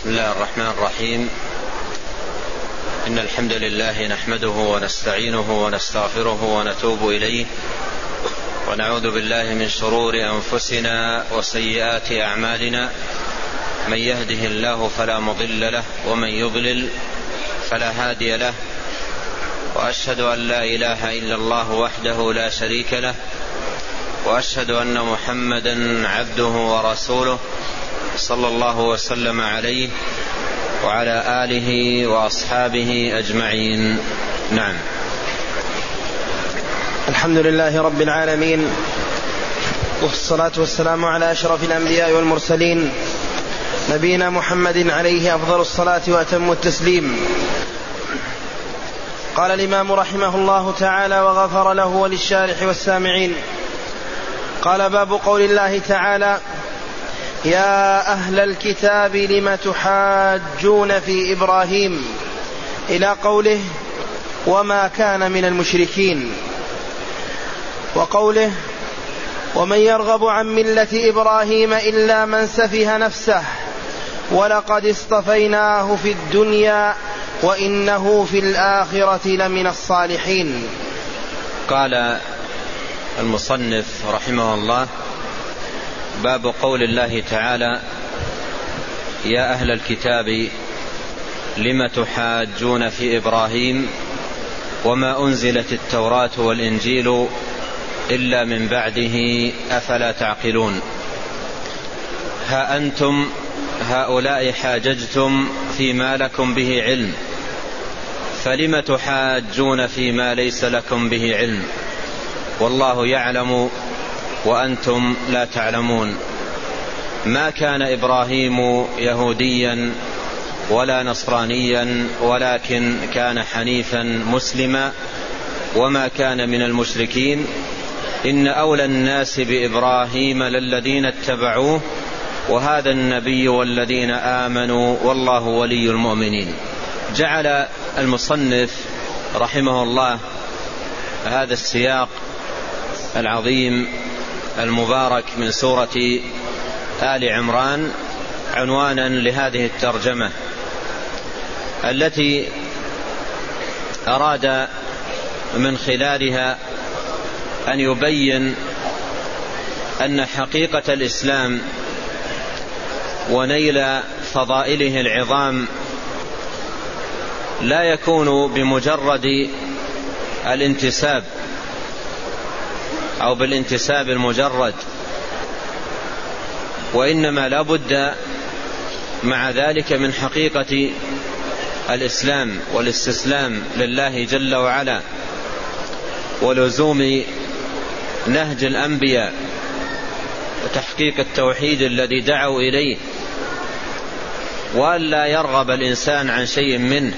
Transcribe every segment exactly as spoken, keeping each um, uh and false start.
بسم الله الرحمن الرحيم. إن الحمد لله نحمده ونستعينه ونستغفره ونتوب إليه، ونعوذ بالله من شرور أنفسنا وسيئات أعمالنا. من يهده الله فلا مضل له، ومن يضلل فلا هادي له. وأشهد أن لا إله إلا الله وحده لا شريك له، وأشهد أن محمدا عبده ورسوله صلى الله وسلم عليه وعلى آله وأصحابه أجمعين. نعم. الحمد لله رب العالمين، والصلاة والسلام على أشرف الأنبياء والمرسلين، نبينا محمد عليه أفضل الصلاة وأتم التسليم. قال الإمام رحمه الله تعالى وغفر له وللشارح والسامعين. قال: باب قول الله تعالى: يا أهل الكتاب لم تحاجون في إبراهيم، إلى قوله: وما كان من المشركين، وقوله: ومن يرغب عن ملة إبراهيم إلا من سفه نفسه ولقد اصطفيناه في الدنيا وإنه في الآخرة لمن الصالحين. قال المصنف رحمه الله: باب قول الله تعالى: يا أهل الكتاب لم تحاجون في إبراهيم وما أنزلت التوراة والإنجيل إلا من بعده أفلا تعقلون. ها أنتم هؤلاء حاججتم فيما لكم به علم، فلم تحاجون فيما ليس لكم به علم، والله يعلم وأنتم لا تعلمون. ما كان إبراهيم يهوديا ولا نصرانيا، ولكن كان حنيفا مسلما وما كان من المشركين. إن أولى الناس بإبراهيم للذين اتبعوه وهذا النبي والذين آمنوا والله ولي المؤمنين. جعل المصنف رحمه الله هذا السياق العظيم المبارك من سورة آل عمران عنوانا لهذه الترجمة، التي أراد من خلالها أن يبين أن حقيقة الإسلام ونيل فضائله العظام لا يكون بمجرد الانتساب أو بالانتساب المجرد، وإنما لا بد مع ذلك من حقيقة الإسلام والاستسلام لله جل وعلا، ولزوم نهج الأنبياء وتحقيق التوحيد الذي دعوا إليه، وألا يرغب الإنسان عن شيء منه.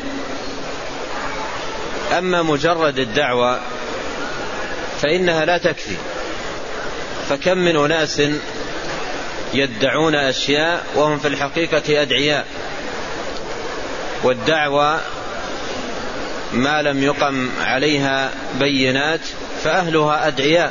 أما مجرد الدعوة فإنها لا تكفي، فكم من أناس يدعون أشياء وهم في الحقيقة أدعياء، والدعوة ما لم يقم عليها بينات فأهلها أدعياء.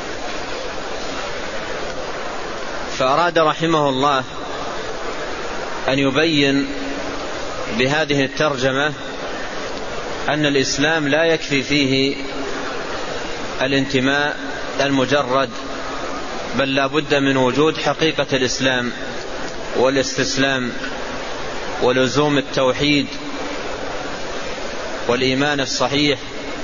فأراد رحمه الله أن يبين بهذه الترجمة أن الإسلام لا يكفي فيه الانتماء المجرد، بل لا بد من وجود حقيقة الإسلام والاستسلام ولزوم التوحيد والإيمان الصحيح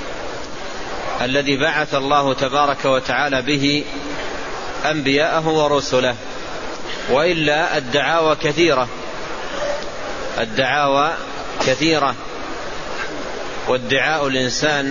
الذي بعث الله تبارك وتعالى به أنبياءه ورسله. وإلا الدعاوى كثيرة الدعاوى كثيرة وادعاء الإنسان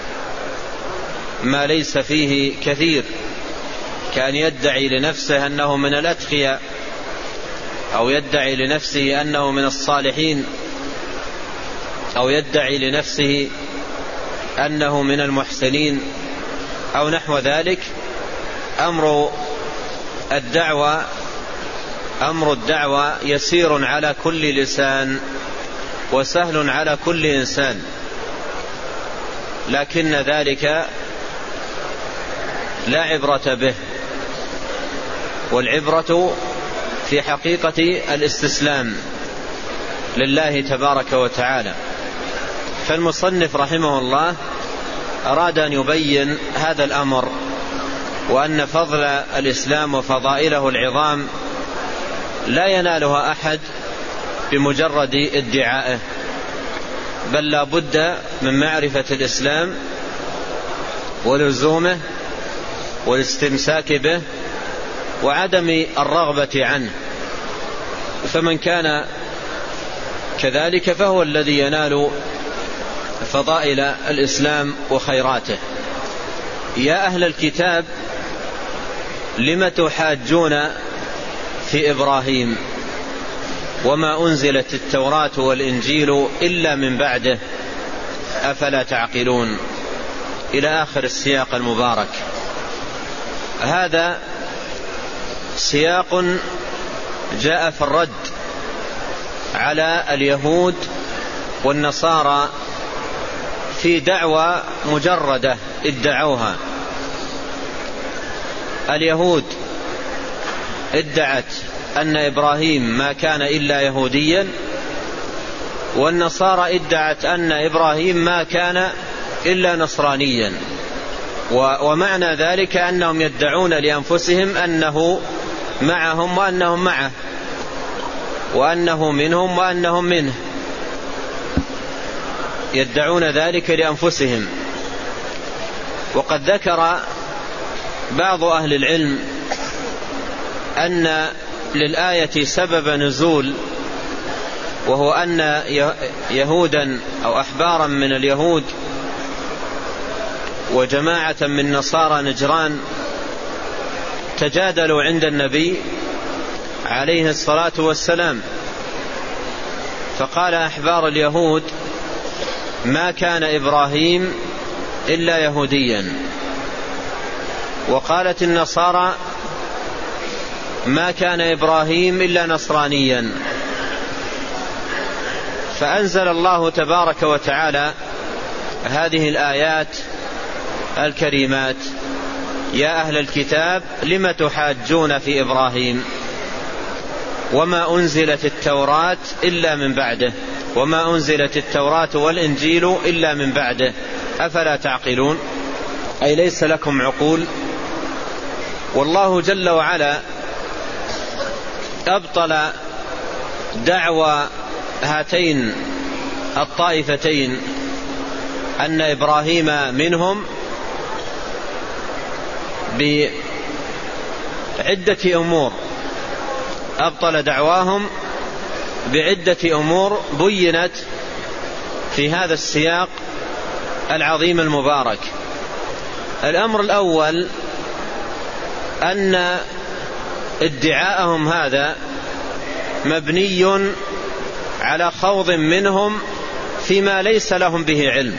ما ليس فيه كثير، كأن يدعي لنفسه أنه من الأتقياء، أو يدعي لنفسه أنه من الصالحين، أو يدعي لنفسه أنه من المحسنين، أو نحو ذلك. أمر الدعوة أمر الدعوة يسير على كل لسان وسهل على كل إنسان، لكن ذلك لا عبرة به، والعبرة في حقيقة الاستسلام لله تبارك وتعالى. فالمصنف رحمه الله أراد أن يبين هذا الأمر، وأن فضل الإسلام وفضائله العظام لا ينالها أحد بمجرد ادعائه، بل لا بد من معرفة الإسلام ولزومه والاستمساك به وعدم الرغبة عنه. فمن كان كذلك فهو الذي ينال فضائل الإسلام وخيراته. يا أهل الكتاب لم تحاجون في إبراهيم وما أنزلت التوراة والإنجيل إلا من بعده أفلا تعقلون، إلى آخر السياق المبارك. هذا سياق جاء في الرد على اليهود والنصارى في دعوى مجردة ادعوها. اليهود ادعت أن إبراهيم ما كان إلا يهوديا، والنصارى ادعت أن إبراهيم ما كان إلا نصرانيا. ومعنى ذلك أنهم يدعون لأنفسهم أنه معهم وأنهم معه، وأنه منهم وأنهم منه، يدعون ذلك لأنفسهم. وقد ذكر بعض أهل العلم أن للآية سبب نزول، وهو أن يهودا أو أحبارا من اليهود وجماعة من نصارى نجران تجادلوا عند النبي عليه الصلاة والسلام، فقال أحبار اليهود: ما كان إبراهيم إلا يهوديا. وقالت النصارى: ما كان إبراهيم إلا نصرانيا. فأنزل الله تبارك وتعالى هذه الآيات الكريمات: يا أهل الكتاب لم تحاجون في إبراهيم وما أنزلت التوراة إلا من بعده وما أنزلت التوراة والإنجيل إلا من بعده أفلا تعقلون، أي ليس لكم عقول. والله جل وعلا أبطل دعوى هاتين الطائفتين أن إبراهيم منهم بعدة أمور. أبطل دعواهم بعدة أمور بينت في هذا السياق العظيم المبارك. الأمر الأول أن ادعاءهم هذا مبني على خوض منهم فيما ليس لهم به علم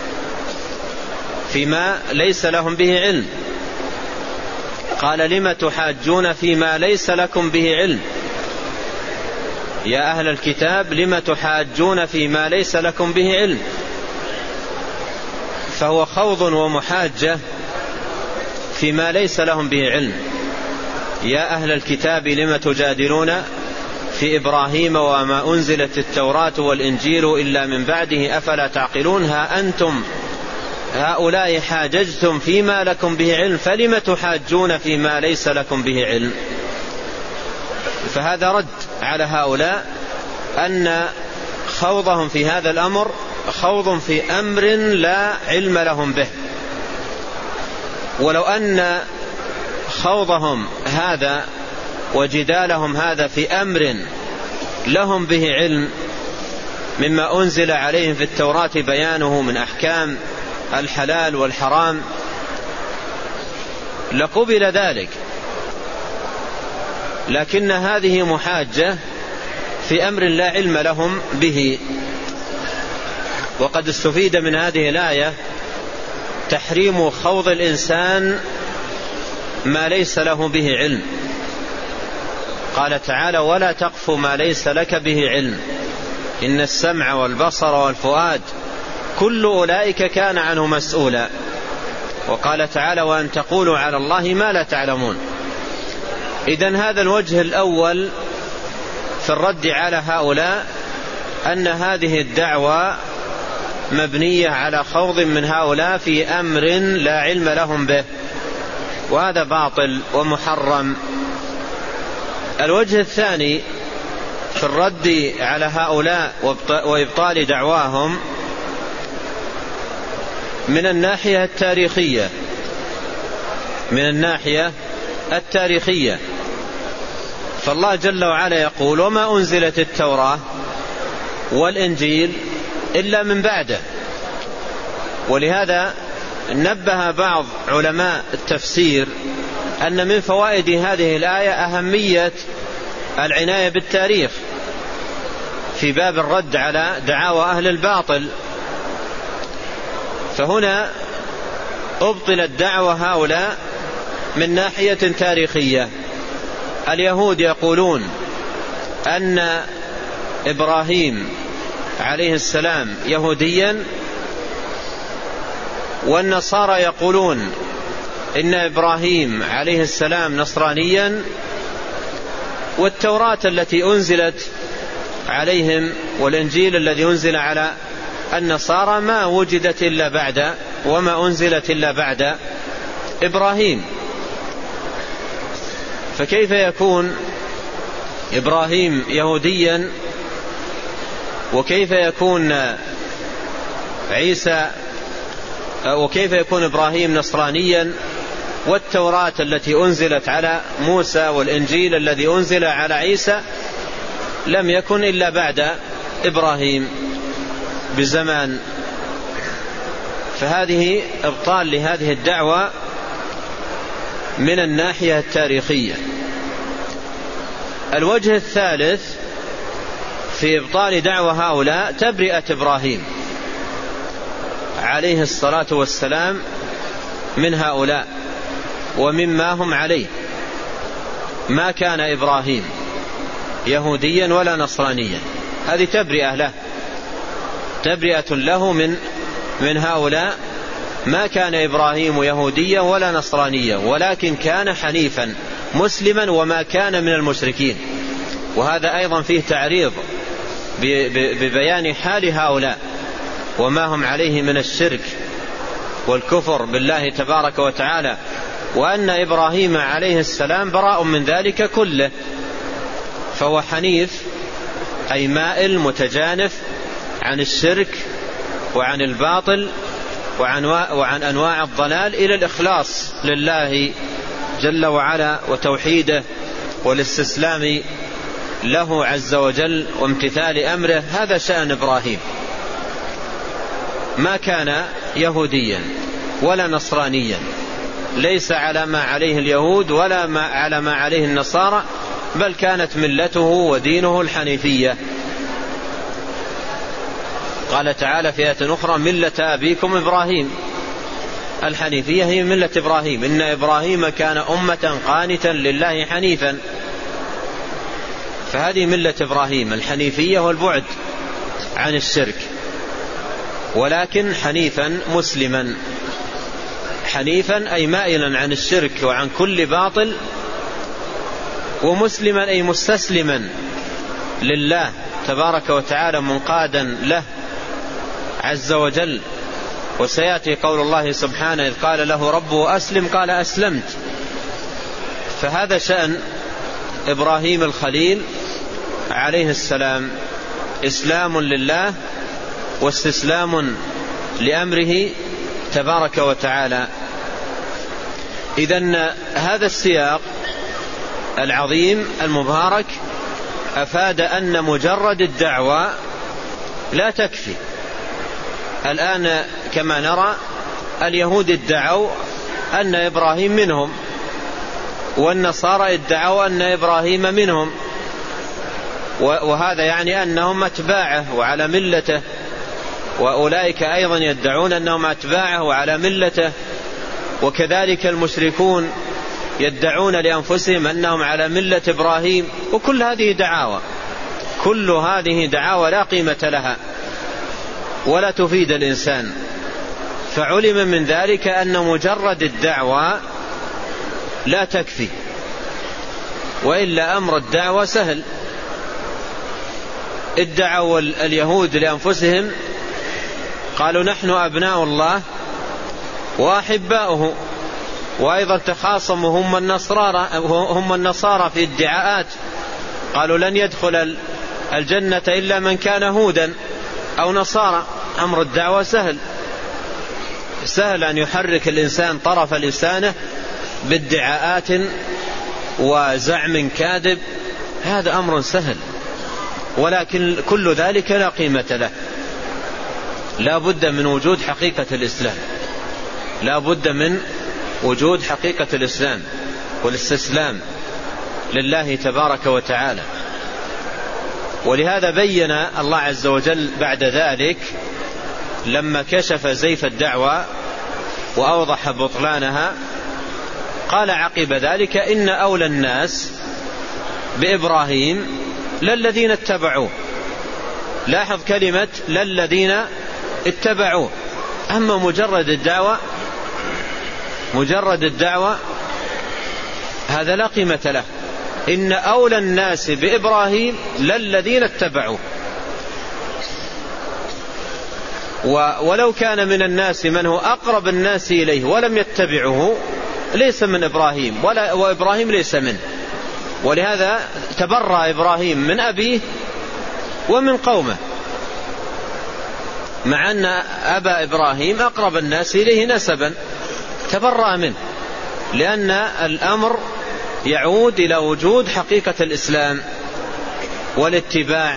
فيما ليس لهم به علم قال: لم تحاجون فيما ليس لكم به علم. يا أهل الكتاب لم تحاجون فيما ليس لكم به علم. فهو خوض ومحاجة فيما ليس لهم به علم. يا أهل الكتاب لم تجادلون في إبراهيم وما أنزلت التوراة والإنجيل إلا من بعده أفلا تعقلون. ها أنتم هؤلاء حاججتم فيما لكم به علم فلم تحاجون فيما ليس لكم به علم. فهذا رد على هؤلاء أن خوضهم في هذا الأمر خوض في أمر لا علم لهم به. ولو أن خوضهم هذا وجدالهم هذا في أمر لهم به علم مما أنزل عليهم في التوراة بيانه من أحكام الحلال والحرام لقبل ذلك، لكن هذه محاجة في أمر لا علم لهم به. وقد استفيد من هذه الآية تحريم خوض الإنسان ما ليس له به علم. قال تعالى: ولا تقف ما ليس لك به علم إن السمع والبصر والفؤاد كل أولئك كان عنه مسؤولا. وقال تعالى: وأن تقولوا على الله ما لا تعلمون. إذن هذا الوجه الأول في الرد على هؤلاء أن هذه الدعوة مبنية على خوض من هؤلاء في أمر لا علم لهم به، وهذا باطل ومحرم. الوجه الثاني في الرد على هؤلاء وإبطال دعواهم من الناحية التاريخية من الناحية التاريخية فالله جل وعلا يقول: وما أنزلت التوراة والإنجيل إلا من بعده. ولهذا نبه بعض علماء التفسير أن من فوائد هذه الآية أهمية العناية بالتاريخ في باب الرد على دعاوى أهل الباطل. فهنا أبطلت دعوى هؤلاء من ناحية تاريخية. اليهود يقولون أن إبراهيم عليه السلام يهوديا، والنصارى يقولون إن إبراهيم عليه السلام نصرانيا، والتوراة التي أنزلت عليهم والإنجيل الذي أنزل على النصارى ما وجدت إلا بعد وما أنزلت إلا بعد إبراهيم. فكيف يكون إبراهيم يهوديا، وكيف يكون عيسى وكيف يكون إبراهيم نصرانيا، والتوراة التي أنزلت على موسى والإنجيل الذي أنزل على عيسى لم يكن إلا بعد إبراهيم بزمان؟ فهذه إبطال لهذه الدعوة من الناحية التاريخية. الوجه الثالث في إبطال دعوة هؤلاء تبرئة إبراهيم عليه الصلاة والسلام من هؤلاء ومما هم عليه. ما كان إبراهيم يهوديا ولا نصرانيا، هذه تبرئة له، تبرئة له من من هؤلاء. ما كان إبراهيم يهوديا ولا نصرانيا، ولكن كان حنيفا مسلما وما كان من المشركين. وهذا أيضا فيه تعريض ببيان حال هؤلاء وما هم عليه من الشرك والكفر بالله تبارك وتعالى، وأن إبراهيم عليه السلام براء من ذلك كله. فهو حنيف أي مائل متجانف عن الشرك وعن الباطل وعن, وعن أنواع الضلال إلى الإخلاص لله جل وعلا وتوحيده والاستسلام له عز وجل وامتثال أمره. هذا شأن إبراهيم. ما كان يهوديا ولا نصرانيا، ليس على ما عليه اليهود ولا ما على ما عليه النصارى، بل كانت ملته ودينه الحنيفية. قال تعالى في آية أخرى: ملة أبيكم إبراهيم. الحنيفية هي ملة إبراهيم، إن إبراهيم كان أمة قانتا لله حنيفا. فهذه ملة إبراهيم الحنيفية والبعد عن الشرك، ولكن حنيفا مسلما. حنيفا أي مائلا عن الشرك وعن كل باطل، ومسلما أي مستسلما لله تبارك وتعالى منقادا له عز وجل. وسيأتي قول الله سبحانه: إذ قال له ربه أسلم قال أسلمت. فهذا شأن إبراهيم الخليل عليه السلام، إسلام لله واستسلام لأمره تبارك وتعالى. إذن هذا السياق العظيم المبارك أفاد أن مجرد الدعوة لا تكفي. الآن كما نرى اليهود ادعوا أن إبراهيم منهم، والنصارى ادعوا أن إبراهيم منهم، وهذا يعني أنهم أتباعه وعلى ملته، وأولئك أيضا يدعون أنهم أتباعه وعلى ملته، وكذلك المشركون يدعون لأنفسهم أنهم على ملة إبراهيم. وكل هذه دعاوى، كل هذه دعاوى لا قيمة لها ولا تفيد الإنسان. فعلم من ذلك أن مجرد الدعوة لا تكفي، وإلا أمر الدعوة سهل. ادعوا اليهود لأنفسهم قالوا نحن أبناء الله وأحباؤه، وأيضا تخاصموا هم النصارى هم النصارى في ادعاءات، قالوا لن يدخل الجنة إلا من كان هودا أو نصارى. أمر الدعوة سهل، سهل أن يحرك الإنسان طرف لسانه بادعاءات وزعم كاذب، هذا أمر سهل، ولكن كل ذلك لا قيمة له. لا بد من وجود حقيقة الإسلام، لا بد من وجود حقيقة الإسلام والاستسلام لله تبارك وتعالى. ولهذا بين الله عز وجل بعد ذلك لما كشف زيف الدعوة وأوضح بطلانها، قال عقب ذلك إن أولى الناس بإبراهيم للذين اتبعوه. لاحظ كلمة للذين اتبعوه. أما مجرد الدعوة مجرد الدعوة هذا لا قيمة له. إن أولى الناس بإبراهيم للذين اتبعوه، ولو كان من الناس من هو أقرب الناس إليه ولم يتبعه ليس من إبراهيم، ولا وإبراهيم ليس منه. ولهذا تبرأ إبراهيم من أبيه ومن قومه، مع أن أبا إبراهيم أقرب الناس إليه نسبا، تبرأ منه، لأن الأمر يعود إلى وجود حقيقة الإسلام والاتباع.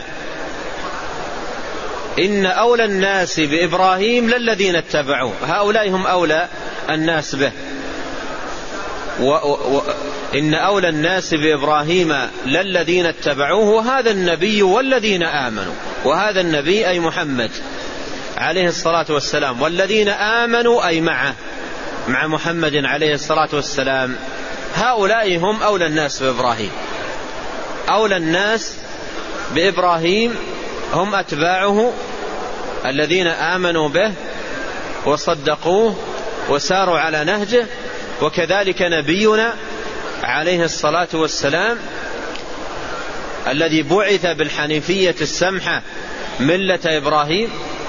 إن أولى الناس بإبراهيم للذين اتبعوه، هؤلاء هم أولى الناس به. و و إن أولى الناس بإبراهيم للذين اتبعوه، وهذا النبي والذين آمنوا، وهذا النبي أي محمد عليه الصلاة والسلام، والذين آمنوا أي معه مع محمد عليه الصلاة والسلام، هؤلاء هم أولى الناس بإبراهيم. أولى الناس بإبراهيم هم أتباعه الذين آمنوا به وصدقوه وساروا على نهجه، وكذلك نبينا عليه الصلاة والسلام الذي بعث بالحنيفية السمحة ملة إبراهيم،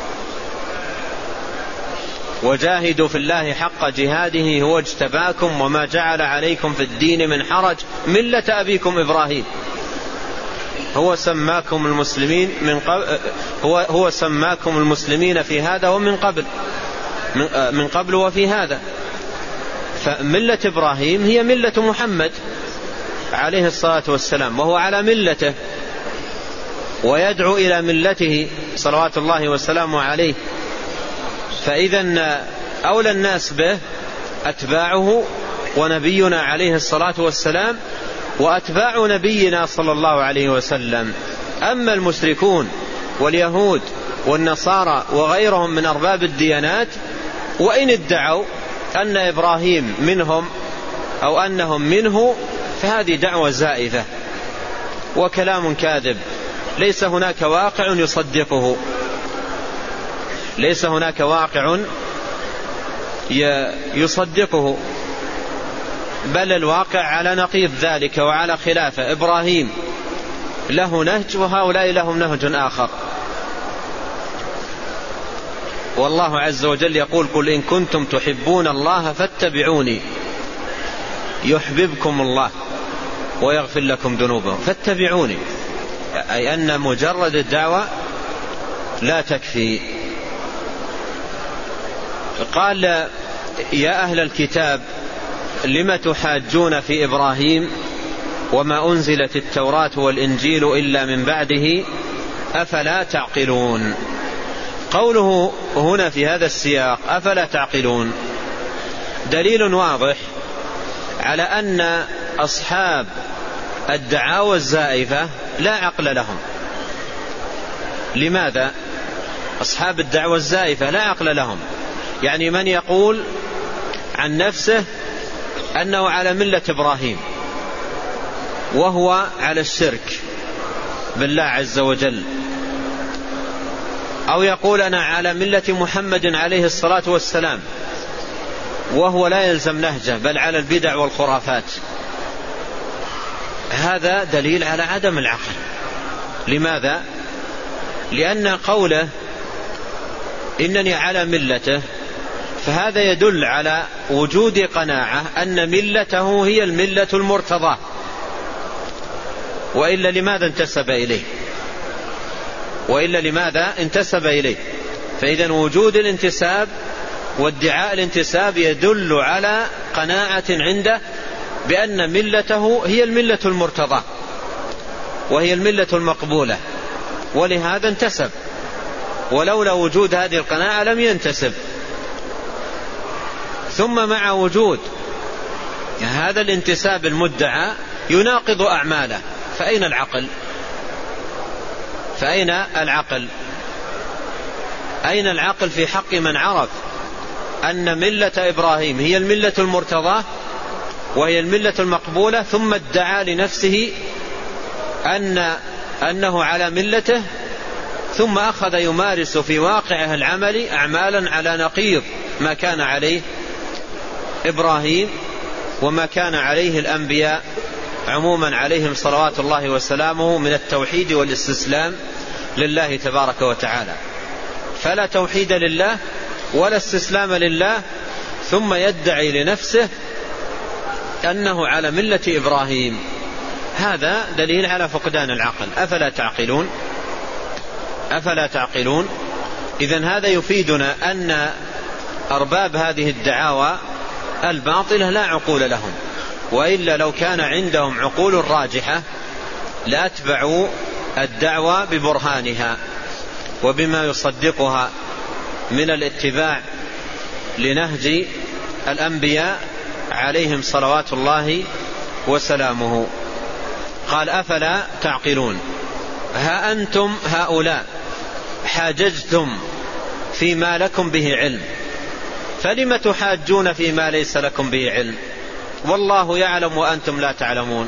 وجاهدوا في الله حق جهاده هو اجتباكم وما جعل عليكم في الدين من حرج ملة أبيكم إبراهيم هو سماكم المسلمين من قبل هو هو سماكم المسلمين في هذا ومن قبل من قبل وفي هذا. فملة إبراهيم هي ملة محمد عليه الصلاة والسلام، وهو على ملته ويدعو إلى ملته صلوات الله وسلامه عليه. فإذا أولى الناس به أتباعه ونبينا عليه الصلاة والسلام وأتباع نبينا صلى الله عليه وسلم. أما المشركون واليهود والنصارى وغيرهم من أرباب الديانات، وإن ادعوا أن إبراهيم منهم أو أنهم منه، فهذه دعوة زائفة وكلام كاذب، ليس هناك واقع يصدقه، ليس هناك واقع يصدقه، بل الواقع على نقيض ذلك وعلى خلافه. إبراهيم له نهج وهؤلاء لهم نهج آخر. والله عز وجل يقول قل إن كنتم تحبون الله فاتبعوني يحببكم الله ويغفر لكم ذنوبكم. فاتبعوني، أي أن مجرد الدعوة لا تكفي. قال يا أهل الكتاب لم تحاجون في إبراهيم وما أنزلت التوراة والإنجيل إلا من بعده أفلا تعقلون. قوله هنا في هذا السياق أفلا تعقلون دليل واضح على أن أصحاب الدعاوى الزائفة لا عقل لهم. لماذا؟ أصحاب الدعوى الزائفة لا عقل لهم، يعني من يقول عن نفسه أنه على ملة إبراهيم وهو على الشرك بالله عز وجل، أو يقول أنا على ملة محمد عليه الصلاة والسلام وهو لا يلزم نهجه بل على البدع والخرافات، هذا دليل على عدم العقل. لماذا؟ لأن قوله إنني على ملته فهذا يدل على وجود قناعة أن ملته هي الملة المرتضى، وإلا لماذا انتسب إليه وإلا لماذا انتسب إليه فإذا وجود الانتساب وادعاء الانتساب يدل على قناعة عنده بأن ملته هي الملة المرتضى وهي الملة المقبولة، ولهذا انتسب، ولولا وجود هذه القناعة لم ينتسب. ثم مع وجود هذا الانتساب المدعى يناقض أعماله، فأين العقل؟ فأين العقل؟ أين العقل في حق من عرف أن ملة إبراهيم هي الملة المرتضاة وهي الملة المقبولة، ثم ادعى لنفسه أن أنه على ملته، ثم أخذ يمارس في واقعه العمل أعمالا على نقيض ما كان عليه إبراهيم وما كان عليه الأنبياء عموما عليهم صلوات الله وسلامه من التوحيد والاستسلام لله تبارك وتعالى. فلا توحيد لله ولا استسلام لله، ثم يدعي لنفسه أنه على ملة إبراهيم. هذا دليل على فقدان العقل. أفلا تعقلون أفلا تعقلون إذن هذا يفيدنا أن أرباب هذه الدعاوى الباطلة لا عقول لهم، وإلا لو كان عندهم عقول راجحة لأتبعوا الدعوى ببرهانها وبما يصدقها من الاتباع لنهج الأنبياء عليهم صلوات الله وسلامه. قال أفلا تعقلون ها أنتم هؤلاء حاججتم فيما لكم به علم فلم تحاجون فيما ليس لكم به علم والله يعلم وأنتم لا تعلمون.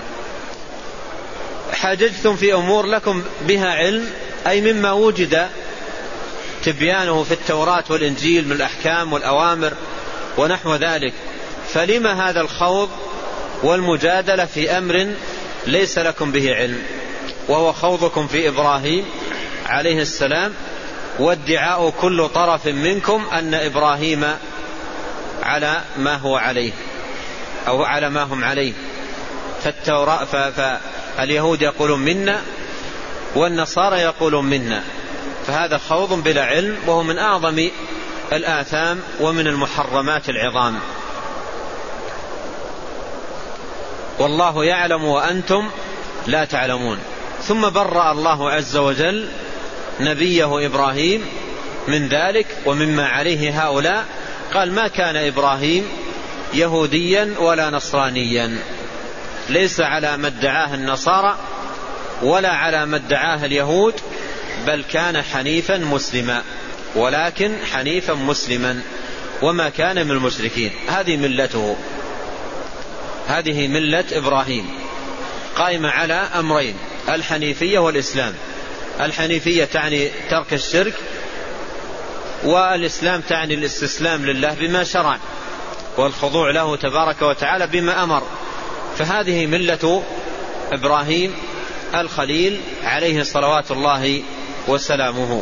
حاججتم في أمور لكم بها علم، أي مما وجد تبيانه في التوراة والإنجيل من الأحكام والأوامر ونحو ذلك، فلم هذا الخوض والمجادلة في أمر ليس لكم به علم، وهو خوضكم في إبراهيم عليه السلام وادعاء كل طرف منكم أن إبراهيم على ما هو عليه أو على ما هم عليه. فالتوراة فاليهود يقولون منا والنصارى يقولون منا، فهذا خوض بلا علم، وهو من أعظم الآثام ومن المحرمات العظام. والله يعلم وأنتم لا تعلمون. ثم برأ الله عز وجل نبيه إبراهيم من ذلك ومما عليه هؤلاء، قال ما كان إبراهيم يهوديا ولا نصرانيا، ليس على ما ادعاه النصارى ولا على ما ادعاه اليهود، بل كان حنيفا مسلما، ولكن حنيفا مسلما وما كان من المشركين. هذه ملته، هذه ملة إبراهيم قائمة على أمرين: الحنيفية والإسلام. الحنيفية تعني ترك الشرك، والإسلام تعني الاستسلام لله بما شرع والخضوع له تبارك وتعالى بما أمر. فهذه ملة إبراهيم الخليل عليه صلوات الله وسلامه.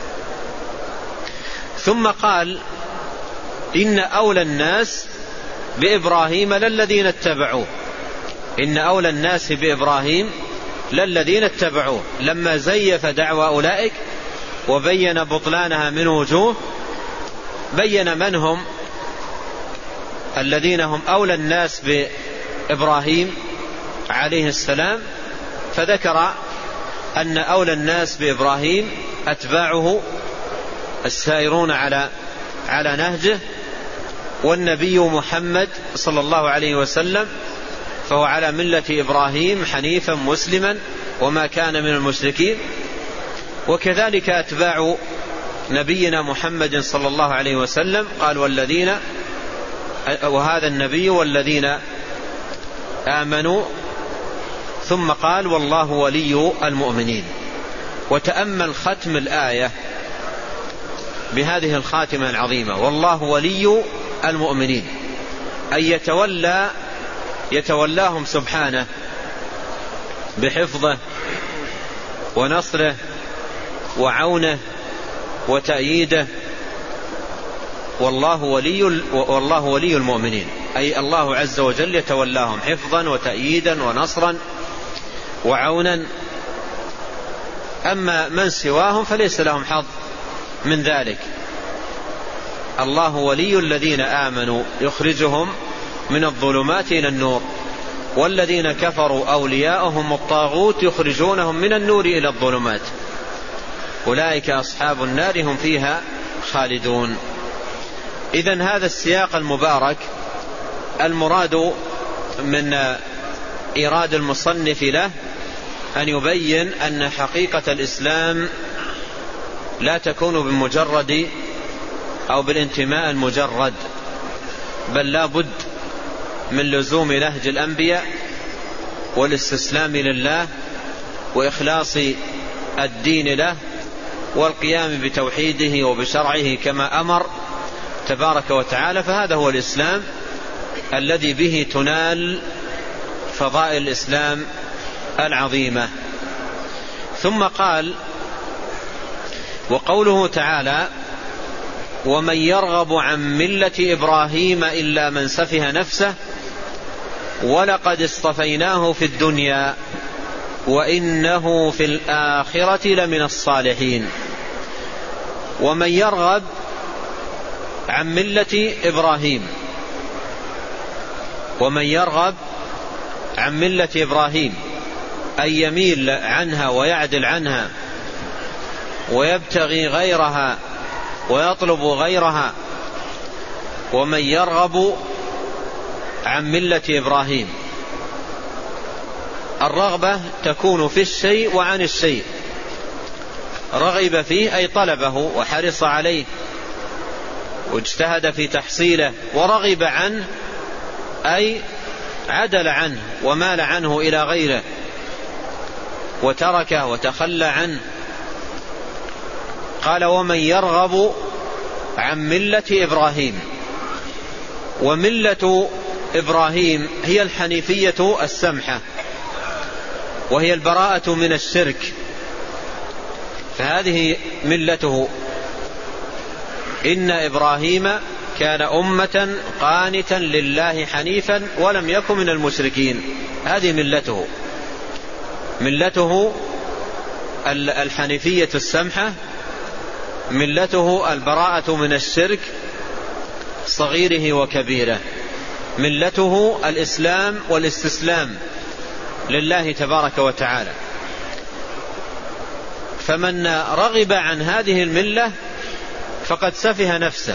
ثم قال إن أولى الناس بإبراهيم للذين اتبعوه. إن أولى الناس بإبراهيم للذين اتبعوه، لما زيف دعوى أولئك وبين بطلانها من وجوه، بين من هم الذين هم أولى الناس بإبراهيم عليه السلام، فذكر أن أولى الناس بإبراهيم أتباعه السائرون على على نهجه، والنبي محمد صلى الله عليه وسلم فهو على ملة إبراهيم حنيفا مسلما وما كان من المشركين. وكذلك أتباع نبينا محمد صلى الله عليه وسلم، قال والذين وهذا النبي والذين آمنوا، ثم قال والله ولي المؤمنين. وتأمل ختم الآية بهذه الخاتمة العظيمة: والله ولي المؤمنين، أي يتولى يتولاهم سبحانه بحفظه ونصره وعونه وتأييده، والله ولي, والله ولي المؤمنين، أي الله عز وجل يتولاهم حفظا وتأييدا ونصرا وعونا. أما من سواهم فليس لهم حظ من ذلك. الله ولي الذين آمنوا يخرجهم من الظلمات إلى النور، والذين كفروا أولياؤهم الطاغوت يخرجونهم من النور إلى الظلمات، أولئك أصحاب النار هم فيها خالدون. إذن هذا السياق المبارك المراد من إيراد المصنف له أن يبين أن حقيقة الإسلام لا تكون بمجرد أو بالانتماء المجرد، بل لا بد من لزوم نهج الأنبياء والاستسلام لله وإخلاص الدين له والقيام بتوحيده وبشرعه كما أمر تبارك وتعالى. فهذا هو الإسلام الذي به تنال فضائل الإسلام العظيمة. ثم قال: وقوله تعالى: ومن يرغب عن ملة إبراهيم إلا من سفه نفسه ولقد اصطفيناه في الدنيا وإنه في الآخرة لمن الصالحين. ومن يرغب عن ملة إبراهيم، ومن يرغب عن ملة إبراهيم أي يميل عنها ويعدل عنها ويبتغي غيرها ويطلب غيرها. ومن يرغب عن ملة إبراهيم، الرغبة تكون في الشيء وعن الشيء، رغب فيه أي طلبه وحرص عليه واجتهد في تحصيله، ورغب عنه أي عدل عنه ومال عنه إلى غيره وتركه وتخلى عنه. قال: ومن يرغب عن ملة إبراهيم. وملة إبراهيم هي الحنيفية السمحة، وهي البراءة من الشرك، فهذه ملته. إن إبراهيم كان أمة قانتا لله حنيفا ولم يكن من المشركين، هذه ملته، ملته الحنيفية السمحة، ملته البراءة من الشرك صغيره وكبيره، ملته الإسلام والاستسلام لله تبارك وتعالى. فمن رغب عن هذه الملة فقد سفه نفسه.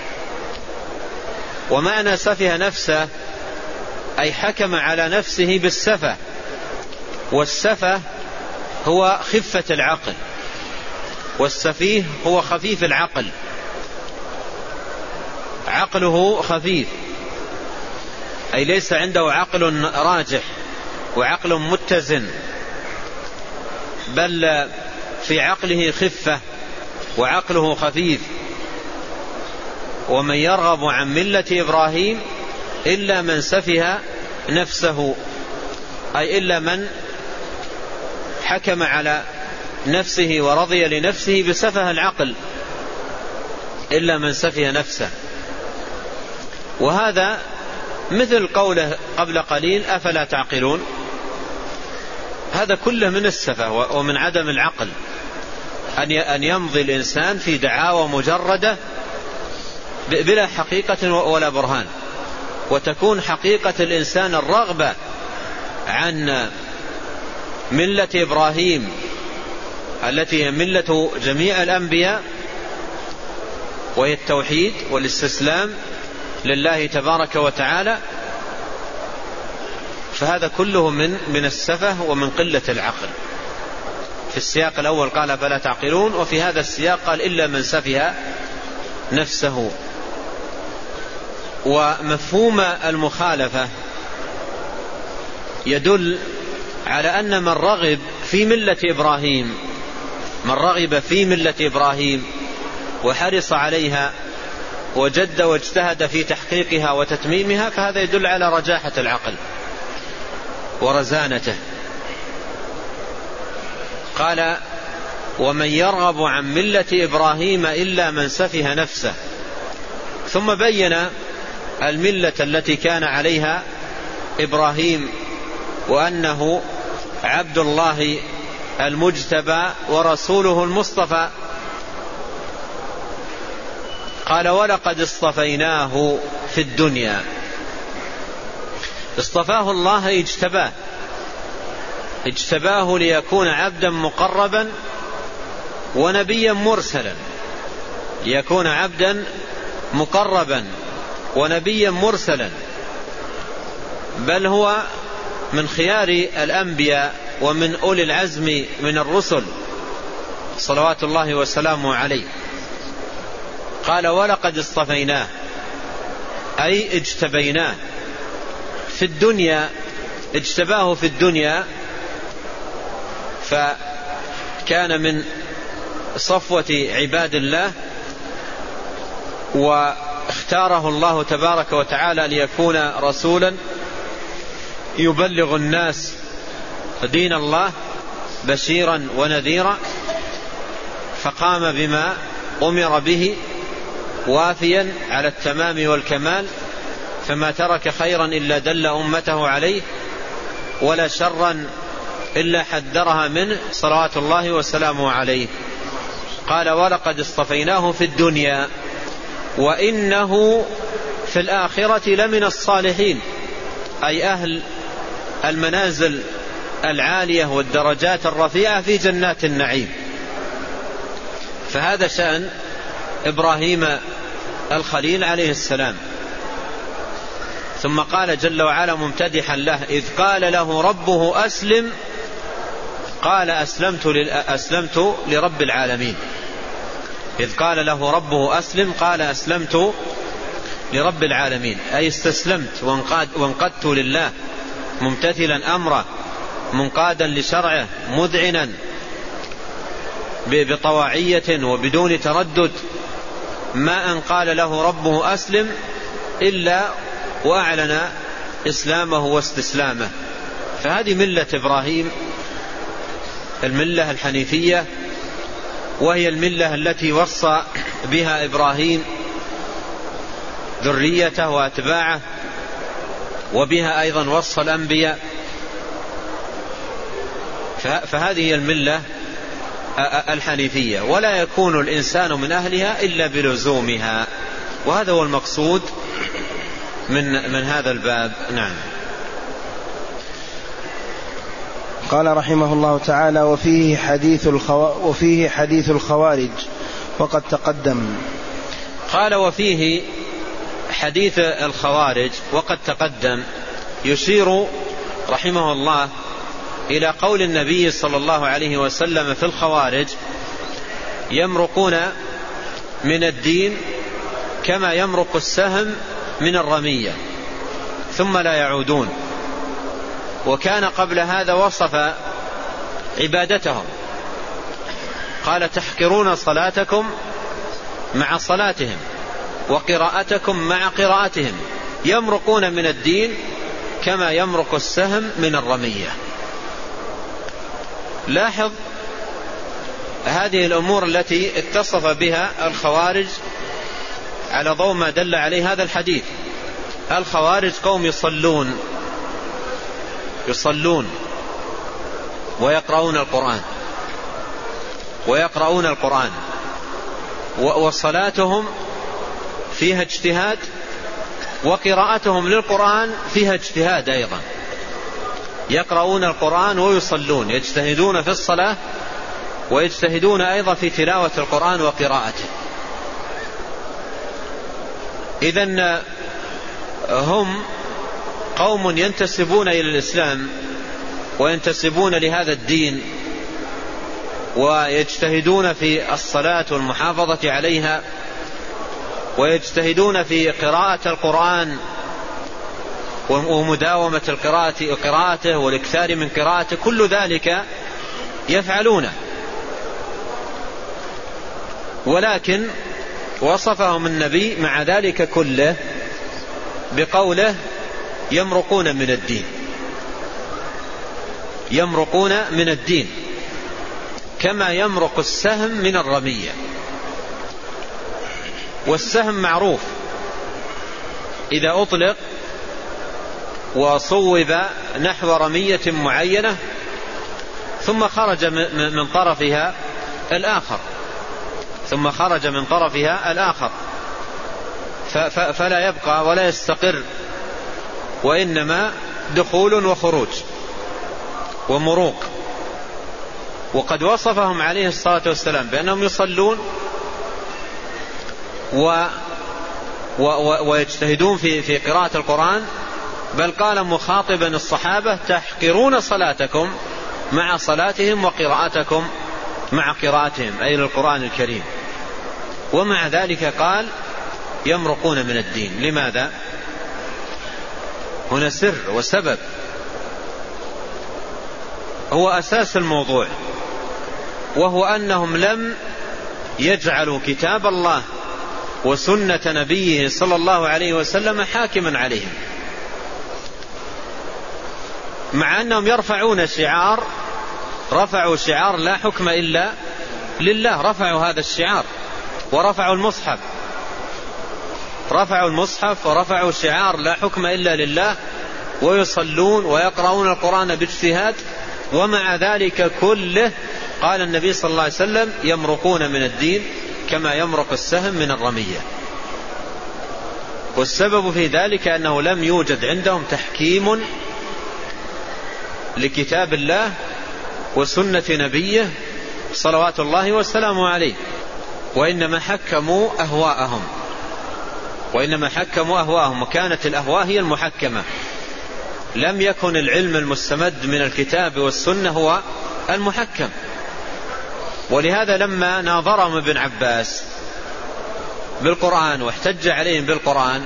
ومعنى سفه نفسه أي حكم على نفسه بالسفه، والسفه هو خفة العقل، والسفيه هو خفيف العقل، عقله خفيف أي ليس عنده عقل راجح وعقل متزن، بل في عقله خفة وعقله خفيف. ومن يرغب عن ملة إبراهيم إلا من سفه نفسه، أي إلا من حكم على نفسه ورضي لنفسه بسفه العقل، إلا من سفه نفسه. وهذا مثل قوله قبل قليل: أفلا تعقلون. هذا كله من السفه ومن عدم العقل، أن يمضي الإنسان في دعاوى مجردة بلا حقيقة ولا برهان، وتكون حقيقة الإنسان الرغبة عن ملة إبراهيم التي هي ملة جميع الأنبياء، وهي التوحيد والاستسلام لله تبارك وتعالى. فهذا كله من من السفه ومن قلة العقل. في السياق الأول قال: فلا تعقلون، وفي هذا السياق قال: إلا من سفه نفسه. ومفهوم المخالفة يدل على أن من رغب في ملة إبراهيم، من رغب في ملة إبراهيم وحرص عليها وجد واجتهد في تحقيقها وتتميمها، فهذا يدل على رجاحة العقل ورزانته. قال: ومن يرغب عن ملة إبراهيم إلا من سفه نفسه. ثم بين الملة التي كان عليها إبراهيم، وأنه عبد الله المجتبى ورسوله المصطفى. قال ولقد اصطفيناه في الدنيا. اصطفاه الله، اجتباه اجتباه ليكون عبدا مقربا ونبيا مرسلا، ليكون عبدا مقربا ونبيا مرسلا، بل هو من خيار الأنبياء ومن أولي العزم من الرسل صلوات الله وسلامه عليه. قال ولقد اصطفيناه أي اجتبيناه في الدنيا، اجتباه في الدنيا، فكان من صفوة عباد الله، واختاره الله تبارك وتعالى ليكون رسولا يبلغ الناس دين الله بشيرا ونذيرا، فقام بما أمر به وافيا على التمام والكمال، فما ترك خيرا إلا دل أمته عليه، ولا شرا إلا حذرها منه صلوات الله وسلامه عليه. قال ولقد اصطفيناه في الدنيا وإنه في الآخرة لمن الصالحين، أي أهل المنازل العالية والدرجات الرفيعة في جنات النعيم. فهذا شأن إبراهيم الخليل عليه السلام. ثم قال جل وعلا ممتدحا له إذ قال له ربه أسلم قال أسلمت, أسلمت لرب العالمين. إذ قال له ربه أسلم قال أسلمت لرب العالمين، أي استسلمت وانقاد وانقدت لله، ممتثلا أمره، منقادا لشرعه، مذعنا بطواعية وبدون تردد، ما أن قال له ربه أسلم إلا وأعلن إسلامه واستسلامه. فهذه ملة إبراهيم، الملة الحنيفية، وهي الملة التي وصى بها إبراهيم ذريته وأتباعه، وبها أيضا وصى الأنبياء. فهذه الملة الحنيفية، ولا يكون الإنسان من أهلها إلا بلزومها، وهذا هو المقصود من, من هذا الباب. نعم. قال رحمه الله تعالى وفيه حديث, الخو... وفيه حديث الخوارج وقد تقدم. قال وفيه حديث الخوارج وقد تقدم، يشير رحمه الله إلى قول النبي صلى الله عليه وسلم في الخوارج: يمرقون من الدين كما يمرق السهم من الرمية ثم لا يعودون. وكان قبل هذا وصف عبادتهم، قال: تحقرون صلاتكم مع صلاتهم وقراءتكم مع قراءتهم، يمرقون من الدين كما يمرق السهم من الرمية. لاحظ هذه الأمور التي اتصف بها الخوارج على ضوء ما دل عليه هذا الحديث. الخوارج قوم يصلون يصلون ويقرؤون القرآن ويقرؤون القرآن وصلاتهم فيها اجتهاد، وقراءتهم للقرآن فيها اجتهاد أيضا. يقرؤون القرآن ويصلون، يجتهدون في الصلاة ويجتهدون أيضا في تلاوة القرآن وقراءته. إذن هم قوم ينتسبون إلى الإسلام وينتسبون لهذا الدين، ويجتهدون في الصلاة والمحافظة عليها، ويجتهدون في قراءة القرآن ومداومة القراءة قراءته والإكثار من قراءته، كل ذلك يفعلونه. ولكن وصفهم النبي مع ذلك كله بقوله: يمرقون من الدين، يمرقون من الدين. كما يمرق السهم من الرمية. والسهم معروف إذا أطلق وصوب نحو رمية معينة ثم خرج من طرفها الآخر ثم خرج من طرفها الآخر فلا يبقى ولا يستقر، وإنما دخول وخروج ومروق. وقد وصفهم عليه الصلاة والسلام بأنهم يصلون و و و ويجتهدون في في قراءة القرآن، بل قال مخاطبا الصحابة: تحقرون صلاتكم مع صلاتهم وقراءتكم مع قراءتهم، أي للقرآن الكريم. ومع ذلك قال: يمرقون من الدين. لماذا؟ هنا سر وسبب، هو أساس الموضوع، وهو أنهم لم يجعلوا كتاب الله وسنة نبيه صلى الله عليه وسلم حاكما عليهم، مع أنهم يرفعون شعار رفعوا شعار لا حكم إلا لله. رفعوا هذا الشعار ورفعوا المصحف رفعوا المصحف ورفعوا شعار لا حكم إلا لله، ويصلون ويقرؤون القرآن باجتهاد. ومع ذلك كله قال النبي صلى الله عليه وسلم: يمرقون من الدين كما يمرق السهم من الرمية. والسبب في ذلك أنه لم يوجد عندهم تحكيم لكتاب الله وسنة نبيه صلوات الله وسلامه عليه، وإنما حكموا أهواءهم وإنما حكموا أهواءهم وكانت الأهواء هي المحكمة. لم يكن العلم المستمد من الكتاب والسنة هو المحكم. ولهذا لما ناظرهم ابن عباس بالقرآن واحتج عليهم بالقرآن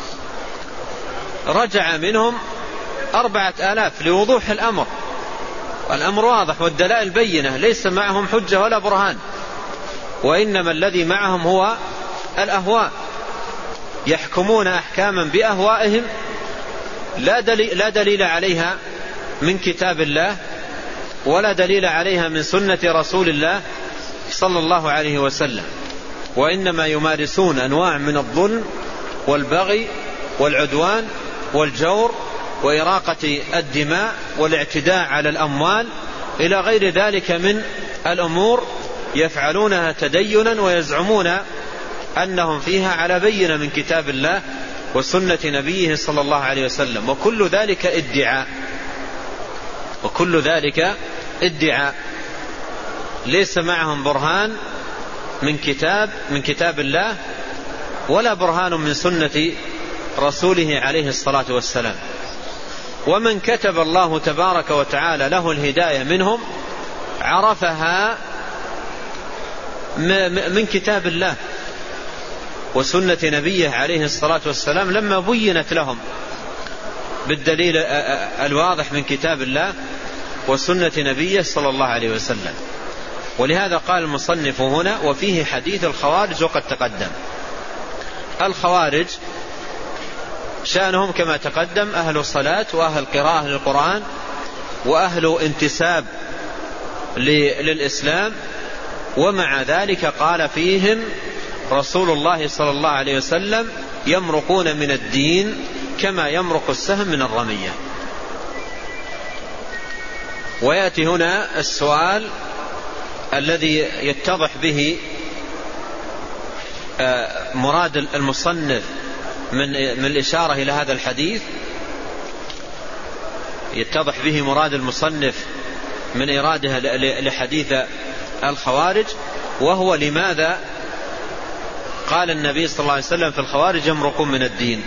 رجع منهم أربعة آلاف لوضوح الأمر. الأمر واضح والدلائل بينة، ليس معهم حجة ولا برهان، وإنما الذي معهم هو الأهواء. يحكمون أحكاما بأهوائهم لا دليل, لا دليل عليها من كتاب الله ولا دليل عليها من سنة رسول الله صلى الله عليه وسلم، وإنما يمارسون أنواع من الظلم والبغي والعدوان والجور وإراقة الدماء والاعتداء على الأموال إلى غير ذلك من الأمور يفعلونها تدينا ويزعمون أنهم فيها على بينة من كتاب الله وسنة نبيه صلى الله عليه وسلم. وكل ذلك ادعاء وكل ذلك ادعاء ليس معهم برهان من كتاب من كتاب الله ولا برهان من سنة رسوله عليه الصلاة والسلام. ومن كتب الله تبارك وتعالى له الهداية منهم عرفها من كتاب الله وسنة نبيه عليه الصلاة والسلام لما بينت لهم بالدليل الواضح من كتاب الله وسنة نبيه صلى الله عليه وسلم. ولهذا قال المصنف هنا: وفيه حديث الخوارج وقد تقدم. الخوارج شأنهم كما تقدم أهل الصلاة وأهل قراءة للقرآن وأهل انتساب للإسلام، ومع ذلك قال فيهم رسول الله صلى الله عليه وسلم: يمرقون من الدين كما يمرق السهم من الرمية. ويأتي هنا السؤال الذي يتضح به مراد المصنف من من الإشارة إلى هذا الحديث، يتضح به مراد المصنف من إرادها لحديث الخوارج، وهو لماذا قال النبي صلى الله عليه وسلم في الخوارج يمرقون من الدين،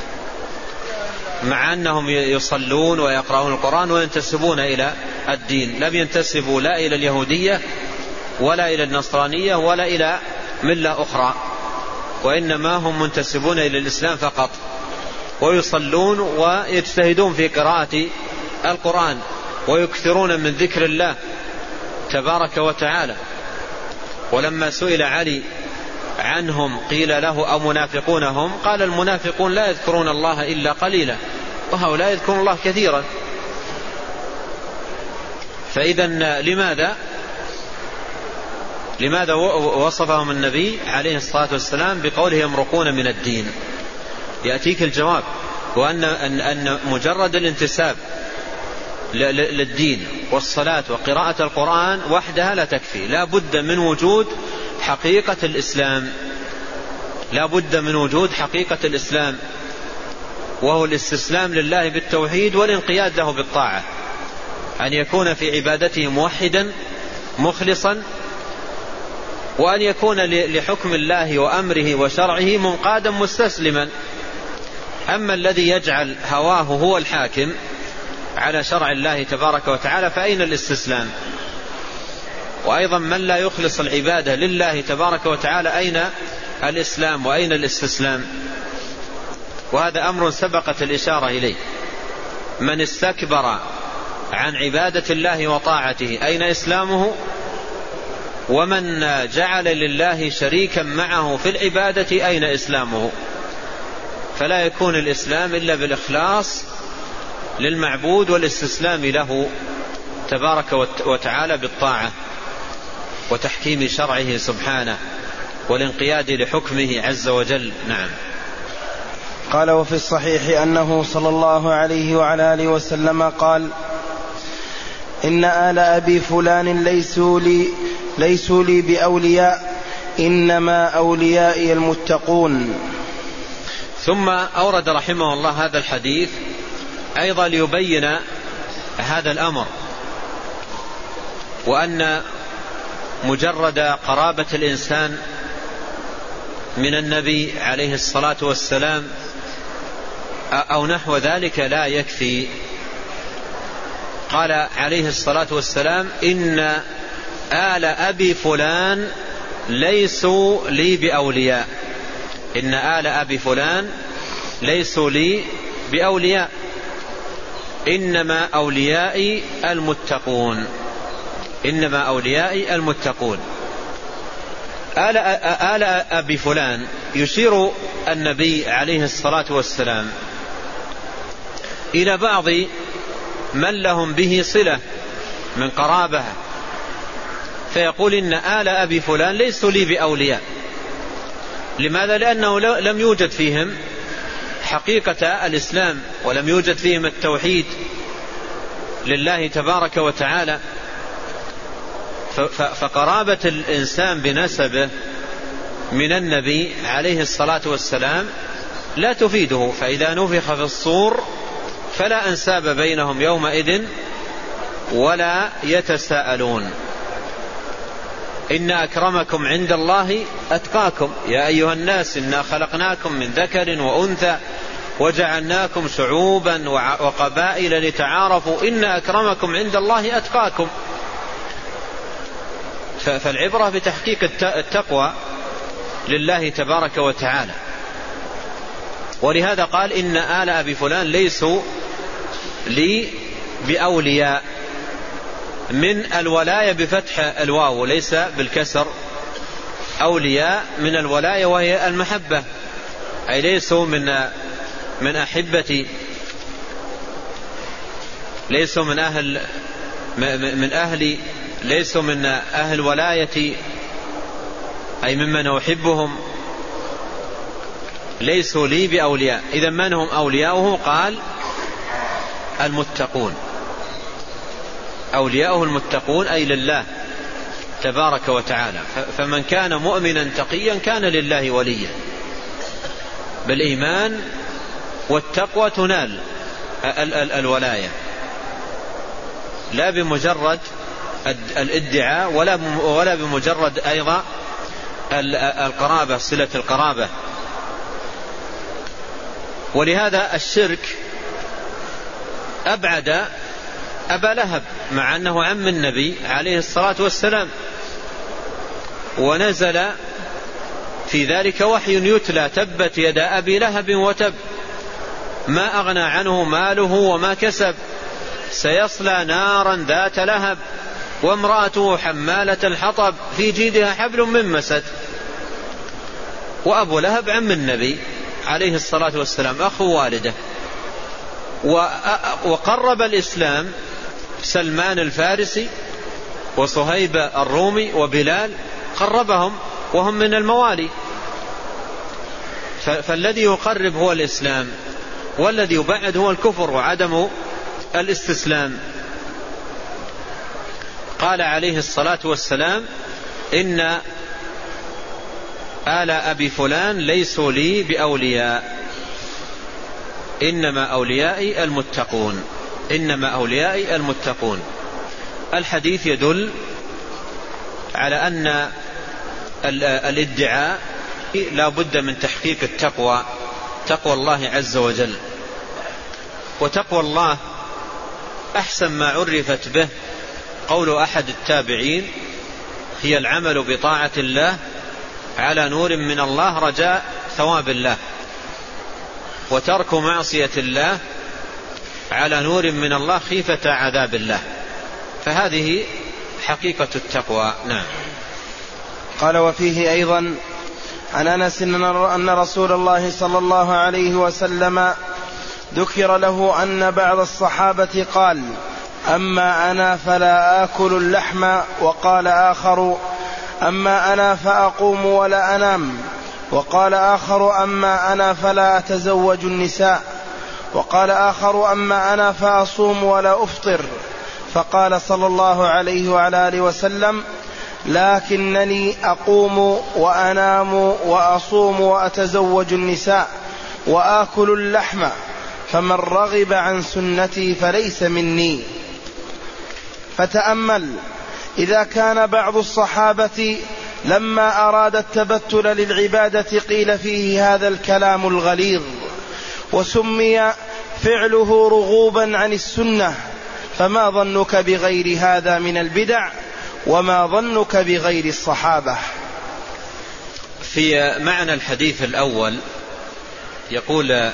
مع أنهم يصلون ويقرؤون القرآن وينتسبون إلى الدين. لم ينتسبوا لا إلى اليهودية ولا إلى النصرانية ولا إلى ملة أخرى، وإنما هم منتسبون إلى الإسلام فقط، ويصلون ويجتهدون في قراءة القرآن ويكثرون من ذكر الله تبارك وتعالى. ولما سئل علي عنهم قيل له: أمنافقون هم؟ قال: المنافقون لا يذكرون الله إلا قليلا، وهؤلاء يذكرون الله كثيرا. فإذا لماذا لماذا وصفهم النبي عليه الصلاة والسلام بقوله يمرقون من الدين؟ يأتيك الجواب، وأن أن مجرد الانتساب للدين والصلاة وقراءة القرآن وحدها لا تكفي، لا بد من وجود حقيقة الإسلام، لا بد من وجود حقيقة الإسلام، وهو الاستسلام لله بالتوحيد والانقياد له بالطاعة، أن يكون في عبادته موحدا مخلصا، وأن يكون لحكم الله وأمره وشرعه منقادا مستسلما. أما الذي يجعل هواه هو الحاكم على شرع الله تبارك وتعالى فأين الاستسلام؟ وأيضا من لا يخلص العبادة لله تبارك وتعالى أين الإسلام وأين الاستسلام؟ وهذا أمر سبقت الإشارة إليه. من استكبر عن عبادة الله وطاعته أين إسلامه؟ ومن جعل لله شريكا معه في العبادة أين إسلامه؟ فلا يكون الإسلام إلا بالإخلاص للمعبود والاستسلام له تبارك وتعالى بالطاعة وتحكيم شرعه سبحانه والانقياد لحكمه عز وجل. نعم. قال: وفي الصحيح أنه صلى الله عليه وعلى آله وسلم قال: إن آل أبي فلان ليسوا لي, ليسوا لي بأولياء، إنما أوليائي المتقون. ثم أورد رحمه الله هذا الحديث أيضا ليبين هذا الأمر، وأن مجرد قرابة الإنسان من النبي عليه الصلاة والسلام أو نحو ذلك لا يكفي. قال عليه الصلاة والسلام: إن آل أبي فلان ليسوا لي بأولياء، إن آل أبي فلان ليسوا لي بأولياء، إنما أوليائي المتقون، إنما أوليائي المتقون. آل, آل أبي فلان يشير النبي عليه الصلاة والسلام إلى بعض من لهم به صلة من قرابة، فيقول: إن آل أبي فلان ليسوا لي بأولياء. لماذا؟ لأنه لم يوجد فيهم حقيقة الإسلام، ولم يوجد فيهم التوحيد لله تبارك وتعالى. فقرابة الإنسان بنسبه من النبي عليه الصلاة والسلام لا تفيده، فإذا نفخ في الصور فلا أنساب بينهم يومئذ ولا يتساءلون. إن أكرمكم عند الله أتقاكم، يا أيها الناس إنا خلقناكم من ذكر وأنثى وجعلناكم شعوبا وقبائل لتعارفوا إن أكرمكم عند الله أتقاكم. فالعبرة بتحقيق التقوى لله تبارك وتعالى. ولهذا قال: إن آل أبي فلان ليسوا لي بأولياء. من الولاية بفتح الواو ليس بالكسر، أولياء من الولاية وهي المحبة، أي ليسوا من من أحبتي، ليسوا من أهل من أهلي، ليسوا من أهل ولايتي، أي ممن أحبهم، ليسوا لي بأولياء. إذا من هم أولياؤه؟ قال: المتقون، أولياؤه المتقون أي لله تبارك وتعالى. فمن كان مؤمنا تقيا كان لله وليا. بالإيمان والتقوى تنال الولاية، لا بمجرد الادعاء ولا بمجرد أيضا القرابة، صلة القرابة. ولهذا الشرك أبعد أبا لهب مع أنه عم النبي عليه الصلاة والسلام، ونزل في ذلك وحي يتلى: تبت يدا أبي لهب وتب، ما أغنى عنه ماله وما كسب، سيصلى نارا ذات لهب، وامرأته حمالة الحطب، في جيدها حبل من مسد. وأبو لهب عم النبي عليه الصلاة والسلام، أخو والده. وقرب الإسلام سلمان الفارسي وصهيب الرومي وبلال قربهم وهم من الموالي. فالذي يقرب هو الإسلام، والذي يبعد هو الكفر وعدم الاستسلام. قال عليه الصلاة والسلام: إن آل أبي فلان ليسوا لي بأولياء، إنما أوليائي المتقون، إنما أوليائي المتقون. الحديث يدل على أن الادعاء لا بد من تحقيق التقوى، تقوى الله عز وجل. وتقوى الله أحسن ما عرفت به قول أحد التابعين: هي العمل بطاعة الله على نور من الله رجاء ثواب الله، وترك معصية الله على نور من الله خيفة عذاب الله. فهذه حقيقة التقوى. نعم. قال: وفيه أيضا عن أنس أن رسول الله صلى الله عليه وسلم ذكر له أن بعض الصحابة قال: أما أنا فلا آكل اللحم، وقال آخر: أما أنا فأقوم ولا أنام، وقال آخر: أما أنا فلا أتزوج النساء، وقال آخر: أما أنا فأصوم ولا أفطر. فقال صلى الله عليه وعلى آله وسلم: لكنني أقوم وأنام وأصوم وأتزوج النساء وآكل اللحم، فمن رغب عن سنتي فليس مني. فتأمل، إذا كان بعض الصحابة لما أراد التبتل للعبادة قيل فيه هذا الكلام الغليظ، وسمي فعله رغوبا عن السنة، فما ظنك بغير هذا من البدع، وما ظنك بغير الصحابة؟ في معنى الحديث الأول يقول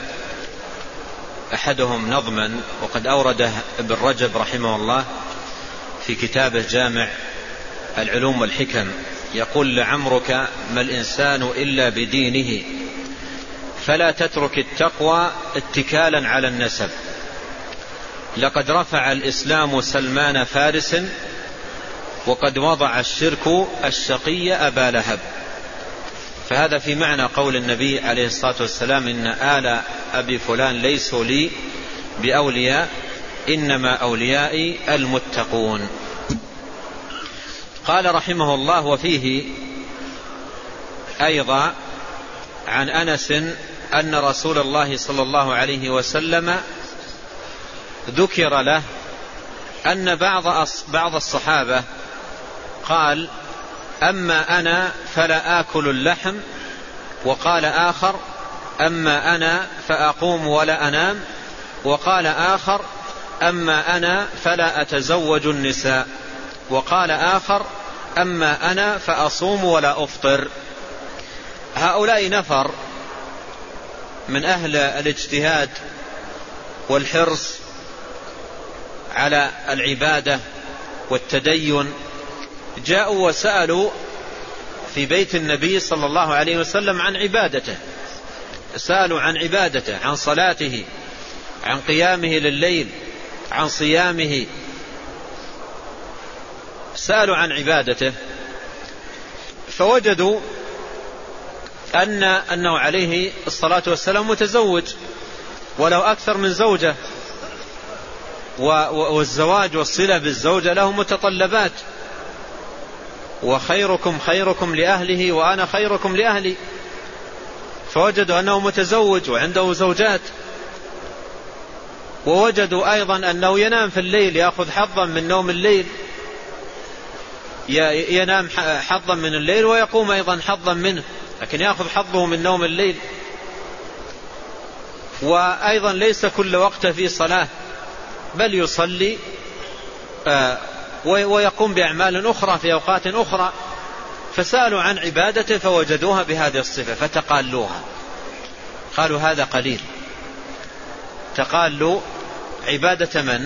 أحدهم نظما، وقد أورده ابن رجب رحمه الله في كتابه جامع العلوم والحكم، يقول: لعمرك ما الإنسان إلا بدينه، فلا تترك التقوى اتكالا على النسب، لقد رفع الإسلام سلمان فارس، وقد وضع الشرك الشقي أبا لهب. فهذا في معنى قول النبي عليه الصلاة والسلام: إن آل أبي فلان ليسوا لي بأولياء، إنما أوليائي المتقون. قال رحمه الله: وفيه أيضا عن أنس أن رسول الله صلى الله عليه وسلم ذكر له أن بعض بعض الصحابة قال: أما أنا فلا آكل اللحم، وقال آخر: أما أنا فأقوم ولا أنام، وقال آخر: أما أنا فلا أتزوج النساء، وقال آخر: أما أنا فأصوم ولا أفطر. هؤلاء نفر من أهل الاجتهاد والحرص على العبادة والتدين، جاءوا وسألوا في بيت النبي صلى الله عليه وسلم عن عبادته، سألوا عن عبادته، عن صلاته، عن قيامه لليل، عن صيامه، سألوا عن عبادته، فوجدوا أن أنه عليه الصلاة والسلام متزوج ولو أكثر من زوجة، والزواج والصلة بالزوجة له متطلبات، وخيركم خيركم لأهله وأنا خيركم لأهلي. فوجدوا أنه متزوج وعنده زوجات، ووجدوا أيضا أنه ينام في الليل، يأخذ حظا من نوم الليل، ينام حظا من الليل ويقوم أيضا حظا منه، لكن يأخذ حظه من نوم الليل. وأيضا ليس كل وقت في صلاة، بل يصلي ويقوم بأعمال أخرى في أوقات أخرى. فسألوا عن عبادته فوجدوها بهذه الصفة فتقالوها، قالوا هذا قليل. تقالوا عبادة من؟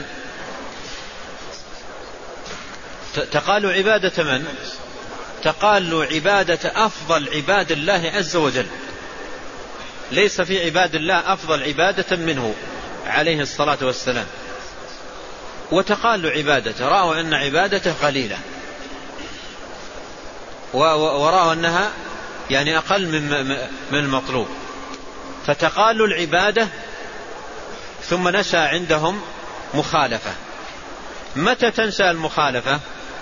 تقالوا عبادة من؟ تقالوا عبادة أفضل عباد الله عز وجل، ليس في عباد الله أفضل عبادة منه عليه الصلاة والسلام. وتقالوا عبادته، رأوا أن عبادته قليلة، ورأوا أنها يعني أقل من المطلوب، فتقالوا العبادة ثم نشأ عندهم مخالفة. متى تنشأ المخالفة؟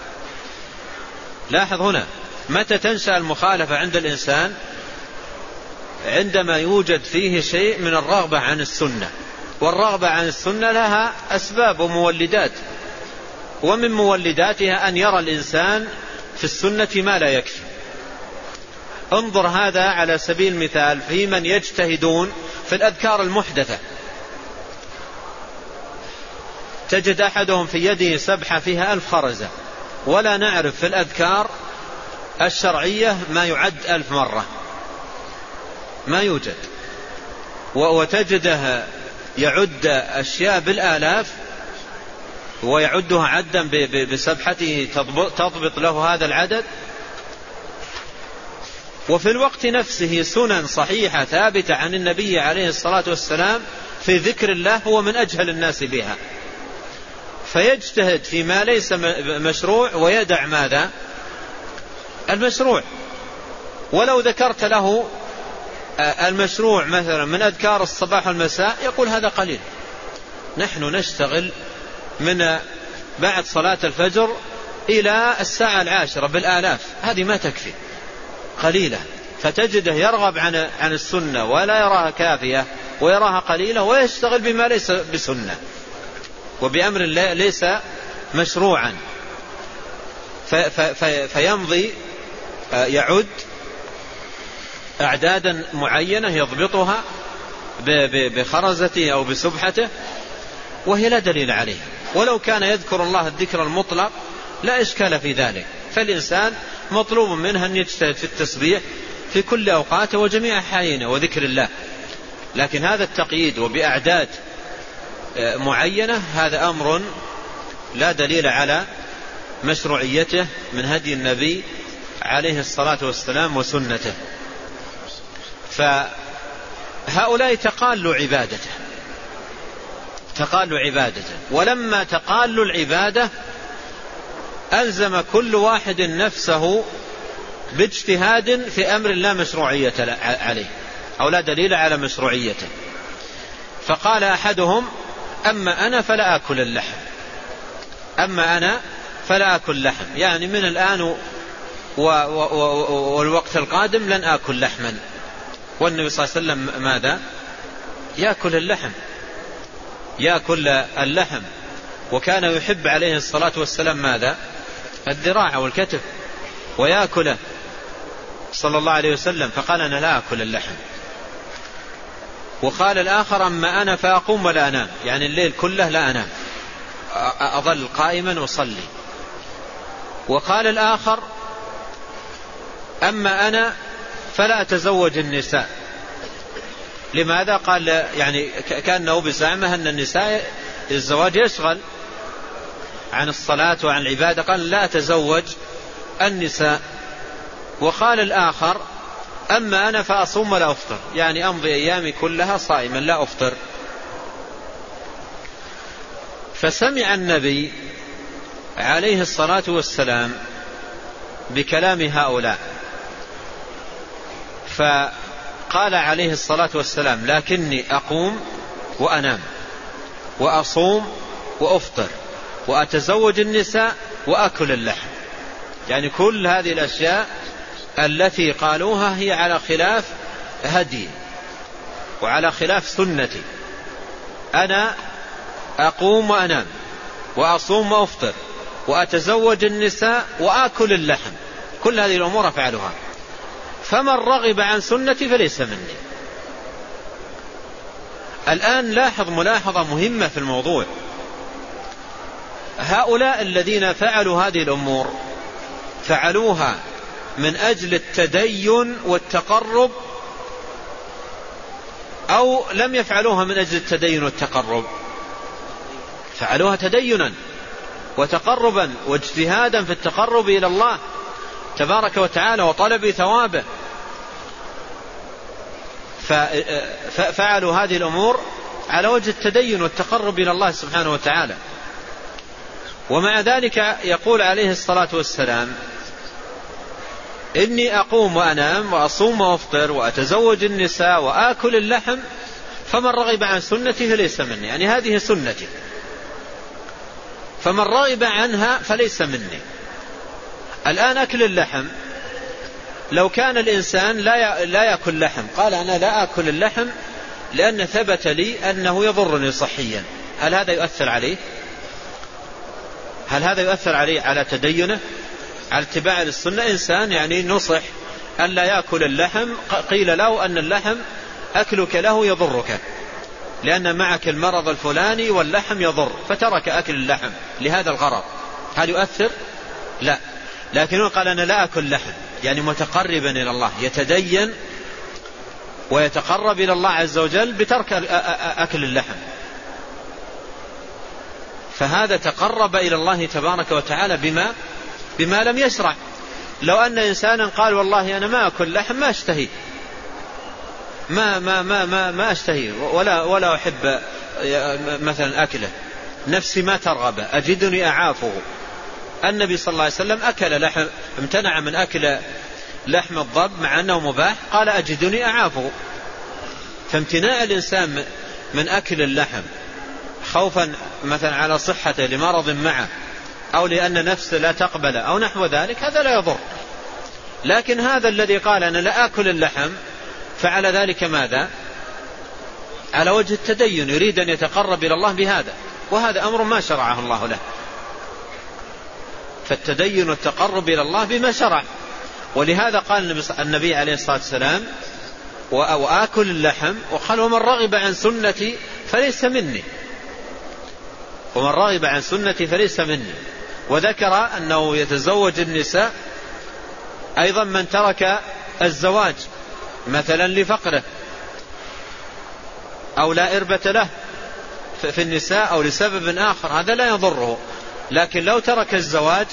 لاحظ هنا، متى تنشأ المخالفة عند الإنسان؟ عندما يوجد فيه شيء من الرغبة عن السنة، والرغبة عن السنة لها أسباب ومولدات، ومن مولداتها أن يرى الإنسان في السنة ما لا يكفي. انظر هذا على سبيل المثال في من يجتهدون في الأذكار المحدثة، تجد أحدهم في يده سبحة فيها ألف خرزة، ولا نعرف في الأذكار الشرعية ما يعد ألف مرة، ما يوجد. وتجده يعد أشياء بالآلاف ويعدها عدا بسبحته تضبط له هذا العدد، وفي الوقت نفسه سنن صحيحة ثابتة عن النبي عليه الصلاة والسلام في ذكر الله هو من أجهل الناس بها، فيجتهد فيما ليس مشروع ويدع ماذا؟ المشروع. ولو ذكرت له المشروع مثلا من أذكار الصباح والمساء يقول هذا قليل، نحن نشتغل من بعد صلاة الفجر إلى الساعة العاشرة بالآلاف، هذه ما تكفي، قليلة. فتجده يرغب عن عن السنة ولا يراها كافية ويراها قليلة، ويشتغل بما ليس بسنة وبأمر ليس مشروعا، فيمضي يعد أعدادا معينة يضبطها بخرزته أو بسبحته وهي لا دليل عليها. ولو كان يذكر الله الذكر المطلق لا إشكال في ذلك، فالإنسان مطلوب منه أن يجتهد في التسبيح في كل أوقاته وجميع أحيانه وذكر الله، لكن هذا التقييد وبأعداد معينة هذا أمر لا دليل على مشروعيته من هدي النبي عليه الصلاة والسلام وسنته. فهؤلاء تقالوا عبادته تقالوا عبادته ولما تقالوا العبادة ألزم كل واحد نفسه باجتهاد في أمر لا مشروعية عليه أو لا دليل على مشروعيته. فقال أحدهم أما أنا فلا أكل اللحم، أما أنا فلا أكل لحم، يعني من الآن والوقت القادم لن أكل لحما. والنبي صلى الله عليه وسلم ماذا؟ يأكل اللحم يأكل اللحم وكان يحب عليه الصلاة والسلام ماذا؟ الذراع والكتف ويأكله صلى الله عليه وسلم، فقال أنا لا أكل اللحم. وقال الآخر أما أنا فأقوم ولا أنام، يعني الليل كله لا أنام، أظل قائما وصلي. وقال الآخر أما أنا فلا أتزوج النساء. لماذا؟ قال يعني كأنه بزعمه أن النساء الزواج يشغل عن الصلاة وعن العبادة، قال لا أتزوج النساء. وقال الآخر أما أنا فأصوم ولا أفطر، يعني أمضي أيامي كلها صائما لا أفطر. فسمع النبي عليه الصلاة والسلام بكلام هؤلاء، فقال عليه الصلاة والسلام لكني أقوم وأنام وأصوم وأفطر وأتزوج النساء وأكل اللحم، يعني كل هذه الأشياء التي قالوها هي على خلاف هدي وعلى خلاف سنتي. أنا أقوم وأنام وأصوم وأفطر وأتزوج النساء وأكل اللحم، كل هذه الأمور أفعلها، فمن رغب عن سنتي فليس مني. الآن لاحظ ملاحظة مهمة في الموضوع، هؤلاء الذين فعلوا هذه الأمور فعلوها من أجل التدين والتقرب أو لم يفعلوها من أجل التدين والتقرب؟ فعلوها تدينا وتقربا واجتهادا في التقرب إلى الله تبارك وتعالى وطلب ثوابه، ففعلوا هذه الأمور على وجه التدين والتقرب إلى الله سبحانه وتعالى. ومع ذلك يقول عليه الصلاة والسلام إني أقوم وأنام وأصوم وأفطر وأتزوج النساء وآكل اللحم فمن رغب عن سنتي فليس مني، يعني هذه سنتي، فمن رغب عنها فليس مني. الآن أكل اللحم، لو كان الإنسان لا لا يأكل لحم، قال أنا لا أكل اللحم لأن ثبت لي أنه يضرني صحيا، هل هذا يؤثر عليه؟ هل هذا يؤثر عليه على تدينه، على اتباع السنة؟ إنسان يعني نصح أن لا يأكل اللحم، قيل له أن اللحم أكلك له يضرك لأن معك المرض الفلاني واللحم يضر، فترك أكل اللحم لهذا الغرض، هل يؤثر؟ لا. لكنه قال أنا لا أكل لحم، يعني متقربا إلى الله، يتدين ويتقرب إلى الله عز وجل بترك أكل اللحم، فهذا تقرب إلى الله تبارك وتعالى بما بما لم يشرع. لو أن إنسانا قال والله أنا ما أكل لحم، ما أشتهي ما ما ما ما, ما أشتهي ولا ولا أحب مثلا أكله، نفسي ما ترغب، أجدني أعافه. النبي صلى الله عليه وسلم أكل لحم، امتنع من أكل لحم الضب مع أنه مباح، قال أجدني أعافه. فامتناع الإنسان من أكل اللحم خوفا مثلا على صحته لمرض معه أو لأن نفسه لا تقبل أو نحو ذلك، هذا لا يضر. لكن هذا الذي قال أنا لا أكل اللحم فعل ذلك ماذا؟ على وجه التدين، يريد أن يتقرب إلى الله بهذا، وهذا أمر ما شرعه الله له. فالتدين والتقرب إلى الله بما شرع، ولهذا قال النبي عليه الصلاة والسلام وآكل اللحم، وقال ومن رغب عن سنتي فليس مني، ومن رغب عن سنتي فليس مني. وذكر أنه يتزوج النساء أيضا من ترك الزواج مثلا لفقره أو لا إربة له في النساء أو لسبب آخر، هذا لا يضره. لكن لو ترك الزواج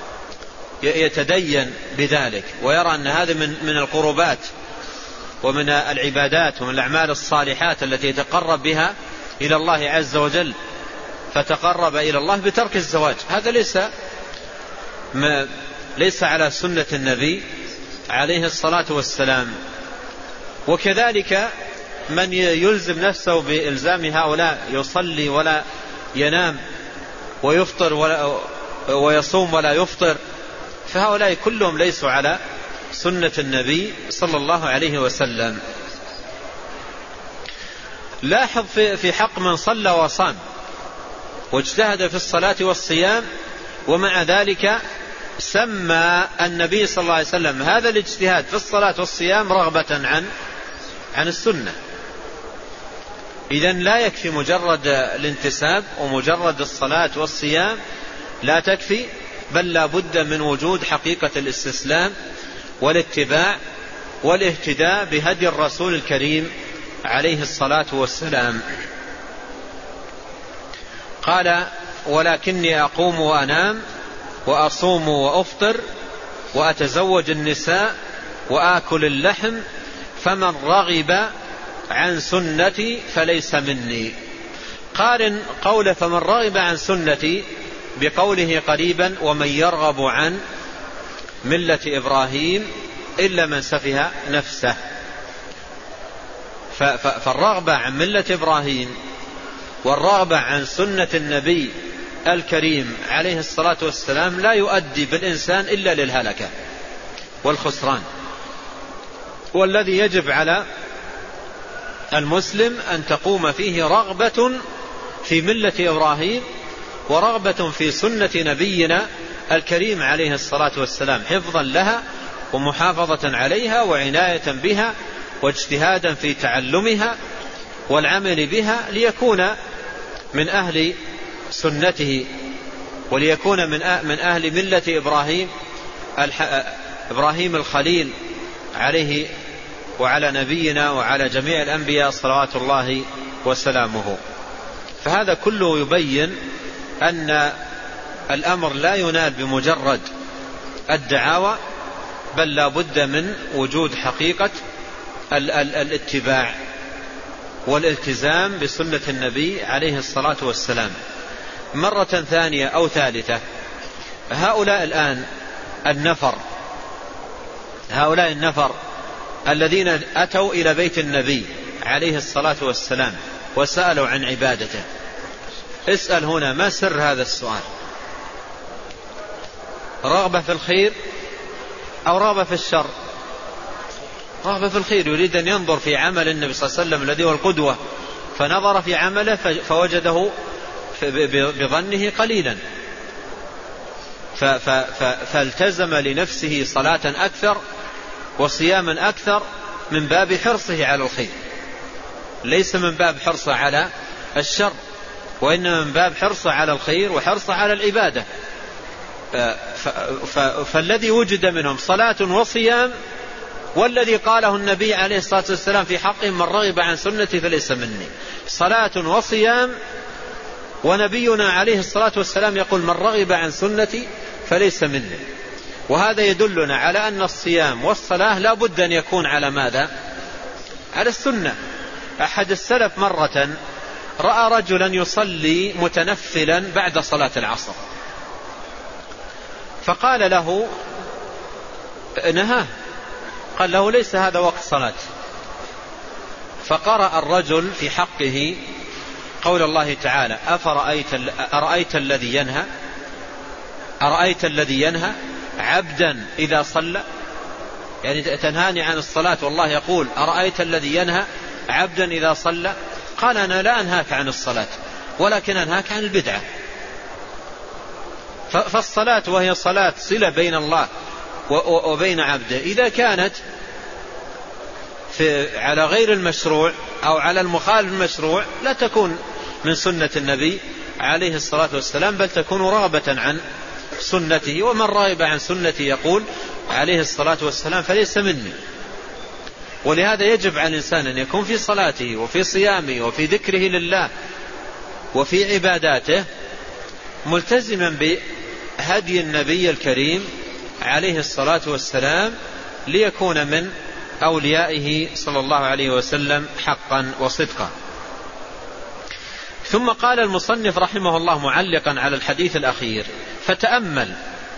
يتدين بذلك ويرى أن هذا من من القربات ومن العبادات ومن الأعمال الصالحات التي يتقرب بها إلى الله عز وجل، فتقرب إلى الله بترك الزواج، هذا ليس ما ليس على سنة النبي عليه الصلاة والسلام. وكذلك من يلزم نفسه بإلزام هؤلاء، يصلي ولا ينام ويفطر ولا ويصوم ولا يفطر، فهؤلاء كلهم ليسوا على سنة النبي صلى الله عليه وسلم. لاحظ في حق من صلى وصام واجتهد في الصلاة والصيام، ومع ذلك سمى النبي صلى الله عليه وسلم هذا الاجتهاد في الصلاة والصيام رغبة عن عن السنة. إذن لا يكفي مجرد الانتساب ومجرد الصلاة والصيام، لا تكفي، بل لا بد من وجود حقيقة الاستسلام والاتباع والاهتداء بهدي الرسول الكريم عليه الصلاة والسلام. قال ولكني أقوم وأنام وأصوم وأفطر وأتزوج النساء وآكل اللحم فمن رغب عن سنتي فليس مني. قارن قول فمن رغب عن سنتي بقوله قريبا ومن يرغب عن ملة إبراهيم إلا من سفه نفسه. فالرغبة عن ملة إبراهيم والرغبة عن سنة النبي الكريم عليه الصلاة والسلام لا يؤدي بالإنسان إلا للهلكة والخسران. والذي يجب على المسلم أن تقوم فيه رغبة في ملة إبراهيم ورغبة في سنة نبينا الكريم عليه الصلاة والسلام، حفظا لها ومحافظة عليها وعناية بها واجتهادا في تعلمها والعمل بها، ليكون من أهل سنته وليكون من أهل ملة إبراهيم إبراهيم الخليل عليه وعلى نبينا وعلى جميع الأنبياء صلوات الله وسلامه. فهذا كله يبين أن الأمر لا ينال بمجرد الدعاوى، بل لا بد من وجود حقيقة الاتباع والالتزام بسنة النبي عليه الصلاة والسلام. مرة ثانية أو ثالثة، هؤلاء الآن النفر هؤلاء النفر الذين أتوا إلى بيت النبي عليه الصلاة والسلام وسألوا عن عبادته. اسأل هنا ما سر هذا السؤال؟ رغبة في الخير أو رغبة في الشر؟ رغبة في الخير، يريد أن ينظر في عمل النبي صلى الله عليه وسلم الذي هو القدوة، فنظر في عمله فوجده بظنه قليلا فالتزم لنفسه صلاة أكثر وصياما أكثر من باب حرصه على الخير، ليس من باب حرصه على الشر، وإنما من باب حرصه على الخير وحرصه على العبادة. فالذي وجد منهم صلاة وصيام، والذي قاله النبي عليه الصلاة والسلام في حقهم من رغب عن سنتي فليس مني، صلاة وصيام، ونبينا عليه الصلاة والسلام يقول من رغب عن سنتي فليس مني. وهذا يدلنا على أن الصيام والصلاة لا بد أن يكون على ماذا؟ على السنة. أحد السلف مرة رأى رجلا يصلي متنفلا بعد صلاة العصر، فقال له نهاه، قال له ليس هذا وقت صلاة. فقرأ الرجل في حقه قول الله تعالى أفرأيت أرأيت الذي ينهى أرأيت الذي ينهى عبدا إذا صلى، يعني تنهاني عن الصلاة والله يقول أرأيت الذي ينهى عبدا إذا صلى. قال أنا لا أنهاك عن الصلاة ولكن أنهاك عن البدعة. فالصلاة وهي صلاة صلة بين الله وبين عبده، إذا كانت في على غير المشروع أو على المخالف المشروع لا تكون من سنة النبي عليه الصلاة والسلام، بل تكون رغبة عن سنته، ومن رغب عن سنته يقول عليه الصلاة والسلام فليس مني. ولهذا يجب على الإنسان أن يكون في صلاته وفي صيامه وفي ذكره لله وفي عباداته ملتزما بهدي النبي الكريم عليه الصلاة والسلام، ليكون من أوليائه صلى الله عليه وسلم حقا وصدقا. ثم قال المصنف رحمه الله معلقا على الحديث الأخير فتأمل،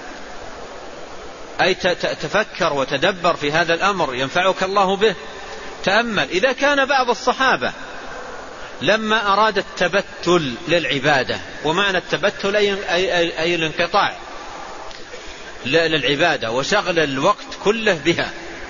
أي تفكر وتدبر في هذا الأمر ينفعك الله به. تأمل إذا كان بعض الصحابة لما أراد التبتل للعبادة، ومعنى التبتل أي, أي, أي الانقطاع للعبادة وشغل الوقت كله بها،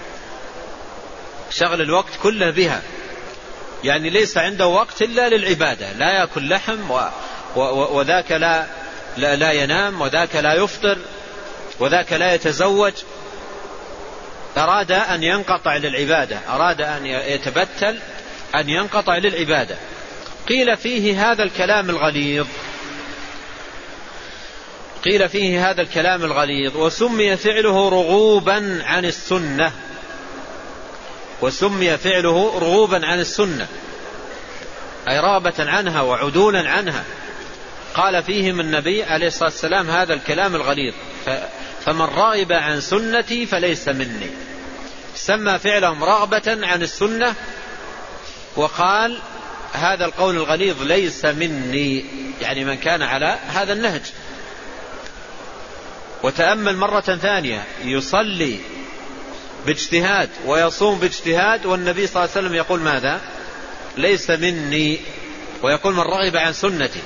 شغل الوقت كله بها، يعني ليس عنده وقت إلا للعبادة، لا يأكل لحم و و وذاك لا, لا, لا ينام، وذاك لا يفطر، وذاك لا يتزوج. أراد أن ينقطع للعبادة، أراد أن يتبتل أن ينقطع للعبادة. قيل فيه هذا الكلام الغليظ قيل فيه هذا الكلام الغليظ وسمي فعله رغوبا عن السنة وسمي فعله رغوبا عن السنة أي رغبة عنها وعدولا عنها. قال فيهم النبي عليه الصلاة والسلام هذا الكلام الغليظ فمن رغب عن سنتي فليس مني، سمى فعلهم رغبة عن السنة، وقال هذا القول الغليظ ليس مني، يعني من كان على هذا النهج. وتأمل مرة ثانية، يصلي باجتهاد ويصوم باجتهاد، والنبي صلى الله عليه وسلم يقول ماذا؟ ليس مني، ويقول من رغب عن سنتي.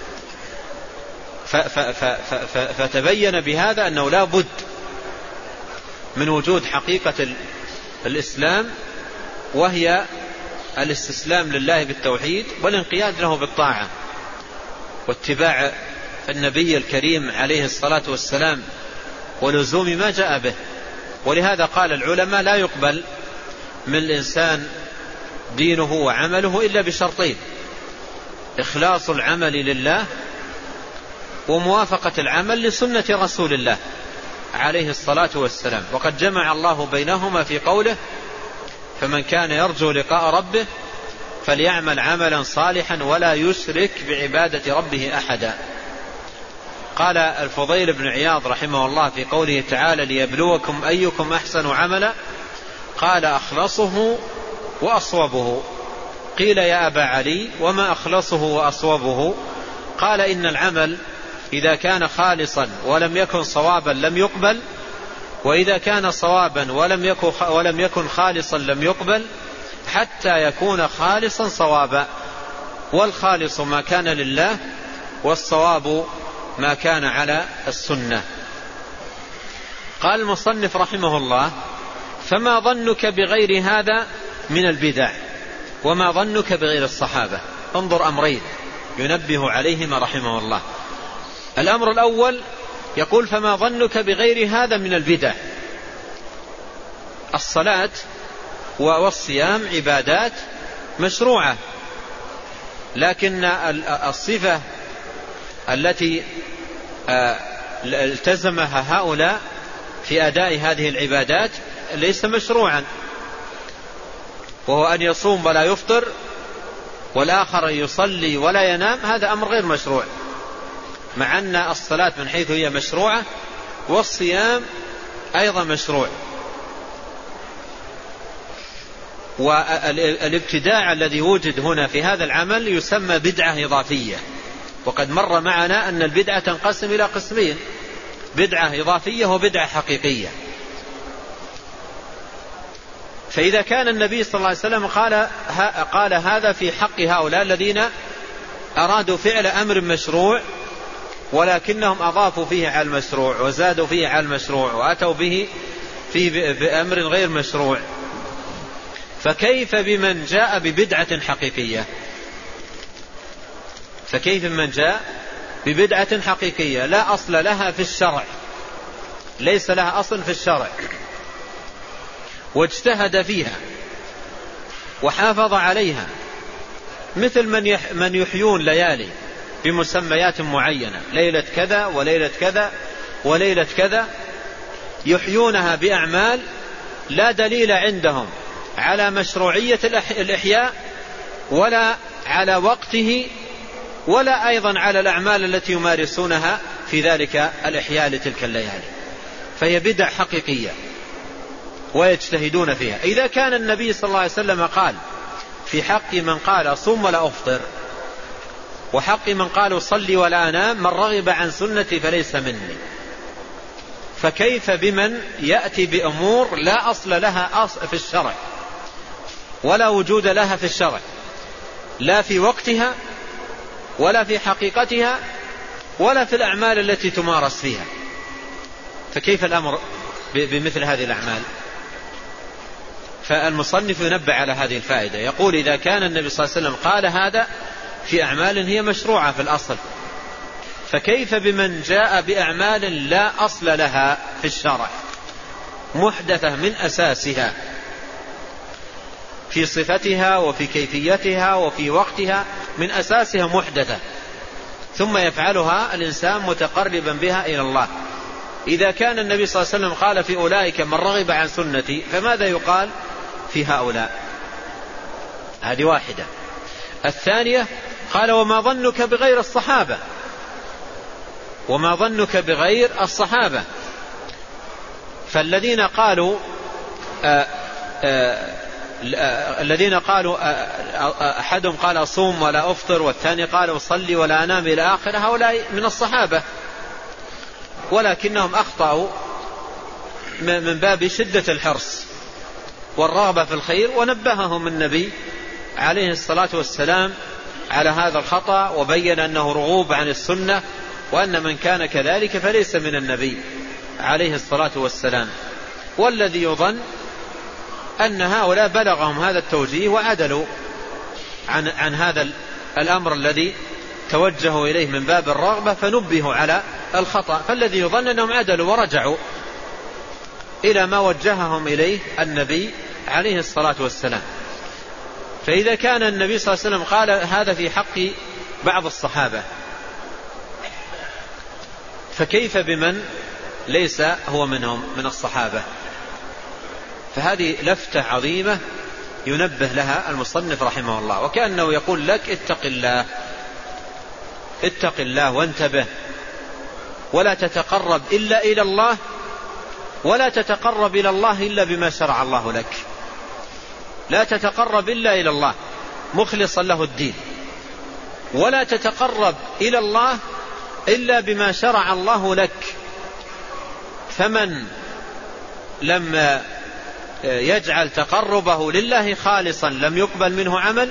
فتبين بهذا أنه لا بد من وجود حقيقة الإسلام، وهي الاستسلام لله بالتوحيد والانقياد له بالطاعة واتباع النبي الكريم عليه الصلاة والسلام ولزوم ما جاء به. ولهذا قال العلماء لا يقبل من الإنسان دينه وعمله إلا بشرطين: إخلاص العمل لله، وموافقة العمل لسنة رسول الله عليه الصلاة والسلام. وقد جمع الله بينهما في قوله: فمن كان يرجو لقاء ربه فليعمل عملا صالحا ولا يشرك بعبادة ربه أحدا. قال الفضيل بن عياض رحمه الله في قوله تعالى: ليبلوكم أيكم أحسن عملا، قال: أخلصه وأصوبه. قيل: يا أبا علي وما أخلصه وأصوبه؟ قال: إن العمل إذا كان خالصا ولم يكن صوابا لم يقبل، وإذا كان صوابا ولم يكن, ولم يكن خالصا لم يقبل حتى يكون خالصا صوابا، والخالص ما كان لله والصواب ما كان على السنة. قال المصنف رحمه الله: فما ظنك بغير هذا من البدع وما ظنك بغير الصحابة؟ انظر أمرين ينبه عليهما رحمه الله. الأمر الأول يقول: فما ظنك بغير هذا من البدع؟ الصلاة والصيام عبادات مشروعة، لكن الصفة التي التزمها هؤلاء في أداء هذه العبادات ليس مشروعا، وهو أن يصوم ولا يفطر، والآخر يصلي ولا ينام. هذا أمر غير مشروع، مع أن الصلاة من حيث هي مشروعة والصيام أيضا مشروع. والابتداع الذي وجد هنا في هذا العمل يسمى بدعة إضافية، وقد مر معنا أن البدعة تنقسم إلى قسمين: بدعة إضافية وبدعة حقيقية. فإذا كان النبي صلى الله عليه وسلم قال, قال هذا في حق هؤلاء الذين أرادوا فعل أمر مشروع ولكنهم أضافوا فيه على المشروع وزادوا فيه على المشروع وأتوا به في بأمر غير مشروع، فكيف بمن جاء ببدعة حقيقية؟ فكيف بمن جاء ببدعة حقيقية لا أصل لها في الشرع، ليس لها أصل في الشرع، واجتهد فيها وحافظ عليها، مثل من من يحيون ليالي بمسميات معينة، ليلة كذا وليلة كذا وليلة كذا، يحيونها بأعمال لا دليل عندهم على مشروعية الإحياء ولا على وقته ولا أيضا على الأعمال التي يمارسونها في ذلك الإحياء لتلك الليالي، فهي بدع حقيقية ويجتهدون فيها. إذا كان النبي صلى الله عليه وسلم قال في حق من قال صم ولا أفطر، وحق من قال صلي ولا أنام، من رغب عن سنتي فليس مني، فكيف بمن يأتي بأمور لا أصل لها في الشرع ولا وجود لها في الشرع، لا في وقتها ولا في حقيقتها ولا في الأعمال التي تمارس فيها؟ فكيف الأمر بمثل هذه الأعمال؟ فالمصنف ينبه على هذه الفائدة، يقول: إذا كان النبي صلى الله عليه وسلم قال هذا في أعمال هي مشروعة في الأصل، فكيف بمن جاء بأعمال لا أصل لها في الشرع، محدثة من أساسها في صفتها وفي كيفيتها وفي وقتها، من أساسها محدثة، ثم يفعلها الإنسان متقربا بها إلى الله؟ إذا كان النبي صلى الله عليه وسلم قال في أولئك من رغب عن سنتي، فماذا يقال في هؤلاء؟ هذه واحدة. الثانية قال: وما ظنك بغير الصحابة؟ وما ظنك بغير الصحابة؟ فالذين قالوا آآ آآ الذين قالوا أحدهم قال أصوم ولا أفطر، والثاني قال أصلي ولا أنام إلى آخر، هؤلاء من الصحابة، ولكنهم أخطأوا من باب شدة الحرص والرغبة في الخير، ونبههم النبي عليه الصلاة والسلام على هذا الخطأ، وبين أنه رغوب عن السنة، وأن من كان كذلك فليس من النبي عليه الصلاة والسلام. والذي يظن أن هؤلاء بلغهم هذا التوجيه وعدلوا عن, عن هذا الأمر الذي توجهوا إليه من باب الرغبة، فنبهوا على الخطأ. فالذي يظن أنهم عدلوا ورجعوا إلى ما وجههم إليه النبي عليه الصلاة والسلام. فإذا كان النبي صلى الله عليه وسلم قال هذا في حق بعض الصحابة، فكيف بمن ليس هو منهم من الصحابة؟ فهذه لفتة عظيمة ينبه لها المصنف رحمه الله، وكأنه يقول لك: اتق الله اتق الله وانتبه، ولا تتقرب إلا إلى الله، ولا تتقرب إلى الله إلا بما شرع الله لك، لا تتقرب إلا إلى الله مخلصا له الدين، ولا تتقرب إلى الله إلا بما شرع الله لك. فمن لم يجعل تقربه لله خالصا لم يقبل منه عمل،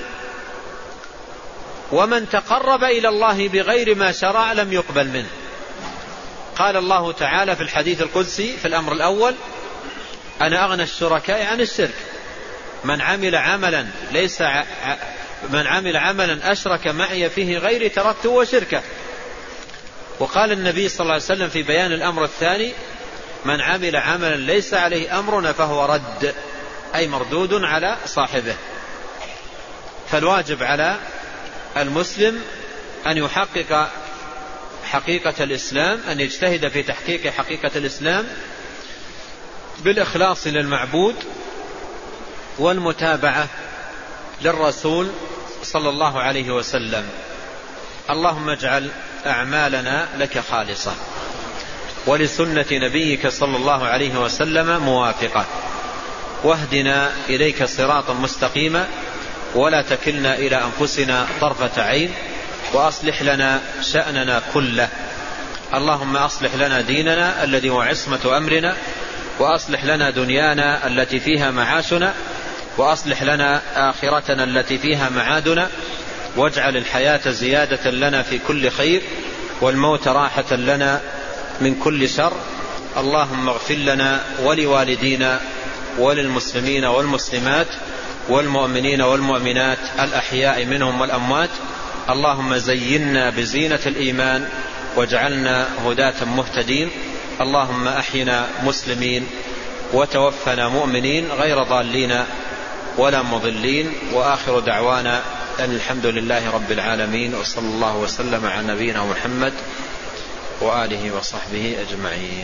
ومن تقرب إلى الله بغير ما شرع لم يقبل منه. قال الله تعالى في الحديث القدسي في الأمر الأول: أنا أغنى الشركاء عن الشرك، من عمل عملا ليس ع... من عمل عملا أشرك معي فيه غيري تركته وشركه. وقال النبي صلى الله عليه وسلم في بيان الأمر الثاني: من عمل عملا ليس عليه أمرنا فهو رد، أي مردود على صاحبه. فالواجب على المسلم أن يحقق حقيقة الإسلام، أن يجتهد في تحقيق حقيقة الإسلام بالإخلاص للمعبود والمتابعة للرسول صلى الله عليه وسلم. اللهم اجعل أعمالنا لك خالصة ولسنة نبيك صلى الله عليه وسلم موافقة، واهدنا إليك صراطا مستقيما، ولا تكلنا إلى أنفسنا طرفة عين، وأصلح لنا شأننا كله. اللهم أصلح لنا ديننا الذي هو عصمة أمرنا، وأصلح لنا دنيانا التي فيها معاشنا، وأصلح لنا آخرتنا التي فيها معادنا، واجعل الحياة زيادة لنا في كل خير، والموت راحة لنا من كل شر. اللهم اغفر لنا ولوالدينا وللمسلمين والمسلمات والمؤمنين والمؤمنات الأحياء منهم والأموات. اللهم زينا بزينة الإيمان واجعلنا هداة مهتدين. اللهم أحينا مسلمين وتوفنا مؤمنين غير ضالين ولا مضلين. وآخر دعوانا أن الحمد لله رب العالمين، وصلى الله وسلم على نبينا محمد وآله وصحبه أجمعين.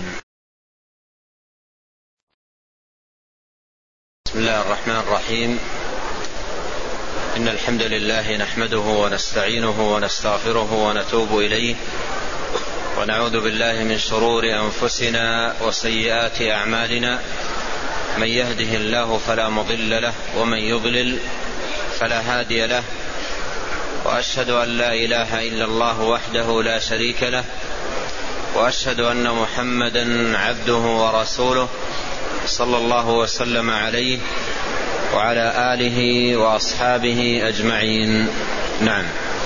بسم الله الرحمن الرحيم. إن الحمد لله نحمده ونستعينه ونستغفره ونتوب إليه، ونعوذ بالله من شرور أنفسنا وسيئات أعمالنا، من يهده الله فلا مضل له، ومن يضلل فلا هادي له. وأشهد أن لا إله إلا الله وحده لا شريك له، وأشهد أن محمدا عبده ورسوله صلى الله وسلم عليه وعلى آله وأصحابه أجمعين. نعم.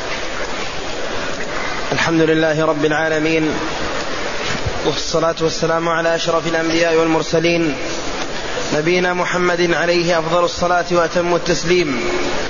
الحمد لله رب العالمين، والصلاة والسلام على أشرف الأنبياء والمرسلين، نبينا محمد عليه أفضل الصلاة وأتم التسليم.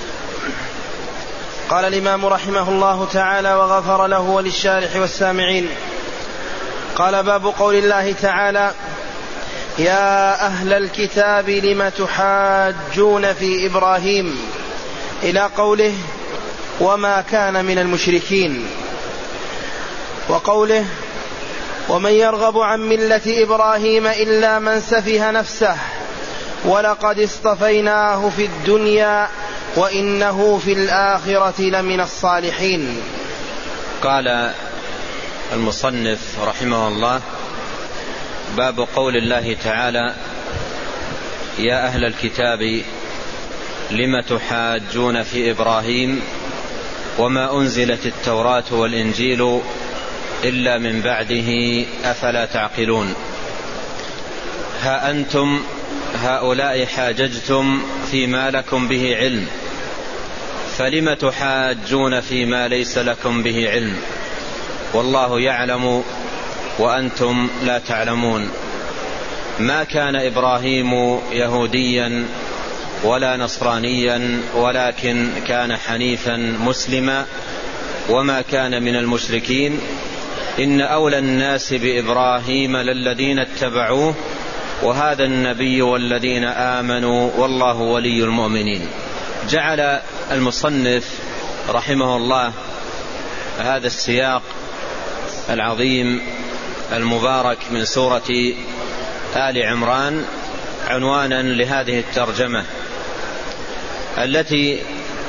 قال الإمام رحمه الله تعالى وغفر له وللشارح والسامعين: قال: باب قول الله تعالى: يا أهل الكتاب لم تحاجون في إبراهيم، إلى قوله: وما كان من المشركين، وقوله: ومن يرغب عن ملة إبراهيم إلا من سفه نفسه ولقد اصطفيناه في الدنيا وإنه في الآخرة لمن الصالحين. قال المصنف رحمه الله: باب قول الله تعالى: يا أهل الكتاب لم تحاجون في إبراهيم وما أنزلت التوراة والإنجيل إلا من بعده أفلا تعقلون. ها أنتم هؤلاء حاججتم فيما لكم به علم، فلم تحاجون فيما ليس لكم به علم، والله يعلم وأنتم لا تعلمون. ما كان إبراهيم يهوديا ولا نصرانيا، ولكن كان حنيفا مسلما وما كان من المشركين. إن أولى الناس بإبراهيم للذين اتبعوه وهذا النبي والذين آمنوا والله ولي المؤمنين. جعل المصنف رحمه الله هذا السياق العظيم المبارك من سورة آل عمران عنوانا لهذه الترجمة، التي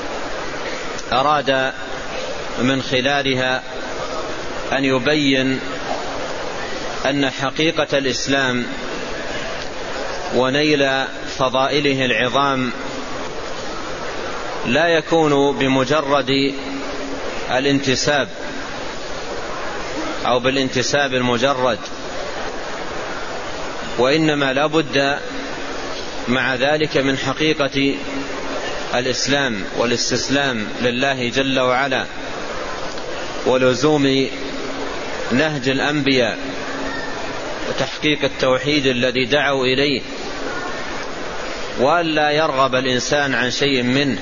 أراد من خلالها أن يبين أن حقيقة الإسلام ونيل فضائله العظام لا يكون بمجرد الانتساب أو بالانتساب المجرد، وإنما لا بد مع ذلك من حقيقة الإسلام والاستسلام لله جل وعلا، ولزوم نهج الأنبياء وتحقيق التوحيد الذي دعوا إليه، وألا يرغب الإنسان عن شيء منه.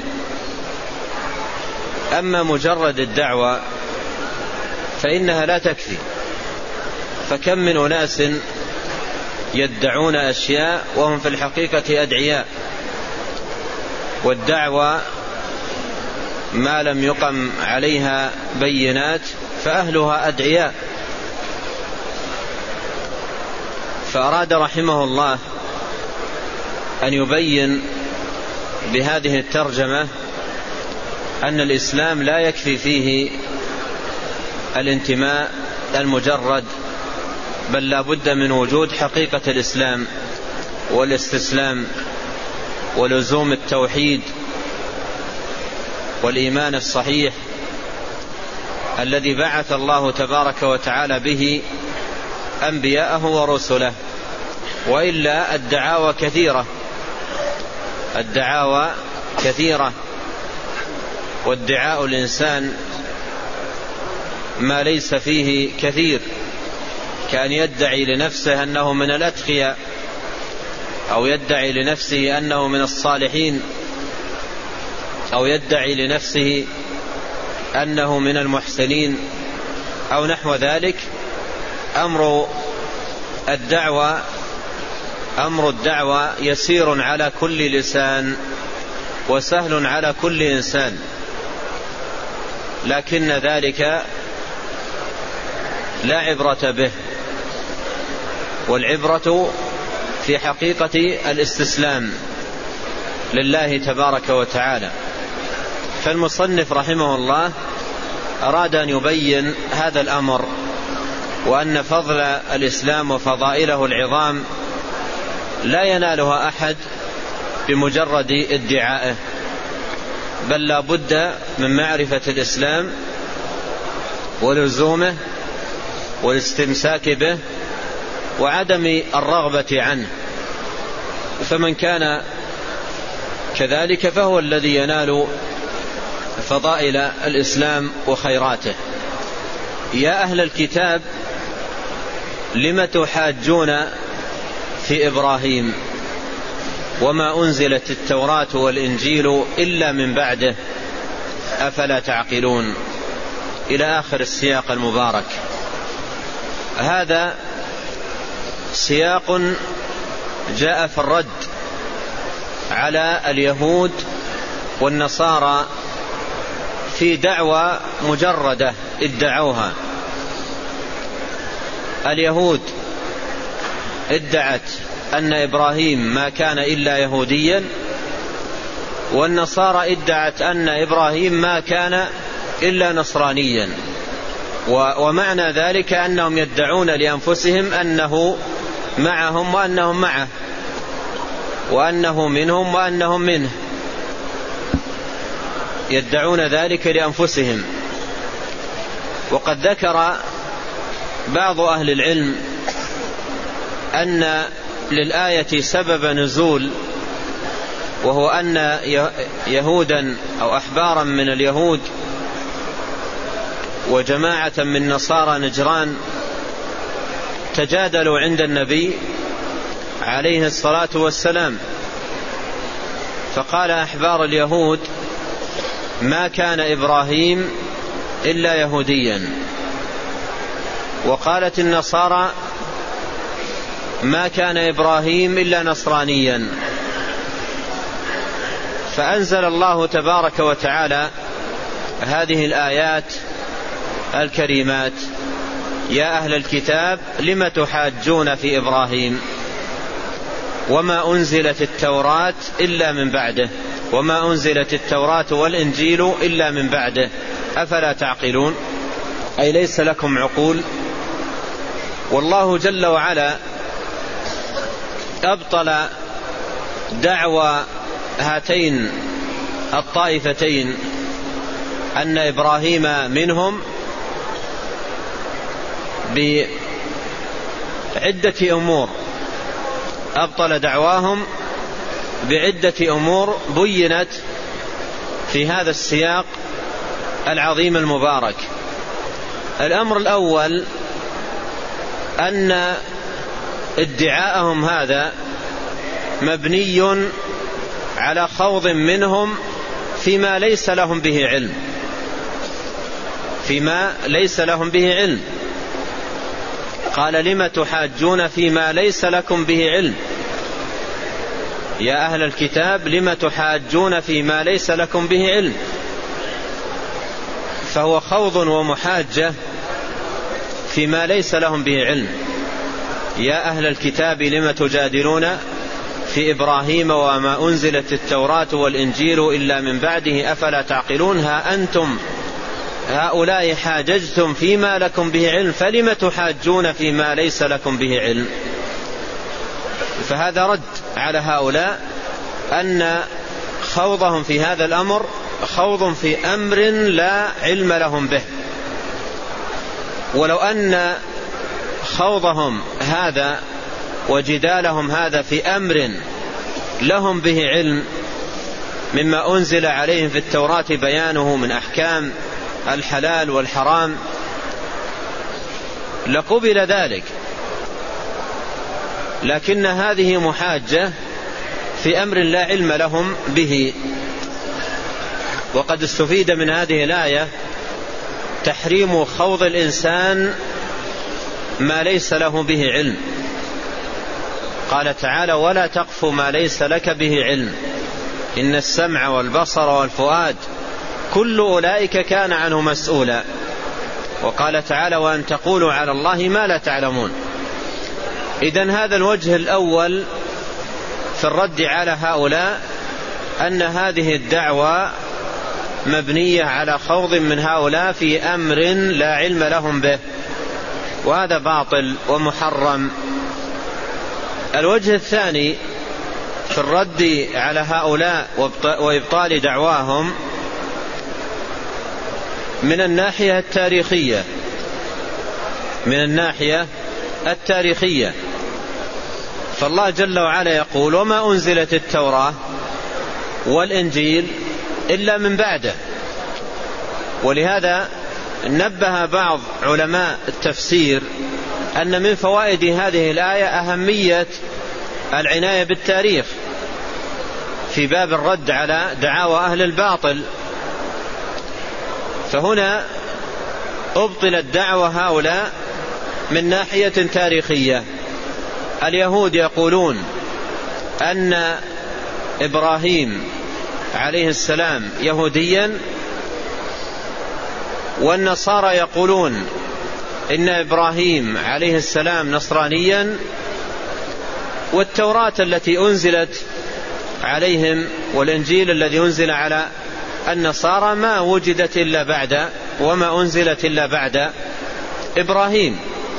أما مجرد الدعوة فإنها لا تكفي، فكم من أناس يدعون أشياء وهم في الحقيقة أدعياء، والدعوة ما لم يقم عليها بينات فأهلها أدعياء. فأراد رحمه الله أن يبين بهذه الترجمة أن الإسلام لا يكفي فيه الانتماء المجرد، بل لا بد من وجود حقيقة الإسلام والاستسلام ولزوم التوحيد والإيمان الصحيح الذي بعث الله تبارك وتعالى به أنبياءه ورسله. وإلا الدعاوى كثيرة الدعاوى كثيرة وادعاء الإنسان ما ليس فيه كثير، كأن يدعي لنفسه أنه من الأتقياء، أو يدعي لنفسه أنه من الصالحين، أو يدعي لنفسه أنه من المحسنين، أو نحو ذلك. أمر الدعوة أمر الدعوة يسير على كل لسان وسهل على كل إنسان، لكن ذلك لا عبرة به، والعبرة في حقيقة الاستسلام لله تبارك وتعالى. فالمصنف رحمه الله أراد أن يبين هذا الأمر، وأن فضل الإسلام وفضائله العظام لا ينالها أحد بمجرد ادعائه، بل لا بد من معرفة الإسلام ولزومه والاستمساك به وعدم الرغبة عنه. فمن كان كذلك فهو الذي ينال فضائل الإسلام وخيراته. يا أهل الكتاب لم تحاجون في إبراهيم وما أنزلت التوراة والإنجيل إلا من بعده أفلا تعقلون، إلى آخر السياق المبارك. هذا سياق جاء في الرد على اليهود والنصارى في دعوة مجردة ادعوها. اليهود ادعت أن إبراهيم ما كان إلا يهوديا، والنصارى ادعت أن إبراهيم ما كان إلا نصرانيا. ومعنى ذلك أنهم يدعون لأنفسهم أنه معهم وأنهم معه، وأنه منهم وأنهم منه، يدعون ذلك لأنفسهم. وقد ذكر بعض أهل العلم أن للآية سبب نزول، وهو أن يهودا أو أحبارا من اليهود وجماعة من نصارى نجران تجادلوا عند النبي عليه الصلاة والسلام، فقال أحبار اليهود ما كان إبراهيم إلا يهوديا، وقالت النصارى ما كان إبراهيم إلا نصرانيا. فأنزل الله تبارك وتعالى هذه الآيات الكريمات: يا أهل الكتاب لم تحاجون في إبراهيم وما أنزلت التوراة إلا من بعده وما أنزلت التوراة والإنجيل إلا من بعده أفلا تعقلون، أي ليس لكم عقول. والله جل وعلا أبطل دعوى هاتين الطائفتين أن إبراهيم منهم بعدة أمور. أبطل دعواهم بعدة أمور بينت في هذا السياق العظيم المبارك. الأمر الأول أن ادعاءهم هذا مبني على خوض منهم فيما ليس لهم به علم، فيما ليس لهم به علم. قال لم تحاجون فيما ليس لكم به علم، يا أهل الكتاب لم تحاجون فيما ليس لكم به علم. فهو خوض ومحاجة فيما ليس لهم به علم. يا أهل الكتاب لم تجادلون في إبراهيم وما أنزلت التوراة والإنجيل إلا من بعده أفلا تعقلون. ها أنتم هؤلاء حاججتم فيما لكم به علم فلم تحاجون فيما ليس لكم به علم. فهذا رد على هؤلاء أن خوضهم في هذا الأمر خوض في أمر لا علم لهم به. ولو أن خوضهم هذا وجدالهم هذا في أمر لهم به علم مما أنزل عليهم في التوراة بيانه من أحكام الحلال والحرام لقبل ذلك، لكن هذه محاجة في أمر لا علم لهم به. وقد استفيد من هذه الآية تحريم خوض الإنسان ما ليس له به علم. قال تعالى ولا تقف ما ليس لك به علم إن السمع والبصر والفؤاد كل أولئك كان عنه مسؤولا. وقال تعالى وأن تقولوا على الله ما لا تعلمون. إذن هذا الوجه الأول في الرد على هؤلاء أن هذه الدعوة مبنية على خوض من هؤلاء في أمر لا علم لهم به، وهذا باطل ومحرم. الوجه الثاني في الرد على هؤلاء وإبطال دعواهم من الناحية التاريخية، من الناحية التاريخية فالله جل وعلا يقول وما أنزلت التوراة والإنجيل إلا من بعده. ولهذا نبه بعض علماء التفسير أن من فوائد هذه الآية أهمية العناية بالتاريخ في باب الرد على دعاوى أهل الباطل. فهنا أبطلت دعوى هؤلاء من ناحية تاريخية. اليهود يقولون أن إبراهيم عليه السلام يهوديا، والنصارى يقولون إن إبراهيم عليه السلام نصرانيا، والتوراة التي أنزلت عليهم والإنجيل الذي أنزل على النصارى ما وجدت إلا بعد وما أنزلت إلا بعد إبراهيم.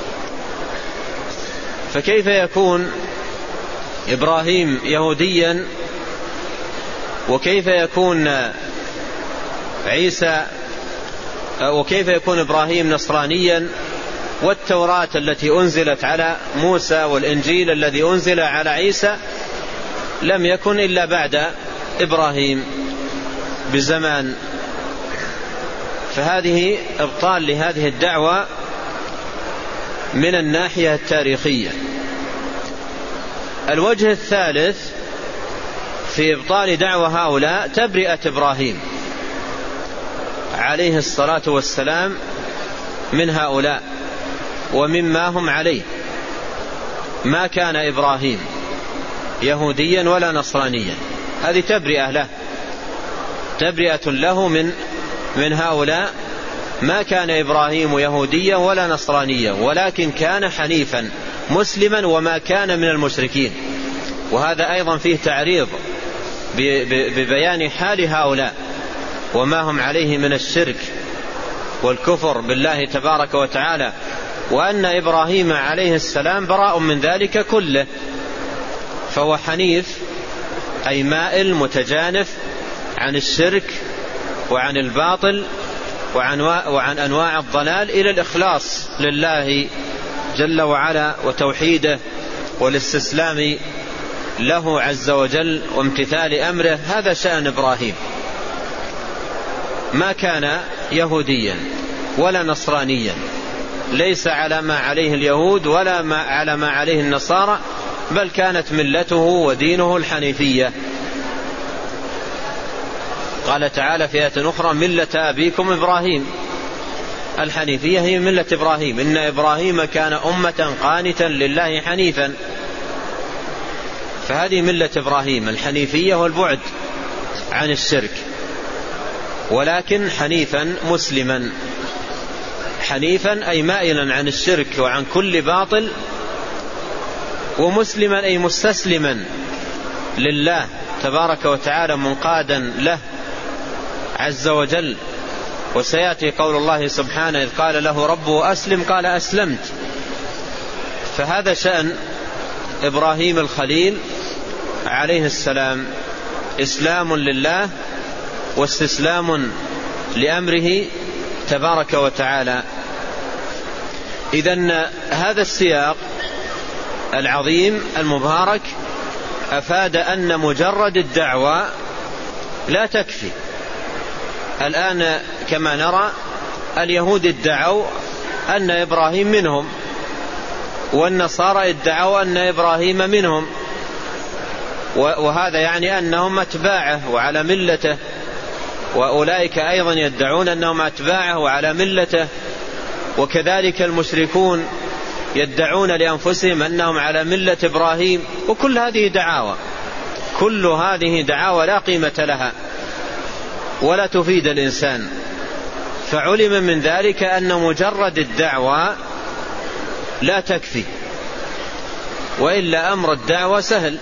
فكيف يكون إبراهيم يهوديا وكيف يكون عيسى وكيف يكون إبراهيم نصرانيا والتوراة التي أنزلت على موسى والإنجيل الذي أنزل على عيسى لم يكن إلا بعد إبراهيم بزمان؟ فهذه إبطال لهذه الدعوة من الناحية التاريخية. الوجه الثالث في إبطال دعوة هؤلاء تبرئة إبراهيم عليه الصلاة والسلام من هؤلاء ومما هم عليه. ما كان إبراهيم يهوديا ولا نصرانيا، هذه تبرئة له، تبرئة له من من هؤلاء. ما كان إبراهيم يهوديا ولا نصرانيا ولكن كان حنيفا مسلما وما كان من المشركين. وهذا أيضا فيه تعريض ببيان حال هؤلاء وما هم عليه من الشرك والكفر بالله تبارك وتعالى، وأن إبراهيم عليه السلام براء من ذلك كله. فهو حنيف أي مائل متجانف عن الشرك وعن الباطل وعن, وعن أنواع الضلال إلى الإخلاص لله جل وعلا وتوحيده والاستسلام له عز وجل وامتثال أمره، هذا شأن إبراهيم. ما كان يهوديا ولا نصرانيا، ليس على ما عليه اليهود ولا ما على ما عليه النصارى، بل كانت ملته ودينه الحنيفية. قال تعالى في آية أخرى: ملة أبيكم إبراهيم. الحنيفية هي ملة إبراهيم، إن إبراهيم كان أمة قانتا لله حنيفا. فهذه ملة إبراهيم الحنيفية والبعد عن الشرك، ولكن حنيفا مسلما. حنيفا أي مائلا عن الشرك وعن كل باطل، ومسلما أي مستسلما لله تبارك وتعالى، منقادا له عز وجل. وسيأتي قول الله سبحانه: إذ قال له ربه أسلم قال أسلمت. فهذا شأن إبراهيم الخليل عليه السلام، إسلام لله واستسلام لأمره تبارك وتعالى. إذن هذا السياق العظيم المبارك أفاد أن مجرد الدعوة لا تكفي. الآن كما نرى اليهود ادعوا أن إبراهيم منهم، والنصارى ادعوا أن إبراهيم منهم، وهذا يعني أنهم أتباعه وعلى ملته، وأولئك أيضا يدعون أنهم أتباعه وعلى ملته، وكذلك المشركون يدعون لأنفسهم أنهم على ملة إبراهيم. وكل هذه دعاوى، كل هذه دعاوى لا قيمة لها ولا تفيد الإنسان. فعلم من ذلك أن مجرد الدعوة لا تكفي، وإلا أمر الدعوة سهل.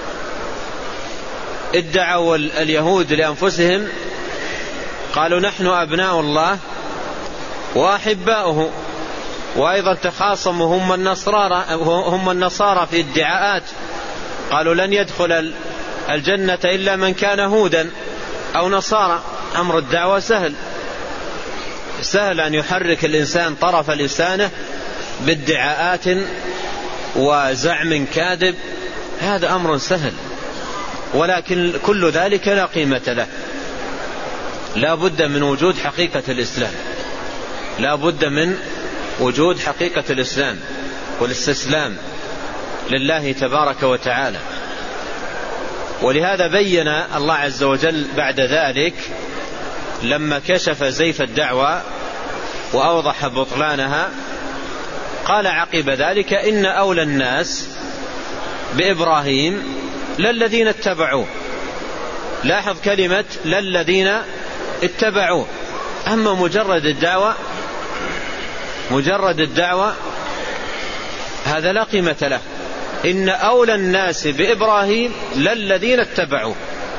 ادعوا اليهود لأنفسهم، قالوا: نحن أبناء الله وأحباؤه. وأيضا تخاصموا هم النصارى هم النصارى في ادعاءات، قالوا: لن يدخل الجنة إلا من كان هودا أو نصارى. أمر الدعوة سهل، سهل أن يحرك الإنسان طرف لسانه بادعاءات وزعم كاذب، هذا أمر سهل، ولكن كل ذلك لا قيمة له. لا بد من وجود حقيقة الإسلام، لا بد من وجود حقيقة الإسلام والاستسلام لله تبارك وتعالى. ولهذا بين الله عز وجل بعد ذلك لما كشف زيف الدعوة وأوضح بطلانها، قال عقب ذلك: إن أولى الناس بإبراهيم للذين اتبعوه. لاحظ كلمة للذين اتبعوه. أما مجرد الدعوة مجرد الدعوة هذا لا قيمة له. إن أولى الناس بإبراهيم للذين اتبعوه.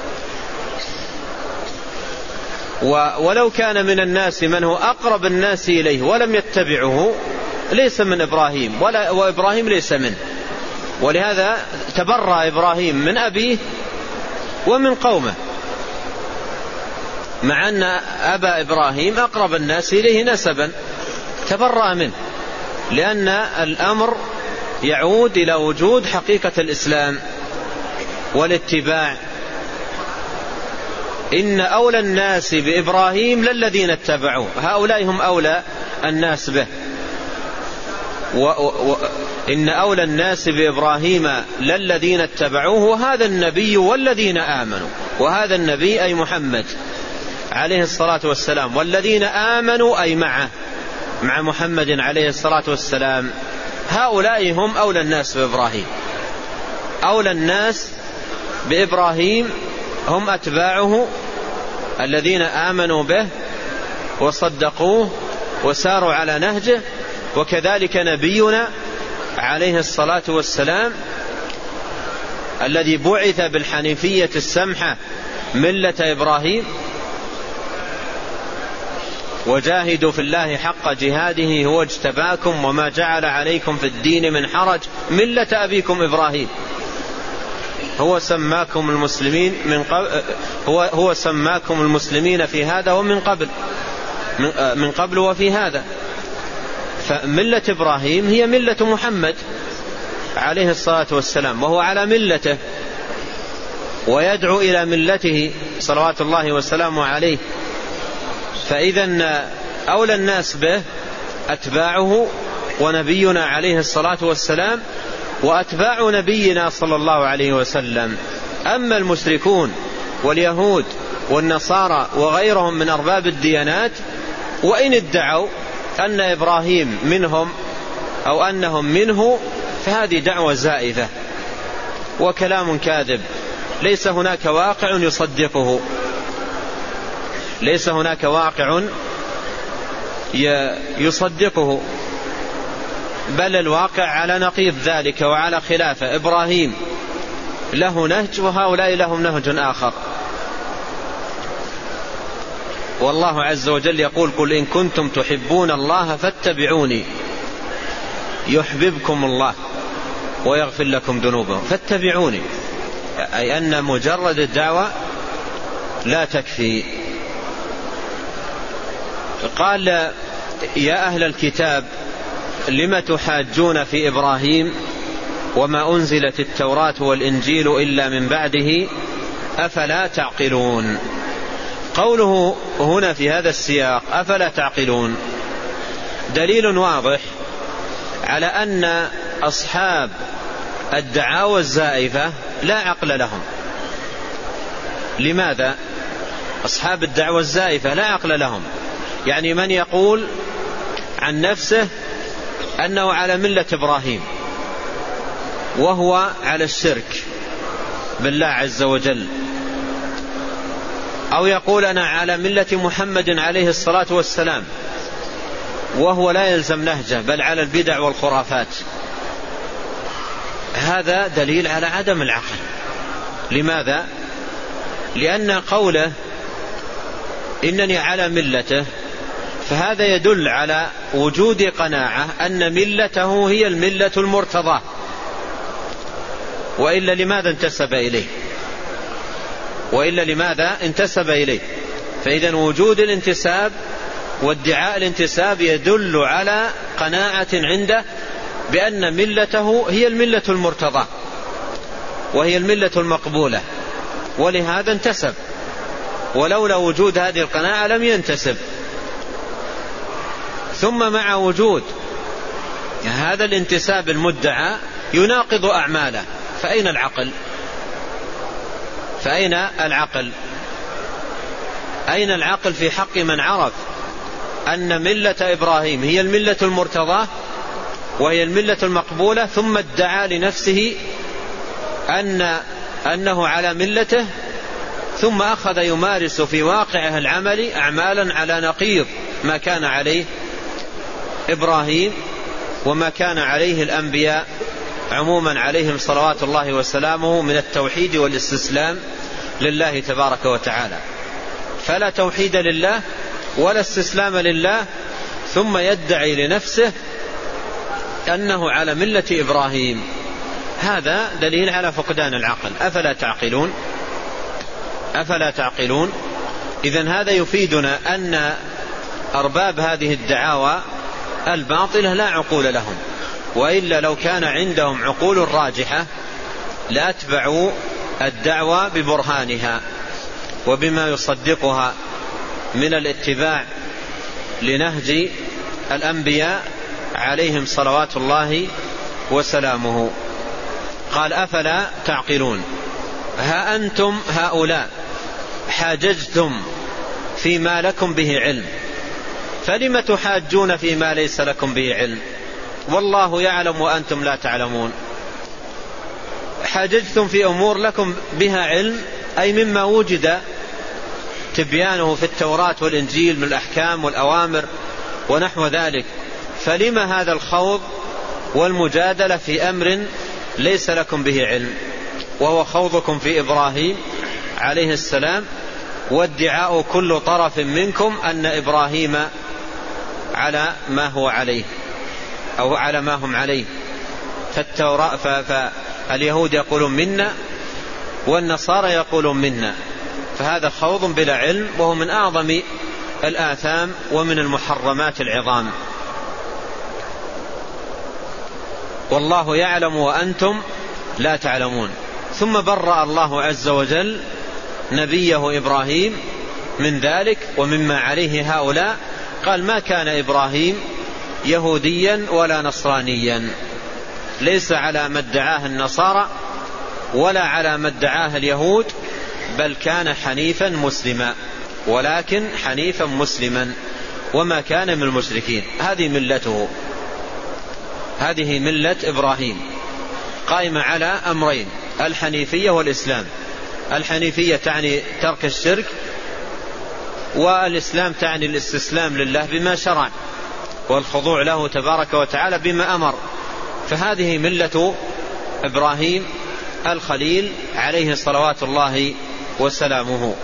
ولو كان من الناس من هو أقرب الناس إليه ولم يتبعه ليس من إبراهيم، ولا وإبراهيم ليس منه. ولهذا تبرأ إبراهيم من أبيه ومن قومه، مع أن أبا إبراهيم أقرب الناس إليه نسبا، تبرأ منه، لأن الأمر يعود إلى وجود حقيقة الإسلام والاتباع. إن أولى الناس بإبراهيم للذين اتبعوه، هؤلاء هم أولى الناس به. و و إن أولى الناس بإبراهيم للذين اتبعوه، وهذا النبي والذين آمنوا. وهذا النبي أي محمد عليه الصلاة والسلام، والذين آمنوا أي معه مع محمد عليه الصلاة والسلام. هؤلاء هم أولى الناس بإبراهيم. أولى الناس بإبراهيم هم أتباعه الذين آمنوا به وصدقوه وساروا على نهجه. وكذلك نبينا عليه الصلاة والسلام الذي بعث بالحنيفية السمحة ملة إبراهيم. وجاهدوا في الله حق جهاده هو اجتباكم وما جعل عليكم في الدين من حرج ملة أبيكم إبراهيم. هو سماكم المسلمين من قبل هو هو سماكم المسلمين في هذا ومن قبل من قبل وفي هذا. فملة إبراهيم هي ملة محمد عليه الصلاة والسلام، وهو على ملته ويدعو إلى ملته صلوات الله وسلامه عليه، فإذا أولى الناس به أتباعه ونبينا عليه الصلاة والسلام وأتباع نبينا صلى الله عليه وسلم. أما المشركون واليهود والنصارى وغيرهم من أرباب الديانات وإن ادعوا أن إبراهيم منهم أو أنهم منه فهذه دعوة زائفة وكلام كاذب، ليس هناك واقع يصدقه، ليس هناك واقع يصدقه، بل الواقع على نقيض ذلك وعلى خلافه. إبراهيم له نهج وهؤلاء لهم نهج آخر. والله عز وجل يقول: قل إن كنتم تحبون الله فاتبعوني يحببكم الله ويغفر لكم ذنوبكم. فاتبعوني، أي أن مجرد الدعوة لا تكفي. قال: يا أهل الكتاب لم تحاجون في إبراهيم وما أنزلت التوراة والإنجيل إلا من بعده أفلا تعقلون. قوله هنا في هذا السياق أفلا تعقلون دليل واضح على أن أصحاب الدعاوى الزائفة لا عقل لهم. لماذا؟ أصحاب الدعوى الزائفة لا عقل لهم، يعني من يقول عن نفسه أنه على ملة إبراهيم وهو على الشرك بالله عز وجل، أو يقول أنا على ملة محمد عليه الصلاة والسلام وهو لا يلزم نهجه بل على البدع والخرافات، هذا دليل على عدم العقل. لماذا؟ لأن قوله إنني على ملته فهذا يدل على وجود قناعة أن ملته هي الملة المرتضى، وإلا لماذا انتسب إليه؟ وإلا لماذا انتسب إليه؟ فإذا وجود الانتساب وادعاء الانتساب يدل على قناعة عنده بأن ملته هي الملة المرتضى وهي الملة المقبولة، ولهذا انتسب، ولولا وجود هذه القناعة لم ينتسب. ثم مع وجود هذا الانتساب المدعى يناقض أعماله، فأين العقل؟ فأين العقل؟ أين العقل في حق من عرف أن ملة إبراهيم هي الملة المرتضى وهي الملة المقبولة، ثم ادعى لنفسه أن أنه على ملته، ثم أخذ يمارس في واقعه العمل أعمالا على نقيض ما كان عليه إبراهيم وما كان عليه الأنبياء عموما عليهم صلوات الله وسلامه من التوحيد والاستسلام لله تبارك وتعالى. فلا توحيد لله ولا استسلام لله، ثم يدعي لنفسه أنه على ملة إبراهيم، هذا دليل على فقدان العقل. أفلا تعقلون؟ أفلا تعقلون؟ إذن هذا يفيدنا أن أرباب هذه الدعاوى الباطلة لا عقول لهم، وإلا لو كان عندهم عقول راجحة لأتبعوا الدعوة ببرهانها وبما يصدقها من الاتباع لنهج الأنبياء عليهم صلوات الله وسلامه. قال: أفلا تعقلون؟ ها أنتم هؤلاء حاججتم فيما لكم به علم، فلم تحاجون فيما ليس لكم به علم والله يعلم وأنتم لا تعلمون. حاججتم في أمور لكم بها علم، أي مما وجد تبيانه في التوراة والإنجيل من الأحكام والأوامر ونحو ذلك، فلم هذا الخوض والمجادلة في أمر ليس لكم به علم، وهو خوضكم في إبراهيم عليه السلام وادعاء كل طرف منكم أن إبراهيم على ما هو عليه أو على ما هم عليه. فالتوراة فاليهود يقولون منا والنصارى يقولون منا، فهذا خوض بلا علم، وهو من أعظم الآثام ومن المحرمات العظام. والله يعلم وأنتم لا تعلمون، ثم برأ الله عز وجل نبيه إبراهيم من ذلك ومما عليه هؤلاء. قال ما كان إبراهيم يهوديا ولا نصرانيا، ليس على ما ادعاه النصارى ولا على ما ادعاه اليهود، بل كان حنيفا مسلما، ولكن حنيفا مسلما وما كان من المشركين. هذه ملته، هذه ملة إبراهيم قائمة على أمرين: الحنيفية والإسلام. الحنيفية تعني ترك الشرك، والإسلام تعني الاستسلام لله بما شرع والخضوع له تبارك وتعالى بما أمر. فهذه ملة إبراهيم الخليل عليه صلوات الله وسلامه.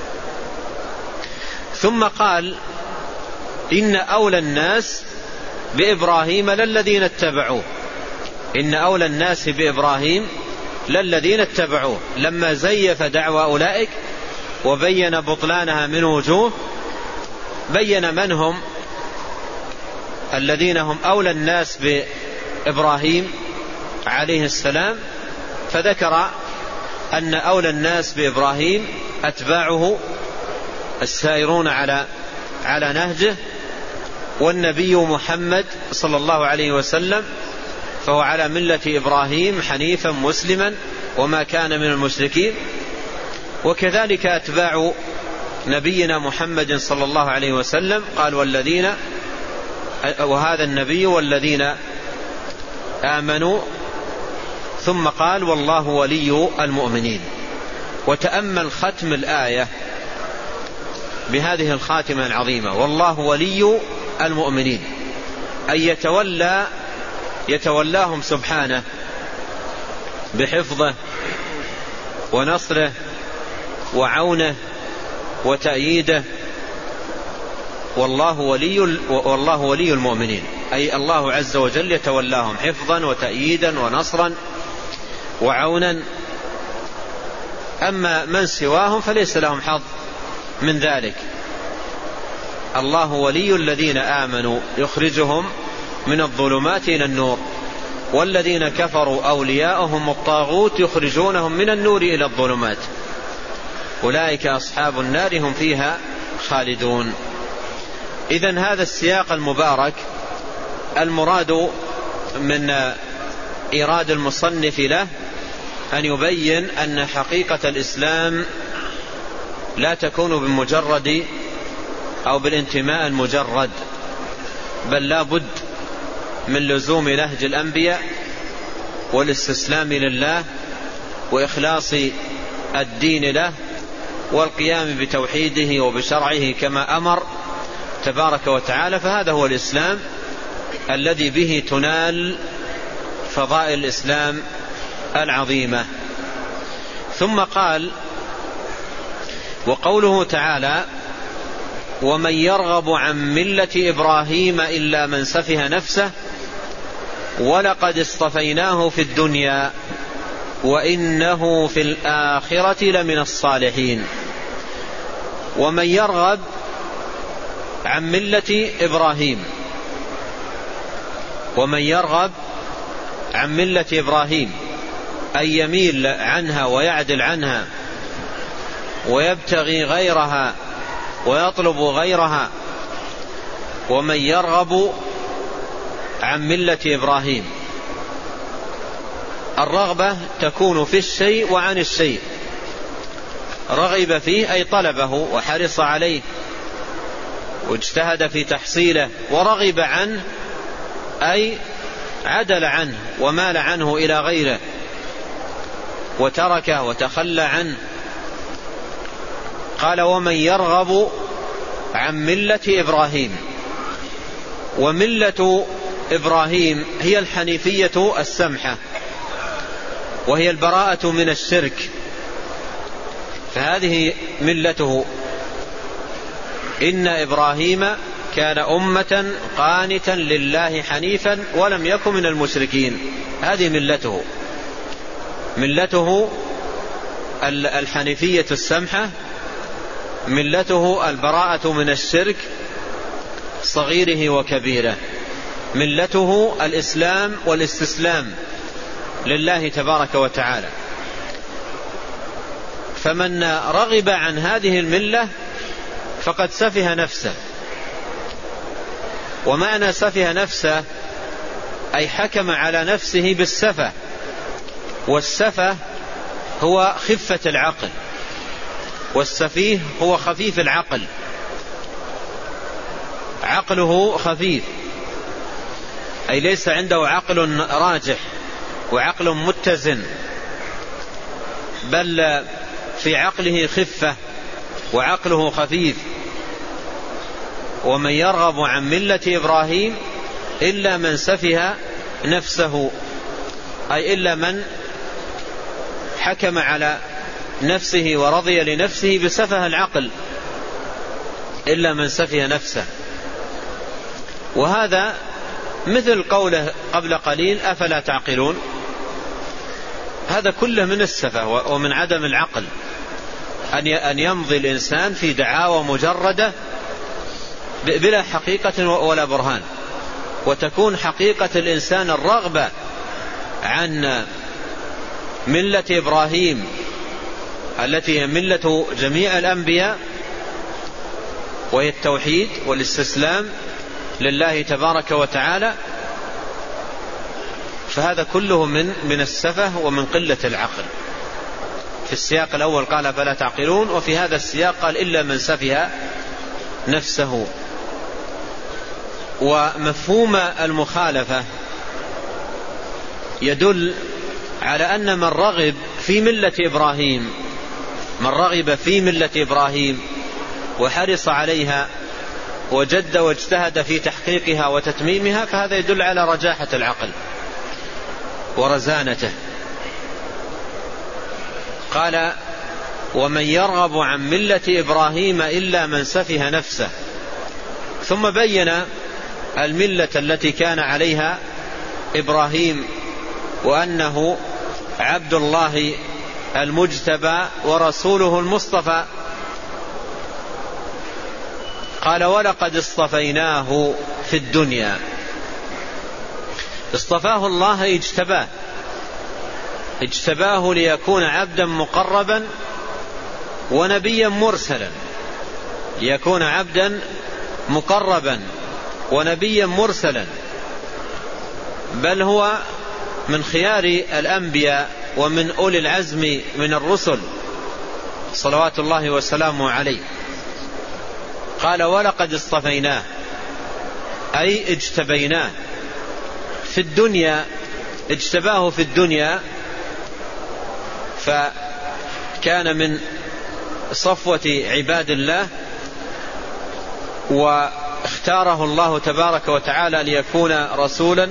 ثم قال إن أولى الناس بإبراهيم للذين اتبعوه. إن أولى الناس بإبراهيم للذين اتبعوه، لما زيف دعوى أولئك وبين بطلانها من وجوه، بين من هم الذين هم أولى الناس بإبراهيم عليه السلام، فذكر أن أولى الناس بإبراهيم أتباعه السائرون على على نهجه، والنبي محمد صلى الله عليه وسلم فهو على ملة إبراهيم حنيفا مسلما وما كان من المشركين. وكذلك أتباع نبينا محمد صلى الله عليه وسلم، قال والذين وهذا النبي والذين آمنوا، ثم قال والله ولي المؤمنين. وتأمل ختم الآية بهذه الخاتمة العظيمة: والله ولي المؤمنين، أي يتولى يتولاهم سبحانه بحفظه ونصره وعونه وتأييده. والله ولي والله ولي المؤمنين، أي الله عز وجل يتولاهم حفظا وتأييدا ونصرا وعونا. أما من سواهم فليس لهم حظ من ذلك. الله ولي الذين آمنوا يخرجهم من الظلمات إلى النور، والذين كفروا أولياؤهم الطاغوت يخرجونهم من النور إلى الظلمات، أولئك أصحاب النار هم فيها خالدون. إذن هذا السياق المبارك المراد من إيراد المصنف له أن يبين أن حقيقة الإسلام لا تكون بمجرد أو بالانتماء المجرد، بل لا بد من لزوم نهج الأنبياء والاستسلام لله وإخلاص الدين له والقيام بتوحيده وبشرعه كما أمر تبارك وتعالى. فهذا هو الإسلام الذي به تنال فضائل الإسلام العظيمة. ثم قال: وقوله تعالى: ومن يرغب عن ملة إبراهيم إلا من سفه نفسه ولقد اصطفيناه في الدنيا وإنه في الآخرة لمن الصالحين. ومن يرغب عن ملة إبراهيم، ومن يرغب عن ملة إبراهيم أي يميل عنها ويعدل عنها ويبتغي غيرها ويطلب غيرها. ومن يرغب عن ملة إبراهيم، الرغبة تكون في الشيء وعن الشيء، رغب فيه أي طلبه وحرص عليه واجتهد في تحصيله، ورغب عنه أي عدل عنه ومال عنه إلى غيره وتركه وتخلى عنه. قال: ومن يرغب عن ملة إبراهيم. وملة إبراهيم هي الحنيفية السمحة، وهي البراءة من الشرك، فهذه ملته. إن إبراهيم كان أمة قانتا لله حنيفا ولم يكن من المشركين. هذه ملته، ملته الحنيفية السمحة، ملته البراءة من الشرك صغيره وكبيره، ملته الإسلام والاستسلام لله تبارك وتعالى. فمن رغب عن هذه الملة فقد سفه نفسه. ومعنى سفه نفسه أي حكم على نفسه بالسفه، والسفه هو خفة العقل، والسفيه هو خفيف العقل، عقله خفيف، أي ليس عنده عقل راجح وعقل متزن، بل في عقله خفة وعقله خفيف. ومن يرغب عن ملة إبراهيم إلا من سفه نفسه، أي إلا من حكم على نفسه ورضي لنفسه بسفه العقل، إلا من سفه نفسه. وهذا مثل قوله قبل قليل أفلا تعقلون، هذا كله من السفه ومن عدم العقل، أن يمضي الإنسان في دعاوى مجردة بلا حقيقة ولا برهان، وتكون حقيقة الإنسان الرغبة عن ملة إبراهيم التي هي ملة جميع الأنبياء، وهي التوحيد والاستسلام لله تبارك وتعالى. فهذا كله من من السفه ومن قلة العقل. في السياق الأول قال فلا تعقلون، وفي هذا السياق قال إلا من سفه نفسه. ومفهوم المخالفة يدل على أن من رغب في ملة إبراهيم من رغب في ملة إبراهيم وحرص عليها وجد واجتهد في تحقيقها وتتميمها، فهذا يدل على رجاحة العقل ورزانته. قال ومن يرغب عن ملة إبراهيم إلا من سفه نفسه، ثم بين الملة التي كان عليها إبراهيم، وأنه عبد الله المجتبى ورسوله المصطفى. قال ولقد اصطفيناه في الدنيا، اصطفاه الله، اجتباه اجتباه ليكون عبدا مقربا ونبيا مرسلا، ليكون عبدا مقربا ونبيا مرسلا، بل هو من خيار الأنبياء ومن أولي العزم من الرسل صلوات الله وسلامه عليه. قال ولقد اصطفيناه أي اجتبيناه في الدنيا، اجتباه في الدنيا، فكان من صفوة عباد الله، واختاره الله تبارك وتعالى ليكون رسولا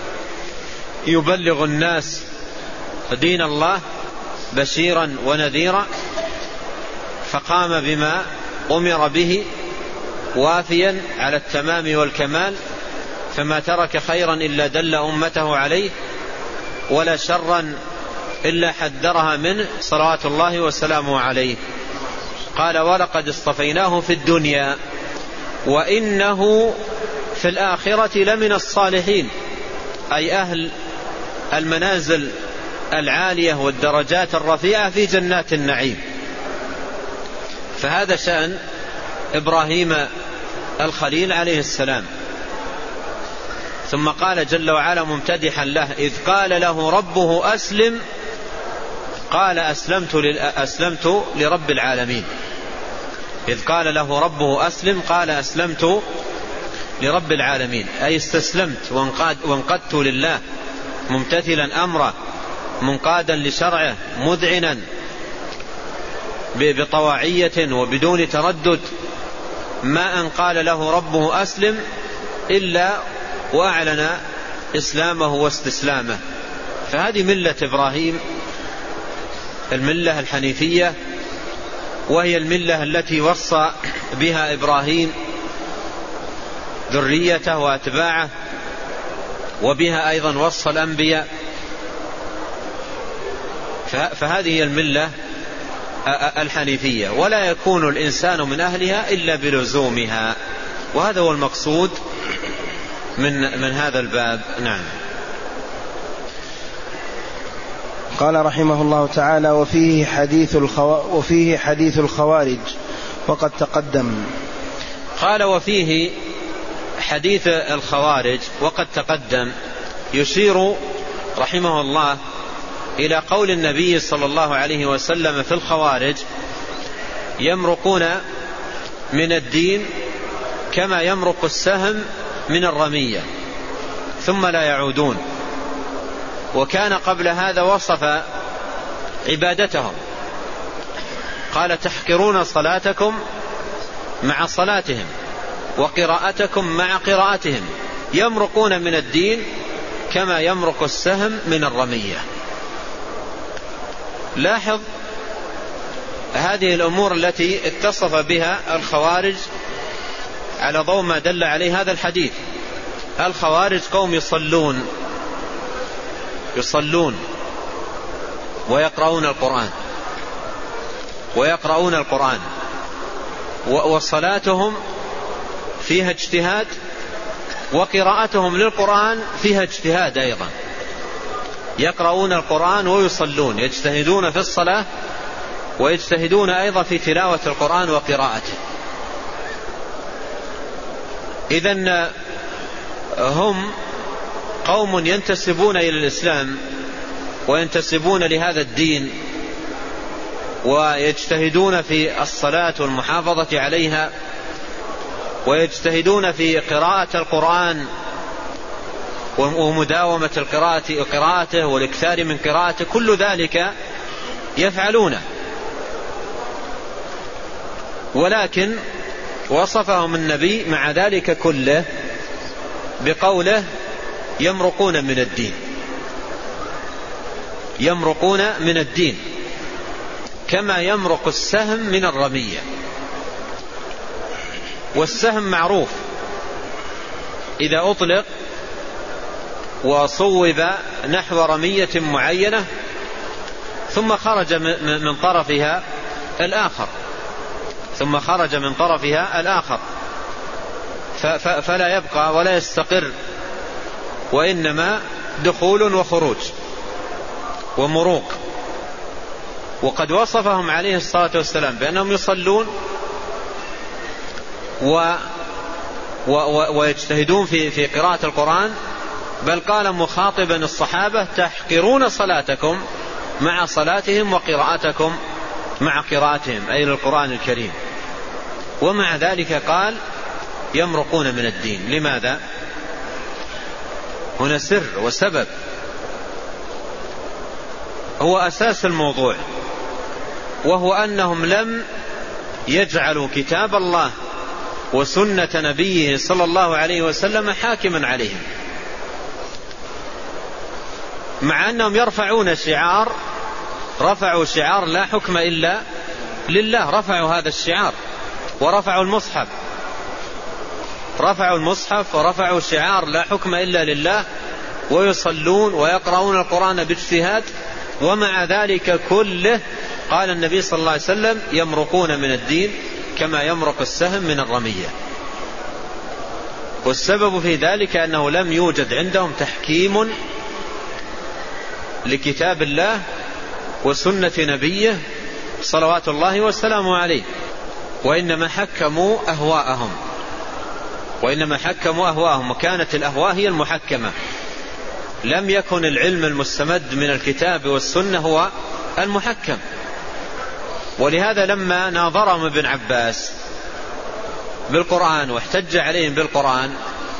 يبلغ الناس دين الله بشيرا ونذيرا، فقام بما أمر به وافيا على التمام والكمال، فما ترك خيرا إلا دل أمته عليه، ولا شرا إلا حذرها منه صلوات الله وسلامه عليه. قال ولقد اصطفيناه في الدنيا وإنه في الآخرة لمن الصالحين، أي أهل المنازل العالية والدرجات الرفيعة في جنات النعيم. فهذا شأن إبراهيم الخليل عليه السلام. ثم قال جل وعلا ممتدحا له إذ قال له ربه أسلم قال أسلمت, أسلمت لرب العالمين. إذ قال له ربه أسلم قال أسلمت لرب العالمين، أي استسلمت وانقاد وانقدت لله، ممتثلا أمره، منقادا لشرعه، مذعنا بطواعية وبدون تردد، ما أن قال له ربه أسلم إلا وأعلن إسلامه واستسلامه. فهذه ملة إبراهيم، الملة الحنيفية، وهي الملة التي وصى بها إبراهيم ذريته وأتباعه، وبها أيضا وصى الأنبياء. فهذه هي الملة الحنيفية، ولا يكون الإنسان من أهلها إلا بلزومها، وهذا هو المقصود من من هذا الباب. نعم. قال رحمه الله تعالى: وفيه حديث, الخو... وفيه حديث الخوارج وقد تقدم. قال: وفيه حديث الخوارج وقد تقدم، يشير رحمه الله إلى قول النبي صلى الله عليه وسلم في الخوارج: يمرقون من الدين كما يمرق السهم من الرمية ثم لا يعودون. وكان قبل هذا وصف عبادتهم، قال: تحقرون صلاتكم مع صلاتهم وقراءتكم مع قراءتهم، يمرقون من الدين كما يمرق السهم من الرمية. لاحظ هذه الأمور التي اتصف بها الخوارج على ضوء ما دل عليه هذا الحديث. الخوارج قوم يصلون يصلون ويقرؤون القرآن ويقرؤون القرآن وصلاتهم فيها اجتهاد، وقراءتهم للقرآن فيها اجتهاد أيضا. يقرؤون القرآن ويصلون، يجتهدون في الصلاة ويجتهدون أيضا في تلاوة القرآن وقراءته. إذن هم قوم ينتسبون إلى الإسلام وينتسبون لهذا الدين، ويجتهدون في الصلاة والمحافظة عليها، ويجتهدون في قراءة القرآن ومداومة القراءة قراءته والإكثار من قراءته، كل ذلك يفعلونه. ولكن وصفهم النبي مع ذلك كله بقوله: يمرقون من الدين. يمرقون من الدين كما يمرق السهم من الرمية. والسهم معروف إذا أطلق وصوب نحو رمية معينة ثم خرج من طرفها الآخر ثم خرج من طرفها الآخر فلا يبقى ولا يستقر، وإنما دخول وخروج ومروق. وقد وصفهم عليه الصلاة والسلام بأنهم يصلون و و و ويجتهدون في في قراءة القرآن، بل قال مخاطبا الصحابة: تحقرون صلاتكم مع صلاتهم وقراءتكم مع قراءتهم، أي للقرآن الكريم. ومع ذلك قال: يمرقون من الدين. لماذا؟ هنا سر وسبب، هو أساس الموضوع، وهو أنهم لم يجعلوا كتاب الله وسنة نبيه صلى الله عليه وسلم حاكما عليهم، مع أنهم يرفعون شعار رفعوا شعار لا حكم إلا لله. رفعوا هذا الشعار ورفعوا المصحف رفعوا المصحف ورفعوا شعار لا حكم إلا لله، ويصلون ويقرؤون القرآن باجتهاد. ومع ذلك كله قال النبي صلى الله عليه وسلم: يمرقون من الدين كما يمرق السهم من الرمية. والسبب في ذلك أنه لم يوجد عندهم تحكيم لكتاب الله وسنة نبيه صلوات الله وسلامه عليه، وإنما حكموا أهواءهم وإنما حكموا أهواءهم وكانت الأهواء هي المحكمة. لم يكن العلم المستمد من الكتاب والسنة هو المحكم. ولهذا لما ناظرهم ابن عباس بالقرآن واحتج عليهم بالقرآن،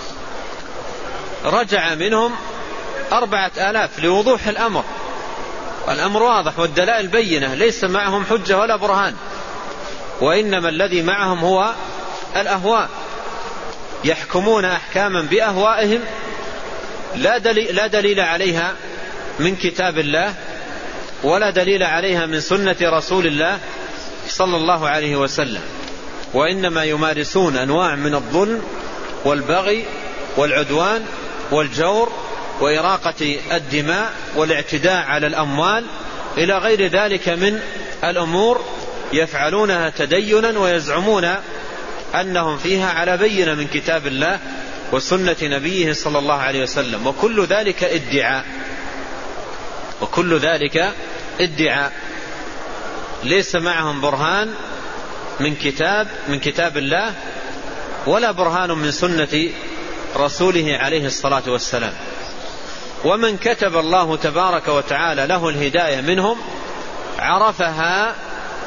رجع منهم أربعة آلاف لوضوح الأمر. الأمر واضح والدلائل بينة، ليس معهم حجة ولا برهان، وإنما الذي معهم هو الأهواء. يحكمون أحكاما بأهوائهم لا دليل, لا دليل عليها من كتاب الله ولا دليل عليها من سنة رسول الله صلى الله عليه وسلم، وإنما يمارسون أنواع من الظلم والبغي والعدوان والجور وإراقة الدماء والاعتداء على الأموال إلى غير ذلك من الأمور يفعلونها تدينا ويزعمون أنهم فيها على بينة من كتاب الله وسنة نبيه صلى الله عليه وسلم، وكل ذلك ادعاء. وكل ذلك ادعاء ليس معهم برهان من كتاب من كتاب الله ولا برهان من سنة رسوله عليه الصلاة والسلام. ومن كتب الله تبارك وتعالى له الهداية منهم عرفها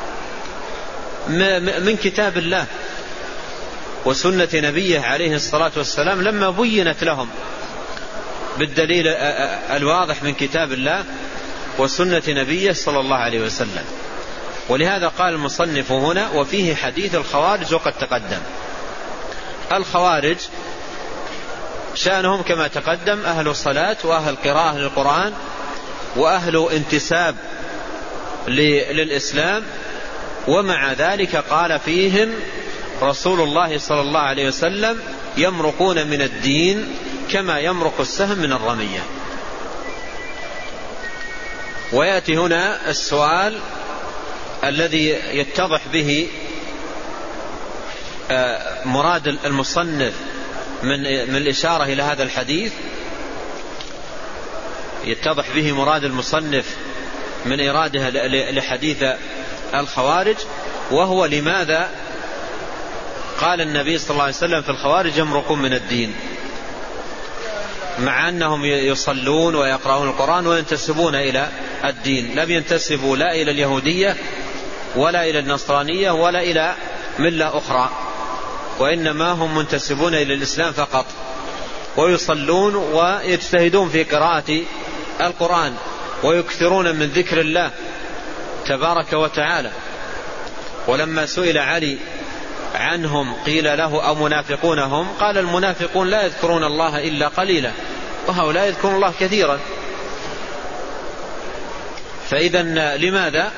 من كتاب الله وسنة نبيه عليه الصلاة والسلام لما بينت لهم بالدليل الواضح من كتاب الله وسنة نبيه صلى الله عليه وسلم. ولهذا قال المصنف هنا: وفيه حديث الخوارج وقد تقدم. الخوارج شأنهم كما تقدم أهل الصلاة وأهل قراءة للقرآن وأهل انتساب للإسلام، ومع ذلك قال فيهم رسول الله صلى الله عليه وسلم: يمرقون من الدين كما يمرق السهم من الرمية. ويأتي هنا السؤال الذي يتضح به مراد المصنف من من الإشارة إلى هذا الحديث، يتضح به مراد المصنف من إرادها لحديث الخوارج، وهو لماذا قال النبي صلى الله عليه وسلم في الخوارج يمرقون من الدين، مع أنهم يصلون ويقرؤون القرآن وينتسبون إلى الدين، لم ينتسبوا لا إلى اليهودية ولا إلى النصرانية ولا إلى ملة أخرى، وإنما هم منتسبون إلى الإسلام فقط، ويصلون ويجتهدون في قراءة القرآن ويكثرون من ذكر الله تبارك وتعالى. ولما سئل علي عنهم قيل له: أو منافقون هم؟ قال: المنافقون لا يذكرون الله إلا قليلا، وهؤلاء يذكرون الله كثيرا. فإذا لماذا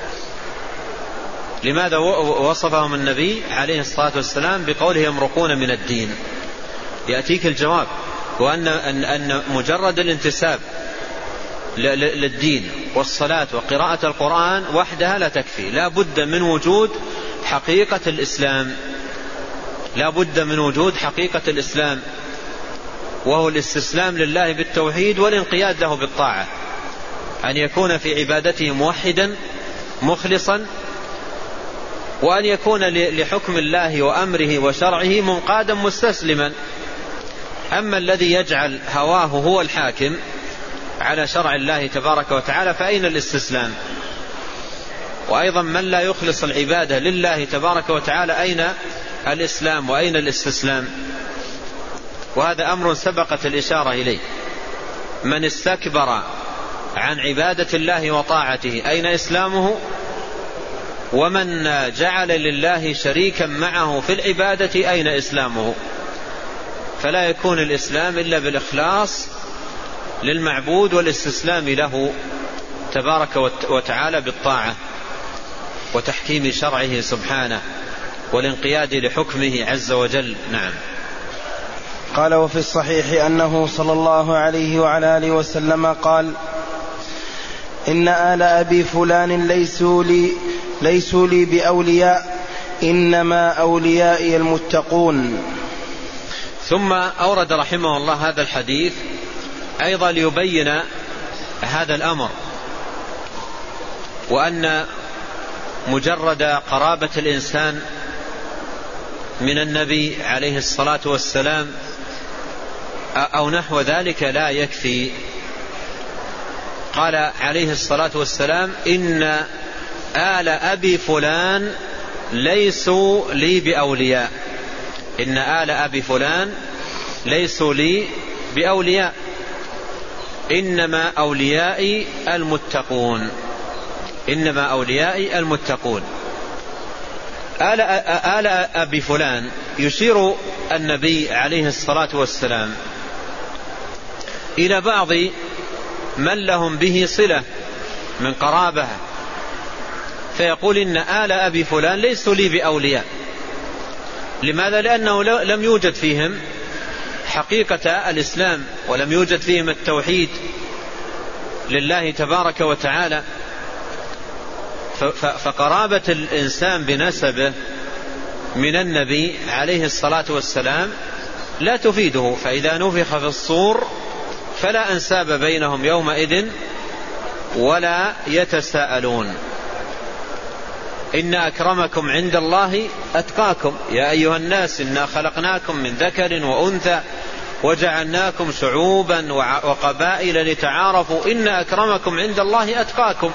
لماذا وصفهم النبي عليه الصلاة والسلام بقوله يمرقون من الدين؟ يأتيك الجواب، وأن أن مجرد الانتساب للدين والصلاة وقراءة القرآن وحدها لا تكفي، لا بد من وجود حقيقة الإسلام، لا بد من وجود حقيقة الإسلام، وهو الاستسلام لله بالتوحيد والانقياد له بالطاعة، أن يكون في عبادته موحدا مخلصا، وأن يكون لحكم الله وأمره وشرعه منقادا مستسلما. أما الذي يجعل هواه هو الحاكم على شرع الله تبارك وتعالى فأين الاستسلام؟ وأيضا من لا يخلص العبادة لله تبارك وتعالى أين الإسلام وأين الاستسلام؟ وهذا أمر سبقت الإشارة إليه. من استكبر عن عبادة الله وطاعته أين إسلامه؟ ومن جعل لله شريكا معه في العبادة أين إسلامه؟ فلا يكون الإسلام إلا بالإخلاص للمعبود والاستسلام له تبارك وتعالى بالطاعة وتحكيم شرعه سبحانه والانقياد لحكمه عز وجل. نعم. قال: وفي الصحيح أنه صلى الله عليه وعلى آله وسلم قال: إن آل أبي فلان ليسوا لي, ليسوا لي بأولياء، إنما أوليائي المتقون. ثم أورد رحمه الله هذا الحديث أيضا ليبين هذا الأمر، وأن مجرد قرابة الإنسان من النبي عليه الصلاة والسلام أو نحو ذلك لا يكفي. قال عليه الصلاة والسلام: إن آل أبي فلان ليسوا لي بأولياء، إن آل أبي فلان ليسوا لي بأولياء، إنما أوليائي المتقون، إنما أوليائي المتقون. آل, آل أبي فلان يشير النبي عليه الصلاة والسلام إلى بعض من لهم به صلة من قرابة، فيقول: إن آل أبي فلان ليسوا لي بأولياء. لماذا؟ لأنه لم يوجد فيهم حقيقة الإسلام، ولم يوجد فيهم التوحيد لله تبارك وتعالى. فقرابة الإنسان بنسبه من النبي عليه الصلاة والسلام لا تفيده، فإذا نفخ في الصور فلا أنساب بينهم يومئذ ولا يتساءلون. إن أكرمكم عند الله أتقاكم يا أيها الناس إنا خلقناكم من ذكر وأنثى وجعلناكم شعوبا وقبائل لتعارفوا إن أكرمكم عند الله أتقاكم.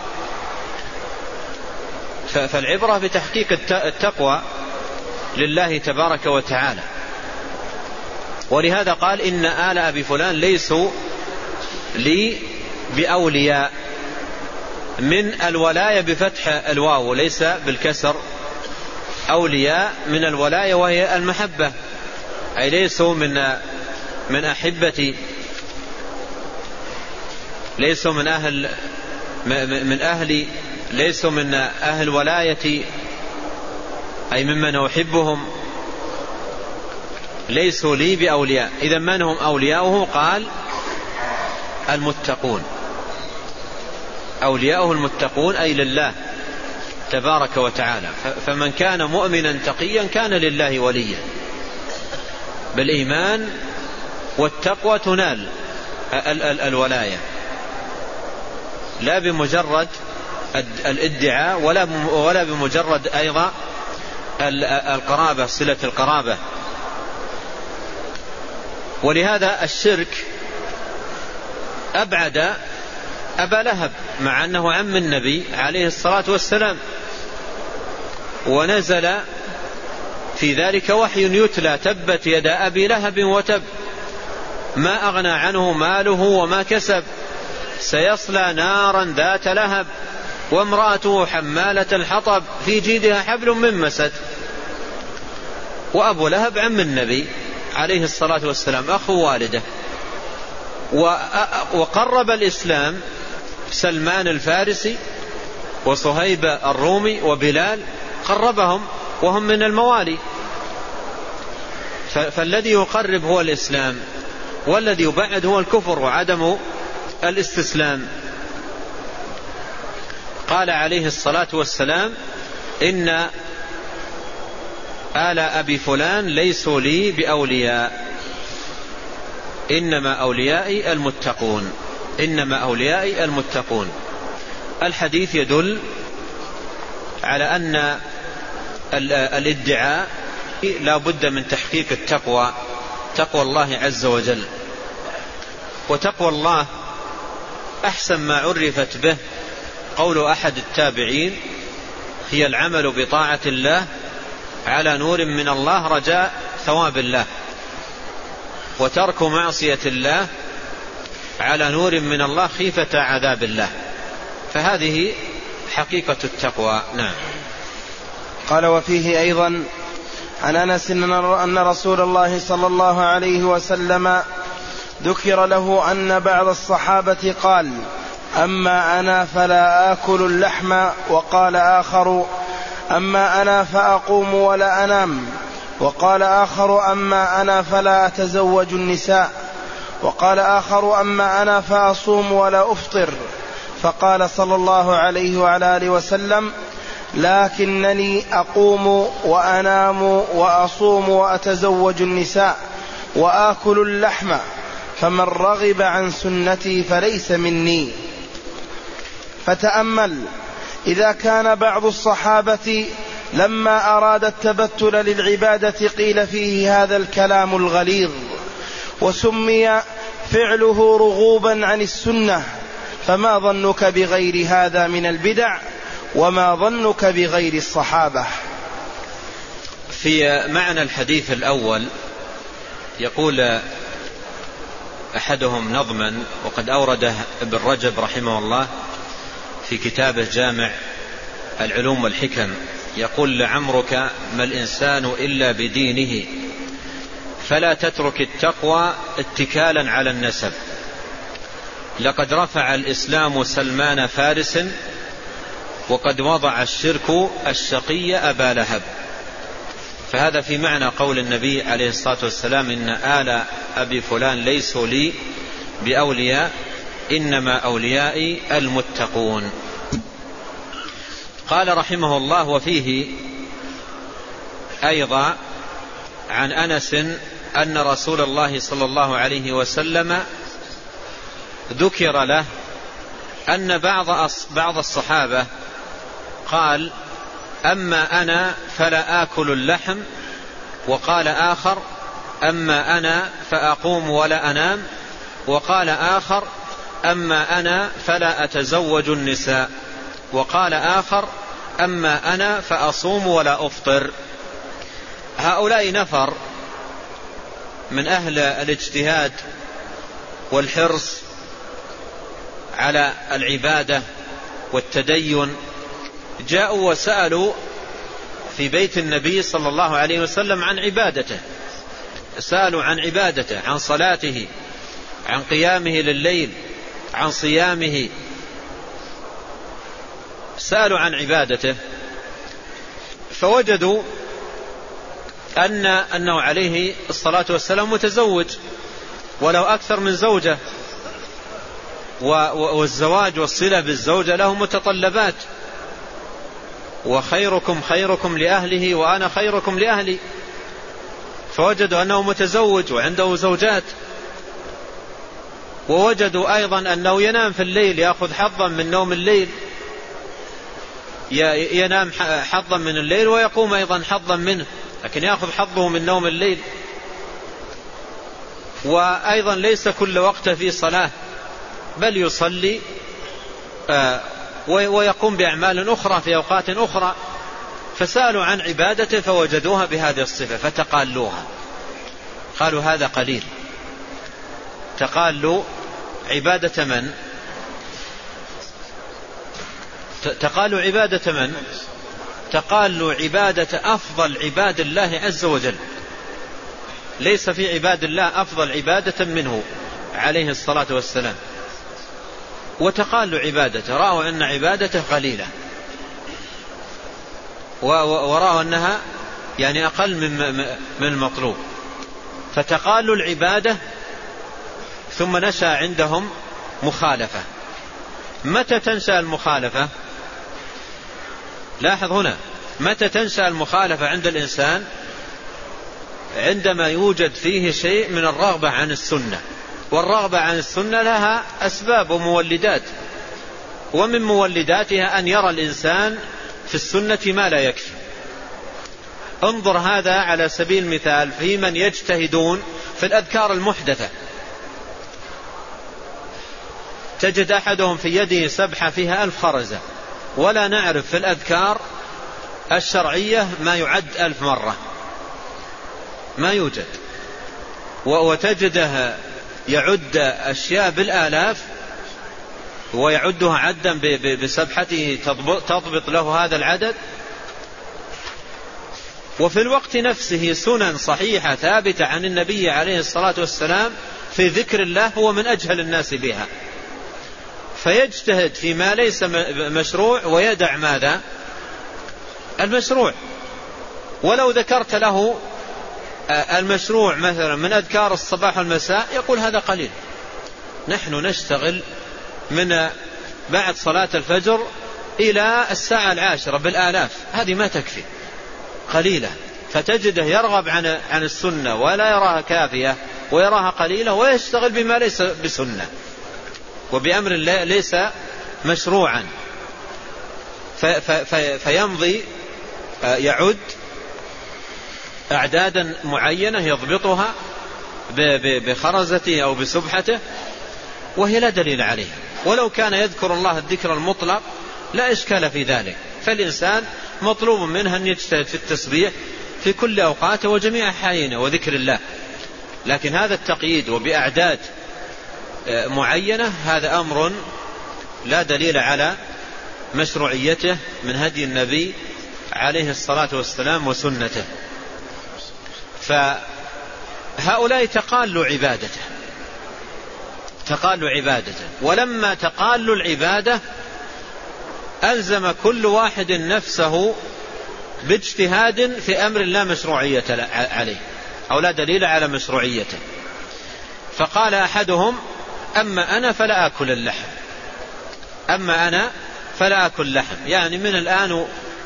فالعبرة بتحقيق التقوى لله تبارك وتعالى. ولهذا قال إن آل أبي فلان ليسوا لي بأولياء، من الولاية بفتح الواو وليس بالكسر، أولياء من الولاية وهي المحبة، أي ليسوا من من أحبتي، ليسوا من أهل من أهلي، ليسوا من أهل ولايتي أي ممن أحبهم، ليسوا لي بأولياء. إذا من هم أولياؤه؟ قال المتقون، أولياؤه المتقون أي لله تبارك وتعالى. فمن كان مؤمنا تقيا كان لله وليا. بالإيمان والتقوى تنال الولاية، لا بمجرد الادعاء ولا بمجرد أيضا القرابة، صلة القرابة. ولهذا الشرك أبعد أبا لهب مع أنه عم النبي عليه الصلاة والسلام، ونزل في ذلك وحي يتلى تبت يدا أبي لهب وتب ما أغنى عنه ماله وما كسب سيصلى نارا ذات لهب وامرأته حمالة الحطب في جيدها حبل من مسد. وأبو لهب عم النبي عليه الصلاة والسلام، أخو والده. وقرب الإسلام سلمان الفارسي وصهيب الرومي وبلال، قربهم وهم من الموالي. فالذي يقرب هو الإسلام، والذي يبعد هو الكفر وعدم الاستسلام. قال عليه الصلاة والسلام إن آل أبي فلان ليسوا لي بأولياء إنما أوليائي المتقون، إنما أوليائي المتقون. الحديث يدل على أن الادعاء لا بد من تحقيق التقوى، تقوى الله عز وجل. وتقوى الله أحسن ما عرفت به قول أحد التابعين هي العمل بطاعة الله على نور من الله رجاء ثواب الله، وترك معصية الله على نور من الله خيفة عذاب الله. فهذه حقيقة التقوى. نعم. قال وفيه أيضا عن أنس أن رسول الله صلى الله عليه وسلم ذكر له أن بعض الصحابة قال أما أنا فلا آكل اللحم، وقال آخر أما أنا فأقوم ولا أنام، وقال آخر أما أنا فلا أتزوج النساء، وقال آخر أما أنا فأصوم ولا أفطر. فقال صلى الله عليه وعلى آله وسلم لكنني أقوم وأنام وأصوم وأتزوج النساء وآكل اللحم، فمن رغب عن سنتي فليس مني. فتأمل، إذا كان بعض الصحابة لما أراد التبتل للعبادة قيل فيه هذا الكلام الغليظ وسمي فعله رغوبا عن السنة، فما ظنك بغير هذا من البدع، وما ظنك بغير الصحابة؟ في معنى الحديث الأول يقول أحدهم نظما، وقد أورده ابن رجب رحمه الله في كتابه جامع العلوم والحكم، يقول لعمرك ما الإنسان إلا بدينه، فلا تترك التقوى اتكالا على النسب، لقد رفع الإسلام سلمان فارس، وقد وضع الشرك الشقي أبا لهب. فهذا في معنى قول النبي عليه الصلاة والسلام إن آل أبي فلان ليسوا لي بأولياء إنما أوليائي المتقون. قال رحمه الله وفيه أيضا عن أنس أن رسول الله صلى الله عليه وسلم ذكر له أن بعض بعض الصحابة قال: أما أنا فلا آكل اللحم، وقال آخر: أما أنا فأقوم ولا أنام، وقال آخر: أما أنا فلا أتزوج النساء، وقال آخر: أما أنا فأصوم ولا أفطر. هؤلاء نفر من أهل الاجتهاد والحرص على العبادة والتدين جاءوا وسألوا في بيت النبي صلى الله عليه وسلم عن عبادته، سألوا عن عبادته، عن صلاته، عن قيامه لليل، عن صيامه، سألوا عن عبادته، فوجدوا أن أنه عليه الصلاة والسلام متزوج ولو أكثر من زوجة، والزواج والصلة بالزوجة له متطلبات، وخيركم خيركم لأهله وأنا خيركم لأهلي. فوجدوا أنه متزوج وعنده زوجات، ووجدوا أيضا أنه ينام في الليل، يأخذ حظا من نوم الليل، ينام حظا من الليل ويقوم أيضا حظا منه، لكن يأخذ حظه من نوم الليل. وأيضا ليس كل وقت في صلاة، بل يصلي ويقوم بأعمال أخرى في أوقات أخرى. فسألوا عن عبادته فوجدوها بهذه الصفة فتقالوها، قالوا هذا قليل. تقالوا عبادة من؟ تقالوا عبادة من؟ تقالوا عبادة أفضل عباد الله عز وجل، ليس في عباد الله أفضل عبادة منه عليه الصلاة والسلام. وتقالوا عبادته، رأوا أن عبادته قليلة، ورأوا أنها يعني أقل من المطلوب، فتقالوا العبادة. ثم نشأ عندهم مخالفة. متى تنشأ المخالفة؟ لاحظ هنا، متى تنشأ المخالفة عند الإنسان؟ عندما يوجد فيه شيء من الرغبة عن السنة، والرغبة عن السنة لها أسباب ومولدات، ومن مولداتها أن يرى الإنسان في السنة ما لا يكفي. انظر هذا على سبيل المثال في من يجتهدون في الأذكار المحدثة، تجد أحدهم في يده سبحة فيها ألف خرزة، ولا نعرف في الأذكار الشرعية ما يعد ألف مرة، ما يوجد. وتجده يعد أشياء بالآلاف ويعدها عدا بسبحته تضبط له هذا العدد. وفي الوقت نفسه سنن صحيحة ثابتة عن النبي عليه الصلاة والسلام في ذكر الله هو من أجهل الناس بها، فيجتهد فيما ليس مشروع ويدع ماذا؟ المشروع. ولو ذكرت له المشروع مثلا من أذكار الصباح والمساء يقول هذا قليل، نحن نشتغل من بعد صلاة الفجر إلى الساعة العاشرة بالآلاف، هذه ما تكفي، قليلة. فتجده يرغب عن عن السنة ولا يراها كافية ويراها قليلة، ويشتغل بما ليس بسنة وبأمر ليس مشروعا، فيمضي يعد أعدادا معينة يضبطها بخرزته أو بسبحته وهي لا دليل عليها. ولو كان يذكر الله الذكر المطلق لا إشكال في ذلك، فالإنسان مطلوب منه أن يجتهد في التسبيح في كل أوقاته وجميع أحيانه وذكر الله، لكن هذا التقييد وبأعداد معينة هذا أمر لا دليل على مشروعيته من هدي النبي عليه الصلاة والسلام وسنته. فهؤلاء تقالوا عبادته، تقالوا عبادته، ولما تقالوا العبادة ألزم كل واحد نفسه باجتهاد في أمر لا مشروعية عليه أو لا دليل على مشروعيته. فقال أحدهم: أما أنا فلا أكل اللحم، أما أنا فلا أكل لحم، يعني من الآن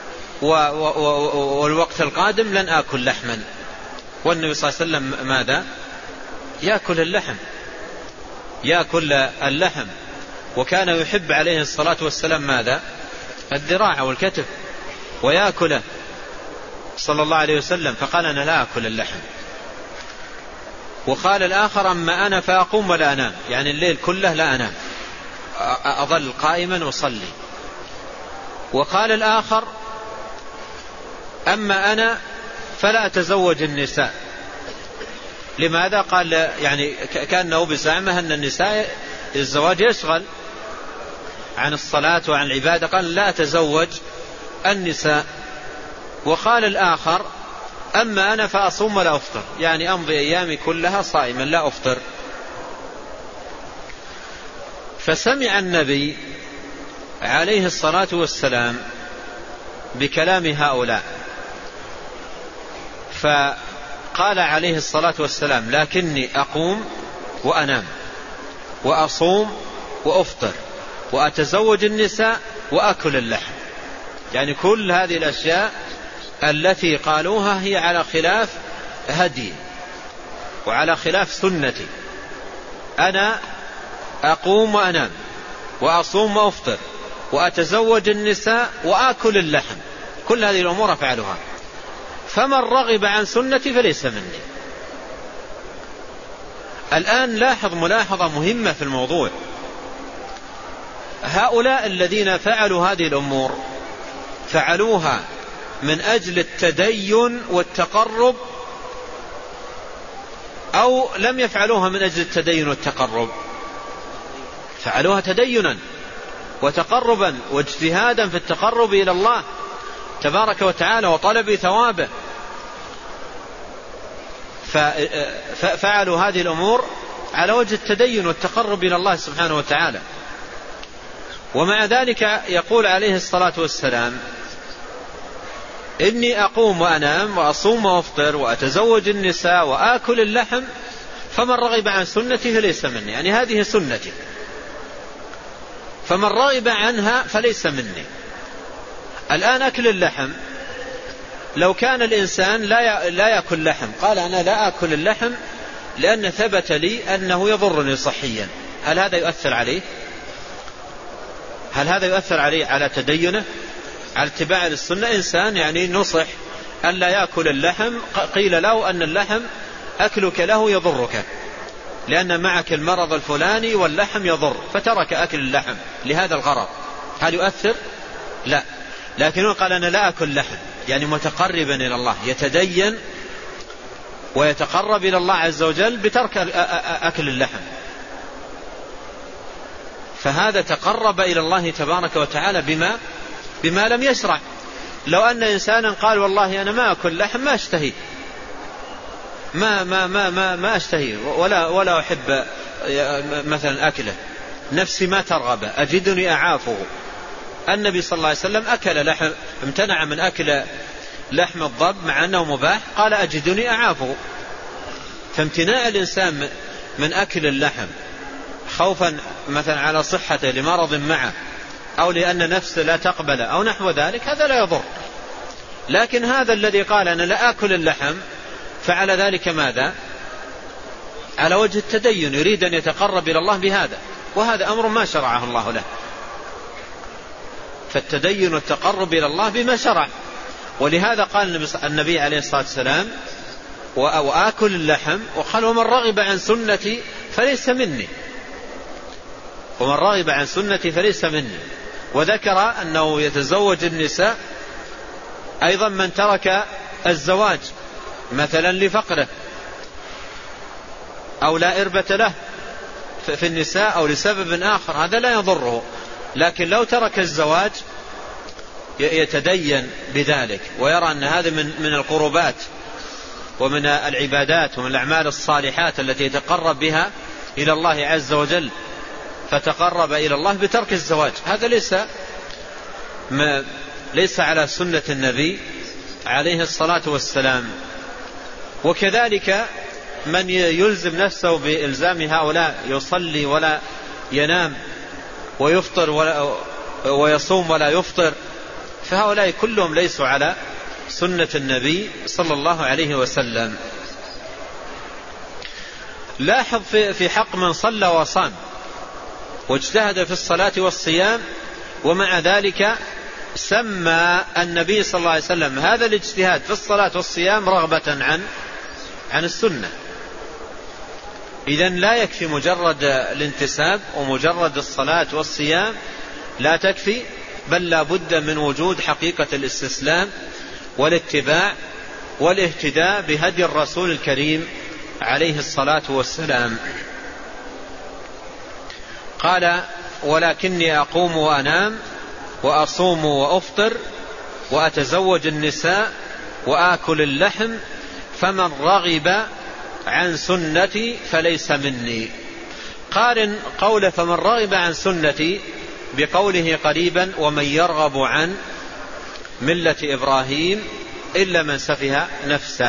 والوقت القادم لن أكل لحما. والنبي صلى الله عليه وسلم ماذا؟ يأكل اللحم، يأكل اللحم وكان يحب عليه الصلاة والسلام ماذا؟ الذراع والكتف ويأكله صلى الله عليه وسلم، فقال أنا لا أكل اللحم. وقال الآخر أما أنا فأقوم ولا أنام، يعني الليل كله لا أنام، أظل قائما وصلي. وقال الآخر أما أنا فلا أتزوج النساء. لماذا؟ قال يعني كأنه بزعمه أن النساء الزواج يشغل عن الصلاة وعن العبادة، قال لا أتزوج النساء. وقال الآخر أما أنا فأصوم ولا أفطر، يعني أمضي أيامي كلها صائما لا أفطر. فسمع النبي عليه الصلاة والسلام بكلام هؤلاء، فقال عليه الصلاة والسلام لكني أقوم وأنام وأصوم وأفطر وأتزوج النساء وأكل اللحم. يعني كل هذه الأشياء التي قالوها هي على خلاف هدي وعلى خلاف سنتي. أنا أقوم وأنام وأصوم وأفطر وأتزوج النساء وآكل اللحم، كل هذه الأمور أفعلها، فمن رغب عن سنتي فليس مني. الآن لاحظ ملاحظة مهمة في الموضوع، هؤلاء الذين فعلوا هذه الأمور فعلوها من أجل التدين والتقرب أو لم يفعلوها من أجل التدين والتقرب؟ فعلوها تدينا وتقربا واجتهادا في التقرب إلى الله تبارك وتعالى وطلب ثوابه، ففعلوا هذه الأمور على وجه التدين والتقرب إلى الله سبحانه وتعالى. ومع ذلك يقول عليه الصلاة والسلام إني أقوم وأنام وأصوم وأفطر وأتزوج النساء وآكل اللحم، فمن رغب عن سنتي فليس مني، يعني هذه سنتي، فمن رغب عنها فليس مني. الآن أكل اللحم، لو كان الإنسان لا لا يأكل لحم، قال أنا لا أكل اللحم لأن ثبت لي أنه يضرني صحيا، هل هذا يؤثر عليه؟ هل هذا يؤثر عليه على تدينه على اتباع السنة؟ إنسان يعني نصح أن لا يأكل اللحم، قيل له أن اللحم أكلك له يضرك لأن معك المرض الفلاني واللحم يضر، فترك أكل اللحم لهذا الغرض، هل يؤثر؟ لا. لكنه قال أنا لا أكل لحم، يعني متقربا إلى الله، يتدين ويتقرب إلى الله عز وجل بترك أكل اللحم، فهذا تقرب إلى الله تبارك وتعالى بما بما لم يشرع. لو أن إنسانا قال والله أنا ما أكل لحم، ما أشتهي ما ما ما ما, ما أشتهي ولا ولا أحب مثلا أكله، نفسي ما ترغب، أجدني أعافه. النبي صلى الله عليه وسلم أكل لحم، امتنع من أكل لحم الضب مع أنه مباح، قال أجدني أعافه. فامتناع الإنسان من أكل اللحم خوفا مثلا على صحته لمرض معه أو لأن نفسه لا تقبل أو نحو ذلك، هذا لا يضر. لكن هذا الذي قال أنا لا أكل اللحم فعل ذلك ماذا؟ على وجه التدين، يريد أن يتقرب إلى الله بهذا، وهذا أمر ما شرعه الله له. فالتدين والتقرب إلى الله بما شرع، ولهذا قال النبي عليه الصلاة والسلام وآكل اللحم، وقال ومن رغب عن سنتي فليس مني، ومن رغب عن سنتي فليس مني. وذكر أنه يتزوج النساء أيضا من ترك الزواج مثلا لفقره أو لا إربة له في النساء أو لسبب آخر، هذا لا يضره. لكن لو ترك الزواج يتدين بذلك ويرى أن هذا من من القربات ومن العبادات ومن الأعمال الصالحات التي يتقرب بها إلى الله عز وجل، فتقرب إلى الله بترك الزواج، هذا ليس ما ليس على سنة النبي عليه الصلاة والسلام. وكذلك من يلزم نفسه بإلزام هؤلاء، يصلي ولا ينام ويفطر ولا ويصوم ولا يفطر، فهؤلاء كلهم ليسوا على سنة النبي صلى الله عليه وسلم. لاحظ في حق من صلى وصام، واجتهد في الصلاة والصيام، ومع ذلك سمى النبي صلى الله عليه وسلم هذا الاجتهاد في الصلاة والصيام رغبة عن عن السنة. إذن لا يكفي مجرد الانتساب ومجرد الصلاة والصيام، لا تكفي، بل لا بد من وجود حقيقة الاستسلام والاتباع والاهتداء بهدي الرسول الكريم عليه الصلاة والسلام. قال: ولكني أقوم وأنام وأصوم وأفطر وأتزوج النساء وآكل اللحم، فمن رغب عن سنتي فليس مني. قارن قول فمن رغب عن سنتي بقوله قريبا: ومن يرغب عن ملة إبراهيم إلا من سفه نفسه.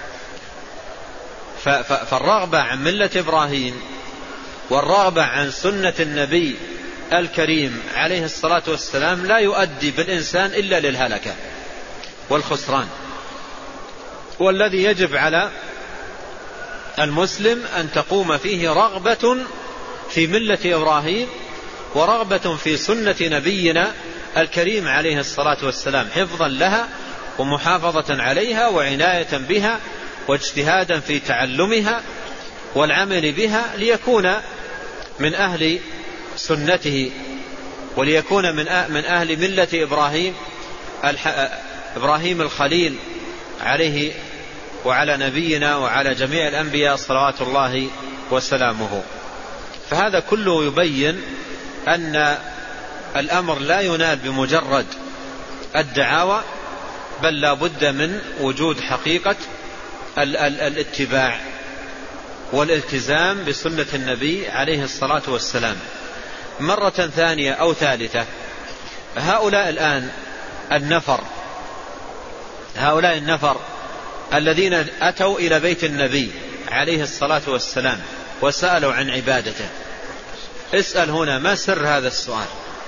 فالرغبة عن ملة إبراهيم والرغبة عن سنة النبي الكريم عليه الصلاة والسلام لا يؤدي بالإنسان إلا للهلكة والخسران. والذي يجب على المسلم أن تقوم فيه رغبة في ملة إبراهيم ورغبة في سنة نبينا الكريم عليه الصلاة والسلام، حفظا لها ومحافظة عليها وعناية بها واجتهادا في تعلمها والعمل بها، ليكون من أهل سنته وليكون من أهل ملة إبراهيم إبراهيم الخليل عليه وعلى نبينا وعلى جميع الأنبياء صلوات الله وسلامه. فهذا كله يبين أن الأمر لا ينال بمجرد الدعاوى، بل لا بد من وجود حقيقة الاتباع والالتزام بسنة النبي عليه الصلاة والسلام. مرة ثانية أو ثالثة، هؤلاء الآن النفر هؤلاء النفر الذين أتوا إلى بيت النبي عليه الصلاة والسلام وسألوا عن عبادته، اسأل هنا ما سر هذا السؤال؟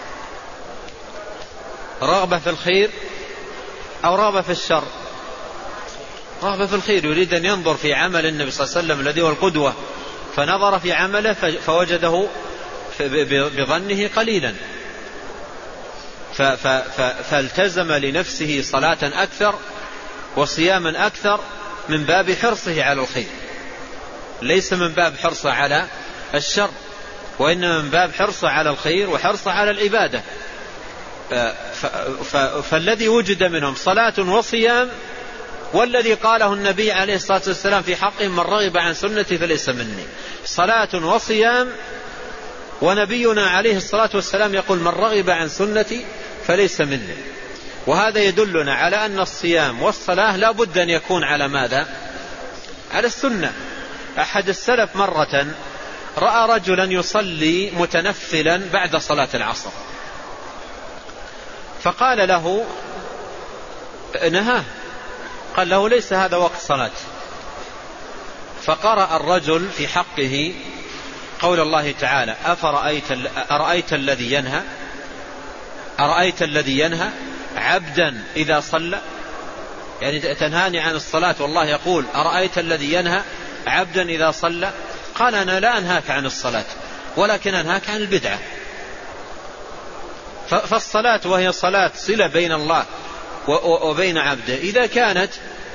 رغبة في الخير أو رغبة في الشر؟ رغبة في الخير، يريد أن ينظر في عمل النبي صلى الله عليه وسلم الذي هو القدوة، فنظر في عمله فوجده بظنه قليلا، فالتزم لنفسه صلاة أكثر وصياما أكثر من باب حرصه على الخير، ليس من باب حرصه على الشر، وإنما من باب حرصه على الخير وحرصه على العبادة. فالذي وجد منهم صلاة وصيام، والذي قاله النبي عليه الصلاة والسلام في حقهم: من رغب عن سنتي فليس مني. صلاة وصيام، ونبينا عليه الصلاة والسلام يقول: من رغب عن سنتي فليس مني. وهذا يدلنا على أن الصيام والصلاة لا بد أن يكون على ماذا؟ على السنة. أحد السلف مرة رأى رجلا يصلي متنفلا بعد صلاة العصر، فقال له نهاه، قال له: ليس هذا وقت صلاة. فقرأ الرجل في حقه قول الله تعالى: أفرأيت أرأيت الذي ينهى أرأيت الذي ينهى عبدا إذا صلى، يعني تنهاني عن الصلاة والله يقول أرأيت الذي ينهى عبدا إذا صلى؟ قال: أنا لا أنهاك عن الصلاة، ولكن أنهاك عن البدعة. فالصلاة وهي صلاة صلة بين الله وبين عبده، إذا كانت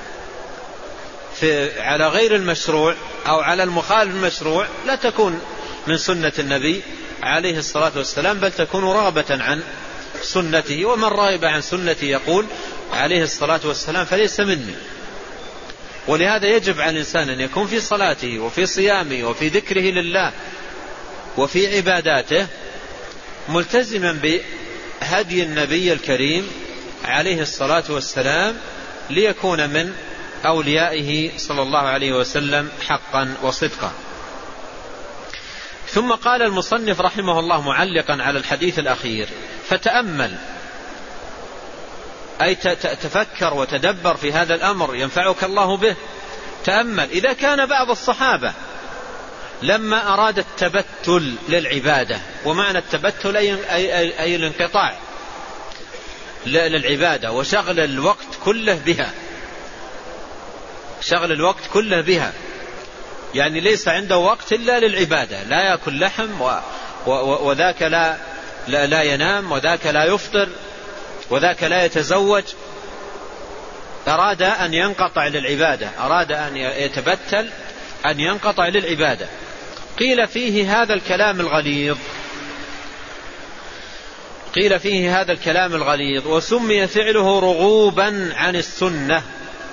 في على غير المشروع أو على المخالف المشروع لا تكون من سنة النبي عليه الصلاة والسلام، بل تكون رغبة عن سنته. ومن رغب عن سنته يقول عليه الصلاة والسلام فليس مني. ولهذا يجب على الإنسان أن يكون في صلاته وفي صيامه وفي ذكره لله وفي عباداته ملتزما بهدي النبي الكريم عليه الصلاة والسلام، ليكون من أوليائه صلى الله عليه وسلم حقا وصدقا. ثم قال المصنف رحمه الله معلقا على الحديث الأخير: فتأمل، أي تفكر وتدبر في هذا الأمر ينفعك الله به. تأمل إذا كان بعض الصحابة لما أراد التبتل للعبادة، ومعنى التبتل أي, أي, أي الانقطاع للعبادة وشغل الوقت كله بها، شغل الوقت كله بها، يعني ليس عنده وقت إلا للعبادة، لا يأكل لحم وذاك لا, لا, لا ينام، وذاك لا يفطر، وذاك لا يتزوج. أراد أن ينقطع للعبادة، أراد أن يتبتل، أن ينقطع للعبادة. قيل فيه هذا الكلام الغليظ، قيل فيه هذا الكلام الغليظ وسمي فعله رغوبا عن السنة،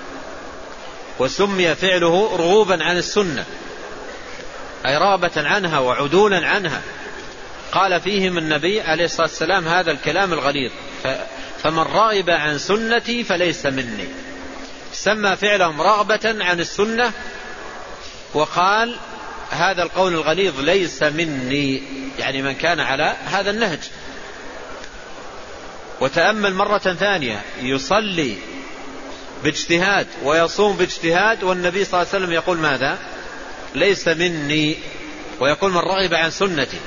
وسمي فعله رغوبا عن السنة أي رغبة عنها وعدولا عنها. قال فيهم النبي عليه الصلاة والسلام هذا الكلام الغليظ، فمن رغب عن سنتي فليس مني. سمى فعلهم رغبة عن السنة، وقال هذا القول الغليظ ليس مني، يعني من كان على هذا النهج. وتأمل مرة ثانية، يصلي باجتهاد ويصوم باجتهاد، والنبي صلى الله عليه وسلم يقول ماذا؟ ليس مني، ويقول من رغب عن سنتي.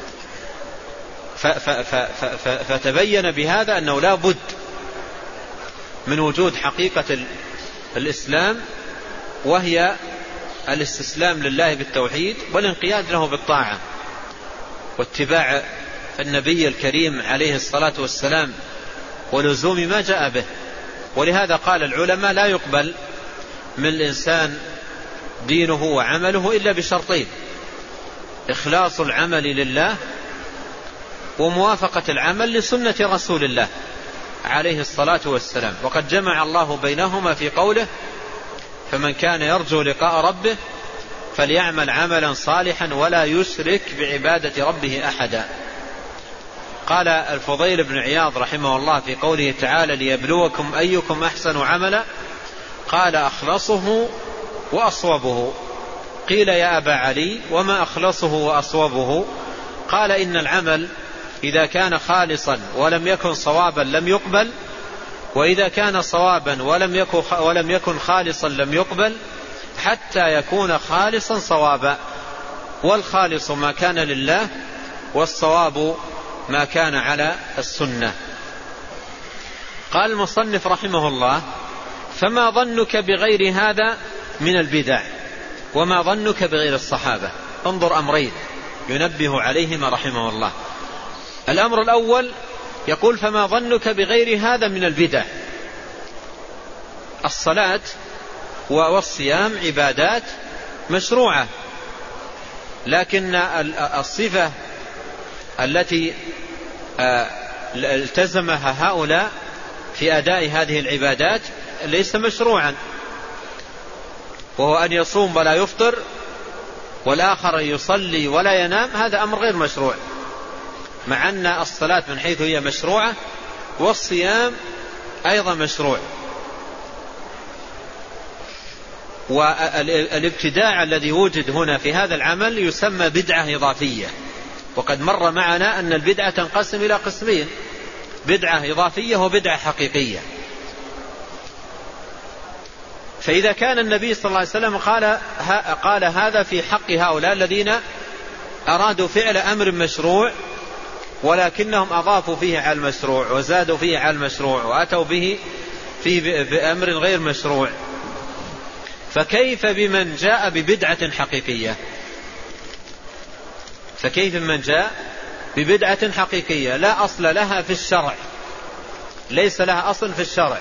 فتبين بهذا أنه لا بد من وجود حقيقة الإسلام، وهي الاستسلام لله بالتوحيد والانقياد له بالطاعة واتباع النبي الكريم عليه الصلاة والسلام ولزوم ما جاء به. ولهذا قال العلماء لا يقبل من الإنسان دينه وعمله إلا بشرطين: إخلاص العمل لله، وموافقة العمل لسنة رسول الله عليه الصلاة والسلام. وقد جمع الله بينهما في قوله: فمن كان يرجو لقاء ربه فليعمل عملا صالحا ولا يشرك بعبادة ربه أحدا. قال الفضيل بن عياض رحمه الله في قوله تعالى: ليبلوكم أيكم أحسن عملا، قال: أخلصه وأصوبه. قيل: يا أبا علي وما أخلصه وأصوبه؟ قال: إن العمل إذا كان خالصا ولم يكن صوابا لم يقبل، وإذا كان صوابا ولم يكن, ولم يكن خالصا لم يقبل، حتى يكون خالصا صوابا. والخالص ما كان لله، والصواب ما كان على السنة. قال المصنف رحمه الله: فما ظنك بغير هذا من البدع، وما ظنك بغير الصحابة؟ انظر أمرين ينبه عليهما رحمه الله. الأمر الأول يقول: فما ظنك بغير هذا من البدع؟ الصلاة والصيام عبادات مشروعة، لكن الصفة التي التزمها هؤلاء في أداء هذه العبادات ليس مشروعا، وهو أن يصوم ولا يفطر، والآخر يصلي ولا ينام. هذا أمر غير مشروع، مع أن الصلاة من حيث هي مشروعة، والصيام أيضا مشروع. والابتداع الذي وجد هنا في هذا العمل يسمى بدعة إضافية. وقد مر معنا أن البدعة تنقسم إلى قسمين: بدعة إضافية وبدعة حقيقية. فإذا كان النبي صلى الله عليه وسلم قال, قال هذا في حق هؤلاء الذين أرادوا فعل أمر مشروع، ولكنهم أضافوا فيه على المشروع وزادوا فيه على المشروع وأتوا به في بأمر غير مشروع، فكيف بمن جاء ببدعة حقيقية؟ فكيف بمن جاء ببدعة حقيقية لا أصل لها في الشرع، ليس لها أصل في الشرع،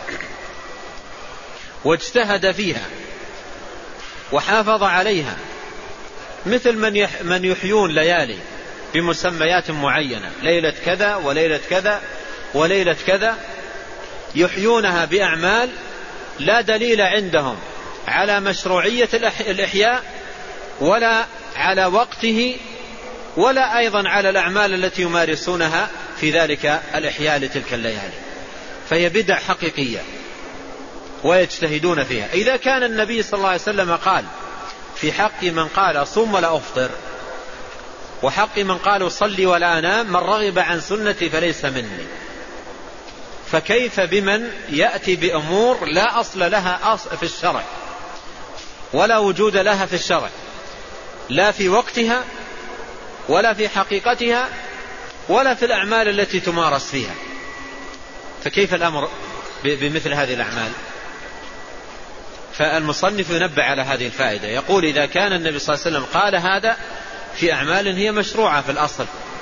واجتهد فيها وحافظ عليها، مثل من من يحيون ليالي بمسميات معينة، ليلة كذا وليلة كذا وليلة كذا، يحيونها بأعمال لا دليل عندهم على مشروعية الإحياء، ولا على وقته، ولا أيضا على الأعمال التي يمارسونها في ذلك الإحياء لتلك الليالي. فهي بدع حقيقية ويجتهدون فيها. إذا كان النبي صلى الله عليه وسلم قال في حق من قال صم ولا أفطر، وحق من قال صلي ولا أنام: من رغب عن سنتي فليس مني، فكيف بمن يأتي بأمور لا أصل لها في الشرع، ولا وجود لها في الشرع، لا في وقتها ولا في حقيقتها ولا في الأعمال التي تمارس فيها؟ فكيف الأمر بمثل هذه الأعمال؟ فالمصنف ينبه على هذه الفائدة، يقول: إذا كان النبي صلى الله عليه وسلم قال هذا في أعمال هي مشروعة في الأصل،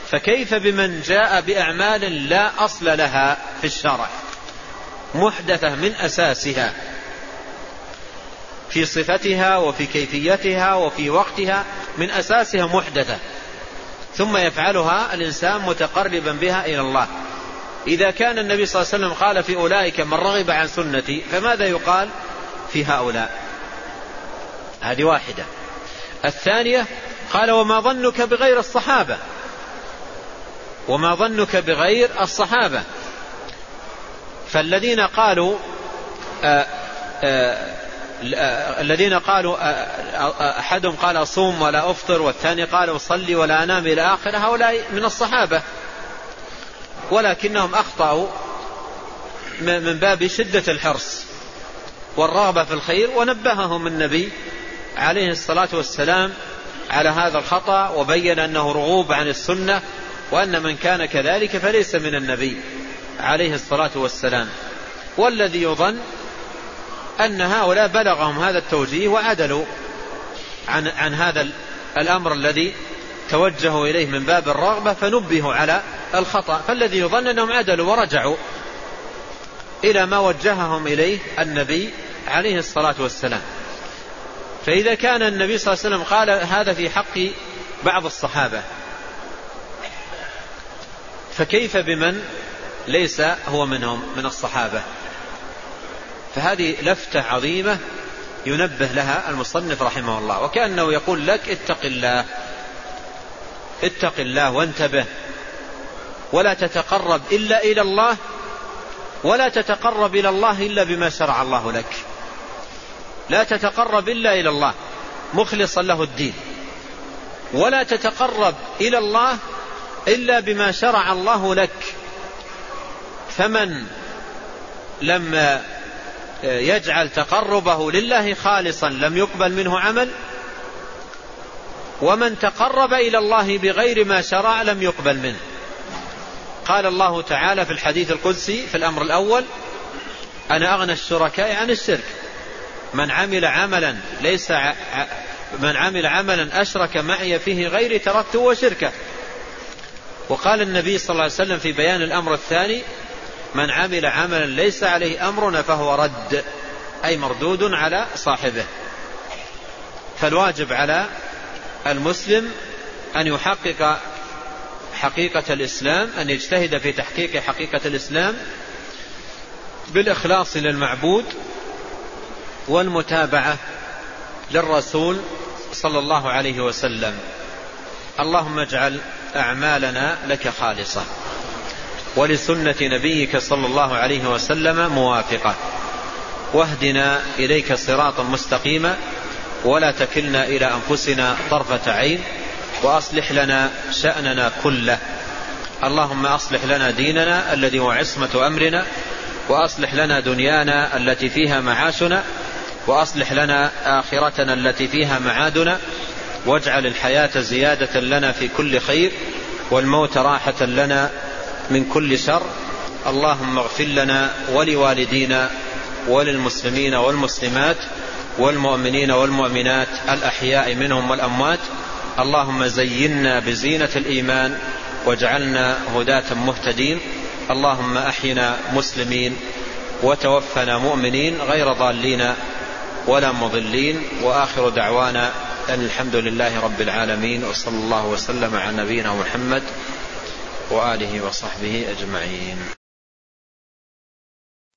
فكيف بمن جاء بأعمال لا أصل لها في الشرع، محدثة من أساسها في صفتها وفي كيفيتها وفي وقتها، من أساسها محدثة، ثم يفعلها الإنسان متقربا بها إلى الله. إذا كان النبي صلى الله عليه وسلم قال في أولئك من رغب عن سنتي، فماذا يقال في هؤلاء؟ هذه واحدة. الثانية قال وما ظنك بغير الصحابة، وما ظنك بغير الصحابة. فالذين قالوا آآ آآ الذين قالوا أحدهم قال أصوم ولا أفطر، والثاني قال أصلي ولا أنام إلى آخر، هؤلاء من الصحابة، ولكنهم أخطأوا من باب شدة الحرص والرغبة في الخير، ونبههم النبي عليه الصلاة والسلام على هذا الخطأ، وبين أنه رغوب عن السنة، وأن من كان كذلك فليس من النبي عليه الصلاة والسلام. والذي يظن أن هؤلاء بلغهم هذا التوجيه وعدلوا عن, عن هذا الأمر الذي توجهوا إليه من باب الرغبة، فنبهوا على الخطأ. فالذي يظن أنهم عدلوا ورجعوا إلى ما وجههم إليه النبي عليه الصلاة والسلام. فإذا كان النبي صلى الله عليه وسلم قال هذا في حق بعض الصحابة، فكيف بمن ليس هو منهم من الصحابة؟ فهذه لفتة عظيمة ينبه لها المصنف رحمه الله، وكأنه يقول لك اتق الله، اتق الله وانتبه، ولا تتقرب إلا إلى الله، ولا تتقرب إلى الله إلا بما شرع الله لك. لا تتقرب إلا إلى الله مخلصا له الدين، ولا تتقرب إلى الله إلا بما شرع الله لك. فمن لم يجعل تقربه لله خالصا لم يقبل منه عمل، ومن تقرب إلى الله بغير ما شرع لم يقبل منه. قال الله تعالى في الحديث القدسي في الأمر الأول: أنا أغنى الشركاء عن الشرك، من عمل عملا ليس ع... من عمل عملا أشرك معي فيه غيري تركته وشركه. وقال النبي صلى الله عليه وسلم في بيان الأمر الثاني: من عمل عملا ليس عليه أمرنا فهو رد، أي مردود على صاحبه. فالواجب على المسلم أن يحقق حقيقة الإسلام، أن يجتهد في تحقيق حقيقة الإسلام بالإخلاص للمعبود والمتابعة للرسول صلى الله عليه وسلم. اللهم اجعل أعمالنا لك خالصة ولسنة نبيك صلى الله عليه وسلم موافقة، واهدنا إليك صراطا مستقيما، ولا تكلنا إلى أنفسنا طرفة عين، وأصلح لنا شأننا كله. اللهم أصلح لنا ديننا الذي هو عصمة أمرنا، وأصلح لنا دنيانا التي فيها معاشنا، وأصلح لنا آخرتنا التي فيها معادنا، واجعل الحياة زيادة لنا في كل خير، والموت راحة لنا من كل شر. اللهم اغفر لنا ولوالدينا وللمسلمين والمسلمات والمؤمنين والمؤمنات الأحياء منهم والأموات. اللهم زينا بزينة الإيمان واجعلنا هداة مهتدين. اللهم أحينا مسلمين وتوفنا مؤمنين غير ضالين ولا مضلين. وآخر دعوانا أن الحمد لله رب العالمين، وصلى الله وسلم على نبينا محمد وآله وصحبه أجمعين.